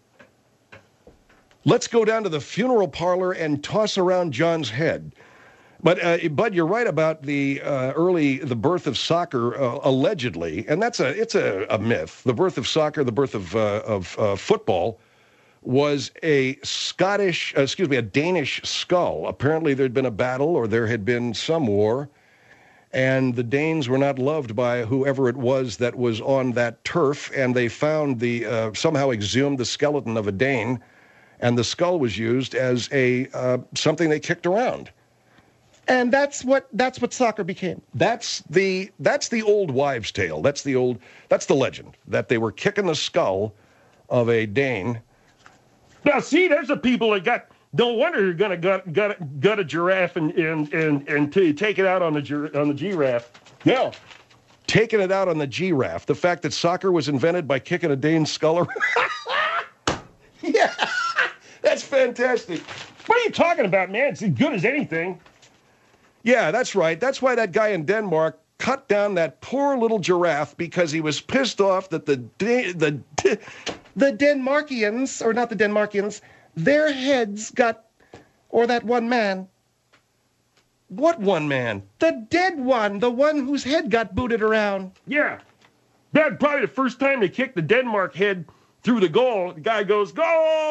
Let's go down to the funeral parlor and toss around John's head. But, uh, Bud, you're right about the uh, early, the birth of soccer, uh, allegedly, and that's a, it's a, a myth. The birth of soccer, the birth of, uh, of uh, football was a Scottish, uh, excuse me, a Danish skull. Apparently there'd been a battle or there had been some war, and the Danes were not loved by whoever it was that was on that turf, and they found the, uh, somehow exhumed the skeleton of a Dane, and the skull was used as a, uh, something they kicked around. And that's what that's what soccer became. That's the that's the old wives' tale. That's the old that's the legend that they were kicking the skull of a Dane. Now, see, there's the people that got... No wonder you're going to gut, gut, gut a giraffe and, and, and, and to take it out on the, gir- on the giraffe. Yeah. Taking it out on the giraffe. The fact that soccer was invented by kicking a Dane's skull around. Yeah. That's fantastic. What are you talking about, man? It's as good as anything. Yeah, that's right. That's why that guy in Denmark cut down that poor little giraffe because he was pissed off that the de- the de- The Denmarkians, or not the Denmarkians, their heads got, or that one man, what one man? the dead one, the one whose head got booted around. Yeah. That probably the first time they kicked the Denmark head through the goal. The guy goes, goal!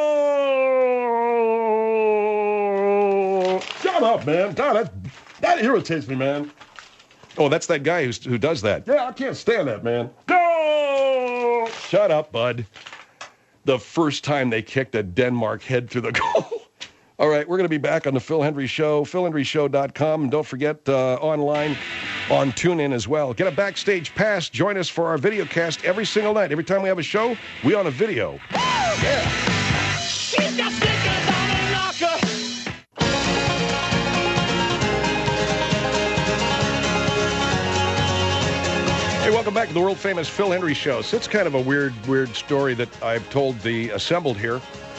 Shut up, man. God, that, that irritates me, man. Oh, that's that guy who's, who does that. Yeah, I can't stand that, man. Goal! Shut up, bud. The first time they kicked a Denmark head through the goal. All right, we're going to be back on the Phil Hendry Show, phil hendry show dot com. And don't forget, uh, online on TuneIn as well. Get a backstage pass. Join us for our video cast every single night. Every time we have a show, we on a video. Yeah. She's got stickers on her locker. Hey, welcome back to the world-famous Phil Hendry Show. So it's kind of a weird, weird story that I've told the assembled here.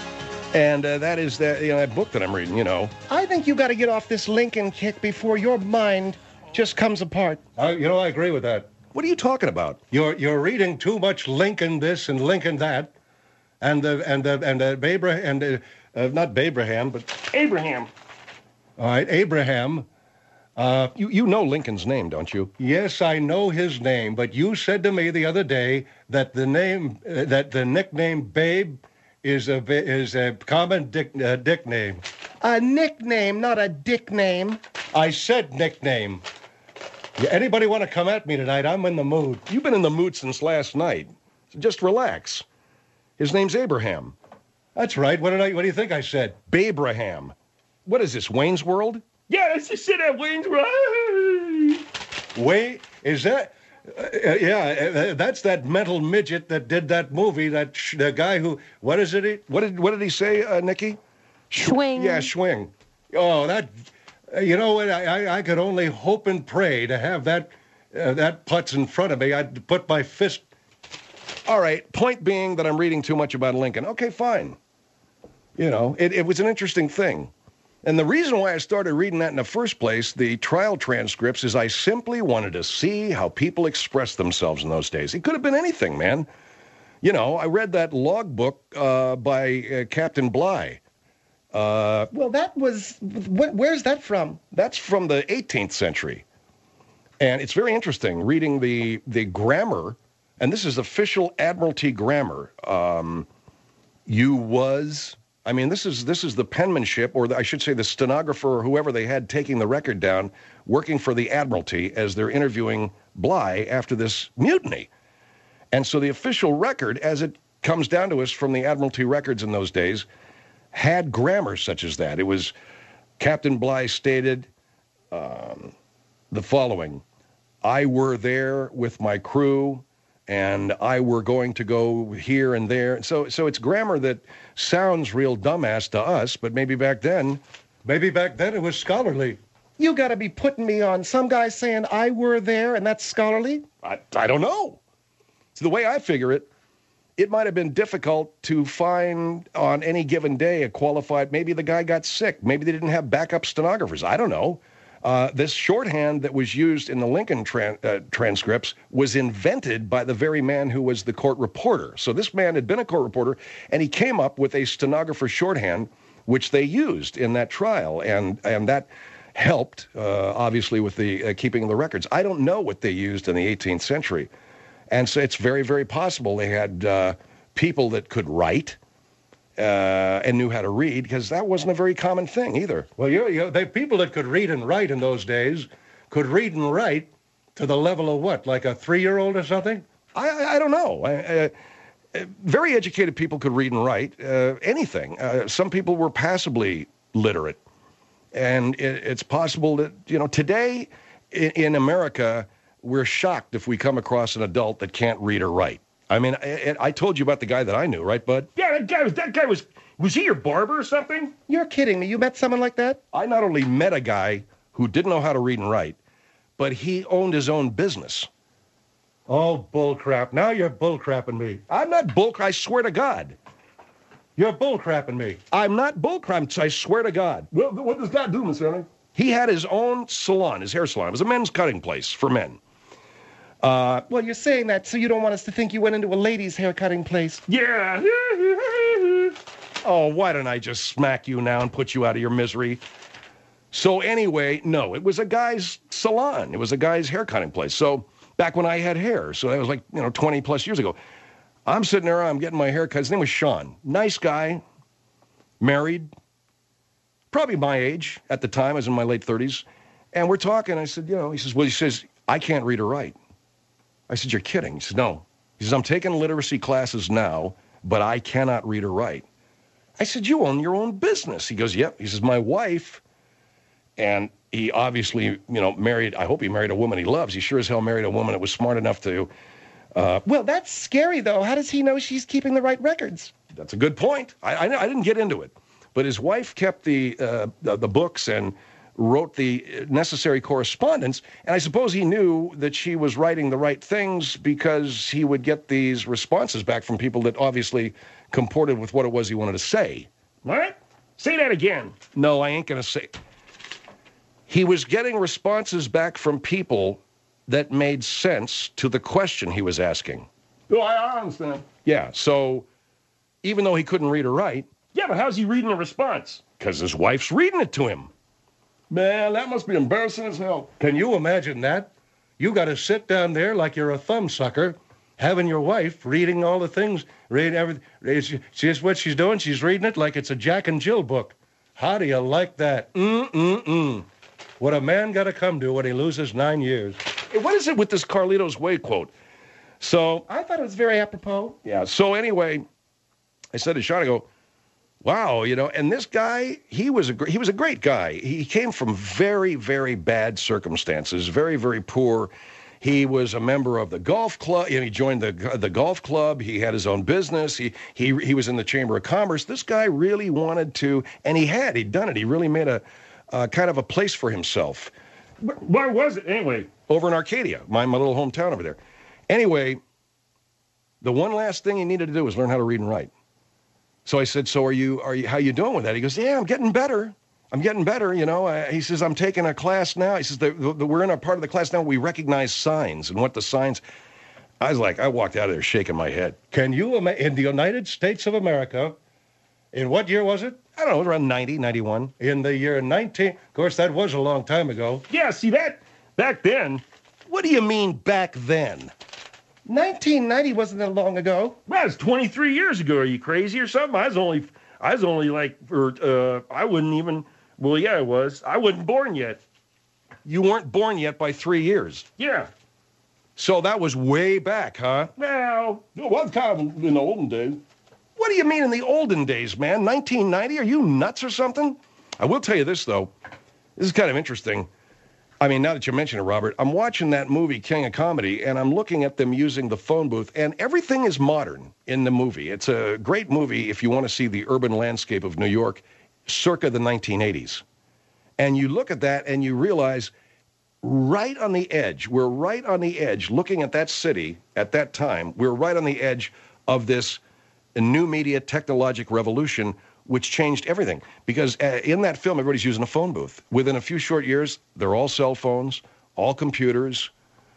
And uh, that is that, you know, that book that I'm reading, you know. I think you got to get off this Lincoln kick before your mind just comes apart. I, you know, I agree with that. What are you talking about? You're you're reading too much Lincoln this and Lincoln that, and the and the and the Abraham and uh, uh, not Abraham, but Abraham. all right, Abraham. Uh, You you know Lincoln's name, don't you? yes, I know his name, but you said to me the other day that the name uh, that the nickname Babe is a is a common dick uh, dick name. A nickname, not a dick name. I said nickname. Yeah, anybody want to come at me tonight? I'm in the mood. You've been in the mood since last night. So just relax. His name's Abraham. That's right. What did I? What do you think I said? Babraham. What is this, Wayne's World? Yeah, let's just sit at Wayne's right. Wait, is that? Uh, uh, yeah, uh, that's that mental midget that did that movie. That sh- the guy who. What is it? What did what did he say, uh, Nikki? Schwing. Yeah, Schwing. Oh, that. Uh, you know what? I, I I could only hope and pray to have that uh, that putz in front of me. I'd put my fist. All right. Point being that I'm reading too much about Lincoln. Okay, fine. You know, it, it was an interesting thing. And the reason why I started reading that in the first place, the trial transcripts, is I simply wanted to see how people expressed themselves in those days. It could have been anything, man. You know, I read that logbook uh, by uh, Captain Bligh. Uh, Well, that was, wh- where's that from? that's from the eighteenth century. And it's very interesting reading the, the grammar, and this is official Admiralty grammar. Um, you was... I mean, this is this is the penmanship, or the, I should say the stenographer or whoever they had taking the record down, working for the Admiralty as they're interviewing Bligh after this mutiny. And so the official record, as it comes down to us from the Admiralty records in those days, had grammar such as that. It was, Captain Bligh stated um, the following: I were there with my crew, and I were going to go here and there. So so it's grammar that sounds real dumbass to us, but maybe back then, Maybe back then it was scholarly. You got to be putting me on some guy saying I were there and that's scholarly. I, I don't know. So the way I figure it, it might have been difficult to find on any given day a qualified, maybe the guy got sick. Maybe they didn't have backup stenographers. I don't know. Uh, this shorthand that was used in the Lincoln tran- uh, transcripts was invented by the very man who was the court reporter. So this man had been a court reporter, and he came up with a stenographer shorthand, which they used in that trial, and and that helped, uh, obviously, with the uh, keeping of the records. I don't know what they used in the eighteenth century, and so it's very, very possible they had uh, people that could write, Uh, and knew how to read, because that wasn't a very common thing either. Well, you you the people that could read and write in those days could read and write to the level of what, like a three-year-old or something? I, I, I don't know. I, uh, very educated people could read and write uh, anything. Uh, some people were passably literate. And it, it's possible that, you know, today in, in America, we're shocked if we come across an adult that can't read or write. I mean, I, I told you about the guy that I knew, right, bud? Yeah, that guy was, that guy was, was he your barber or something? You're kidding me. You met someone like that? I not only met a guy who didn't know how to read and write, but he owned his own business. Oh, bull crap. Now you're bull crapping me. I'm not bull, I swear to God. You're bullcrapping me. I'm not bullcrap. I swear to God. Well, what does that do, Mister Ernie? He had his own salon, his hair salon. It was a men's cutting place for men. Uh, Well, you're saying that so you don't want us to think you went into a ladies' hair cutting place. Yeah. oh, why don't I just smack you now and put you out of your misery? So anyway, no, it was a guy's salon. It was a guy's hair cutting place. So back when I had hair, so that was like, you know, twenty plus years ago. I'm sitting there, I'm getting my hair cut. His name was Sean. Nice guy, married, probably my age at the time. I was in my late thirties. And we're talking. I said, you know, he says, well, he says, I can't read or write. I said, you're kidding. He says, no. He says, I'm taking literacy classes now, but I cannot read or write. I said, you own your own business. He goes, yep. He says, my wife, and he obviously, you know, married, I hope he married a woman he loves. He sure as hell married a woman that was smart enough to. Uh, Well, that's scary, though. How does he know she's keeping the right records? That's a good point. I, I, I didn't get into it. But his wife kept the, uh, the, the books and wrote the necessary correspondence. And I suppose he knew that she was writing the right things because he would get these responses back from people that obviously comported with what it was he wanted to say. What? Say that again. No, I ain't going to say. He was getting responses back from people that made sense to the question he was asking. Oh, I, I understand. Yeah, so even though he couldn't read or write, Yeah, but how's he reading the response? because his wife's reading it to him. Man, that must be embarrassing as hell. Can you imagine that? You got to sit down there like you're a thumbsucker, having your wife reading all the things, reading everything. It's just what she's doing. She's reading it like it's a Jack and Jill book. How do you like that? Mm-mm-mm. What a man got to come to when he loses nine years. Hey, what is it with this Carlitos Way quote? So, I thought it was very apropos. yeah, so anyway, I said to Sean, I go, wow, you know, and this guy, he was a gr- he was a great guy. He came from very, very bad circumstances, very, very poor. He was a member of the golf club. You know, he joined the the golf club. He had his own business. He he he was in the Chamber of Commerce. This guy really wanted to, and he had. He'd done it. He really made a uh, kind of a place for himself Wh- Where was it anyway? over in Arcadia, my my little hometown over there. Anyway, the one last thing he needed to do was learn how to read and write. So I said, so are you, are you, how you doing with that? He goes, yeah, I'm getting better. I'm getting better, you know. Uh, he says, I'm taking a class now. He says, the, the, we're in a part of the class now where we recognize signs and what the signs. I was like, I walked out of there shaking my head. Can you imagine, in the United States of America, in what year was it? I don't know, around ninety, ninety-one. In the year nineteen, of course, that was a long time ago. Yeah, see that back then. What do you mean back then? nineteen ninety wasn't that long ago. Well, it's twenty-three years ago. Are you crazy or something? I was only, I was only like, or uh, I wouldn't even. Well, yeah, I was. I wasn't born yet. You weren't born yet by three years. Yeah. So that was way back, huh? Well, It was kind of in the olden days. What do you mean in the olden days, man? nineteen ninety? Are you nuts or something? I will tell you this, though. This is kind of interesting. I mean, now that you mention it, Robert, I'm watching that movie, King of Comedy, and I'm looking at them using the phone booth, and everything is modern in the movie. It's a great movie if you want to see the urban landscape of New York circa the nineteen eighties. And you look at that and you realize right on the edge, we're right on the edge, looking at that city at that time, we're right on the edge of this new media technologic revolution, which changed everything. Because uh, in that film, everybody's using a phone booth. Within a few short years, they're all cell phones, all computers.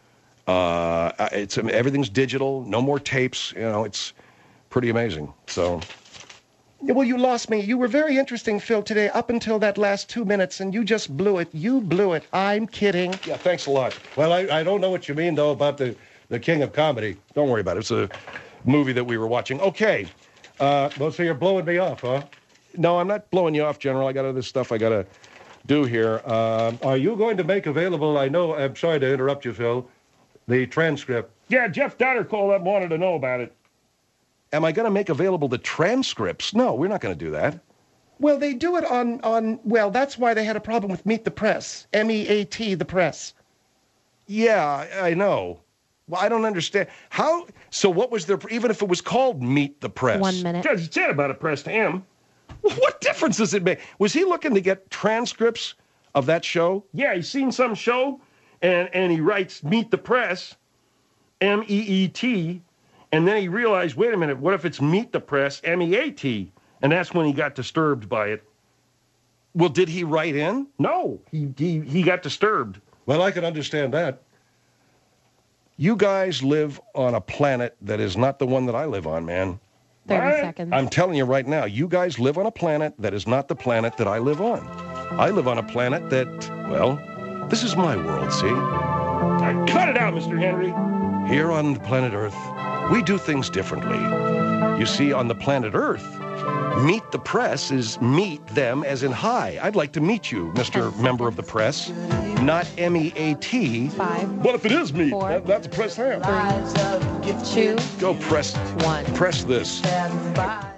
Uh, it's everything's digital. No more tapes. You know, it's pretty amazing. So, Well, you lost me. You were very interesting, Phil, today, up until that last two minutes, and you just blew it. You blew it. I'm kidding. yeah, thanks a lot. Well, I, I don't know what you mean, though, about the, the King of Comedy. Don't worry about it. It's a movie that we were watching. Okay. Uh, well, so you're blowing me off, huh? No, I'm not blowing you off, General. I got other stuff I got to do here. Uh, Are you going to make available, I know, I'm sorry to interrupt you, Phil, the transcript? yeah, Jeff Donner called up, wanted to know about it. am I going to make available the transcripts? No, we're not going to do that. Well, they do it on, on, well, that's why they had a problem with Meet the Press. M E A T, the press. Yeah, I I know. Well, I don't understand. How? So what was there, even if it was called Meet the Press? One minute. Because he said about it, press to him. What difference does it make? Was he looking to get transcripts of that show? Yeah, he's seen some show, and, and he writes Meet the Press, M E E T, and then he realized, wait a minute, what if it's Meet the Press, M E A T? And that's when he got disturbed by it. Well, did he write in? No, he, he, he got disturbed. Well, I can understand that. You guys live on a planet that is not the one that I live on, man. thirty What? seconds. I'm telling you right now, you guys live on a planet that is not the planet that I live on. I live on a planet that, well, this is my world, see? Now, cut it out, Mister Henry. Here on planet Earth, we do things differently. You see, on the planet Earth, meet the press is meet them as in hi. I'd like to meet you, Mister Member of the Press, not M E A T. Five, What if it is meat? Four. That, that's a press hand. three, two, Go press, one. press this. Stand by.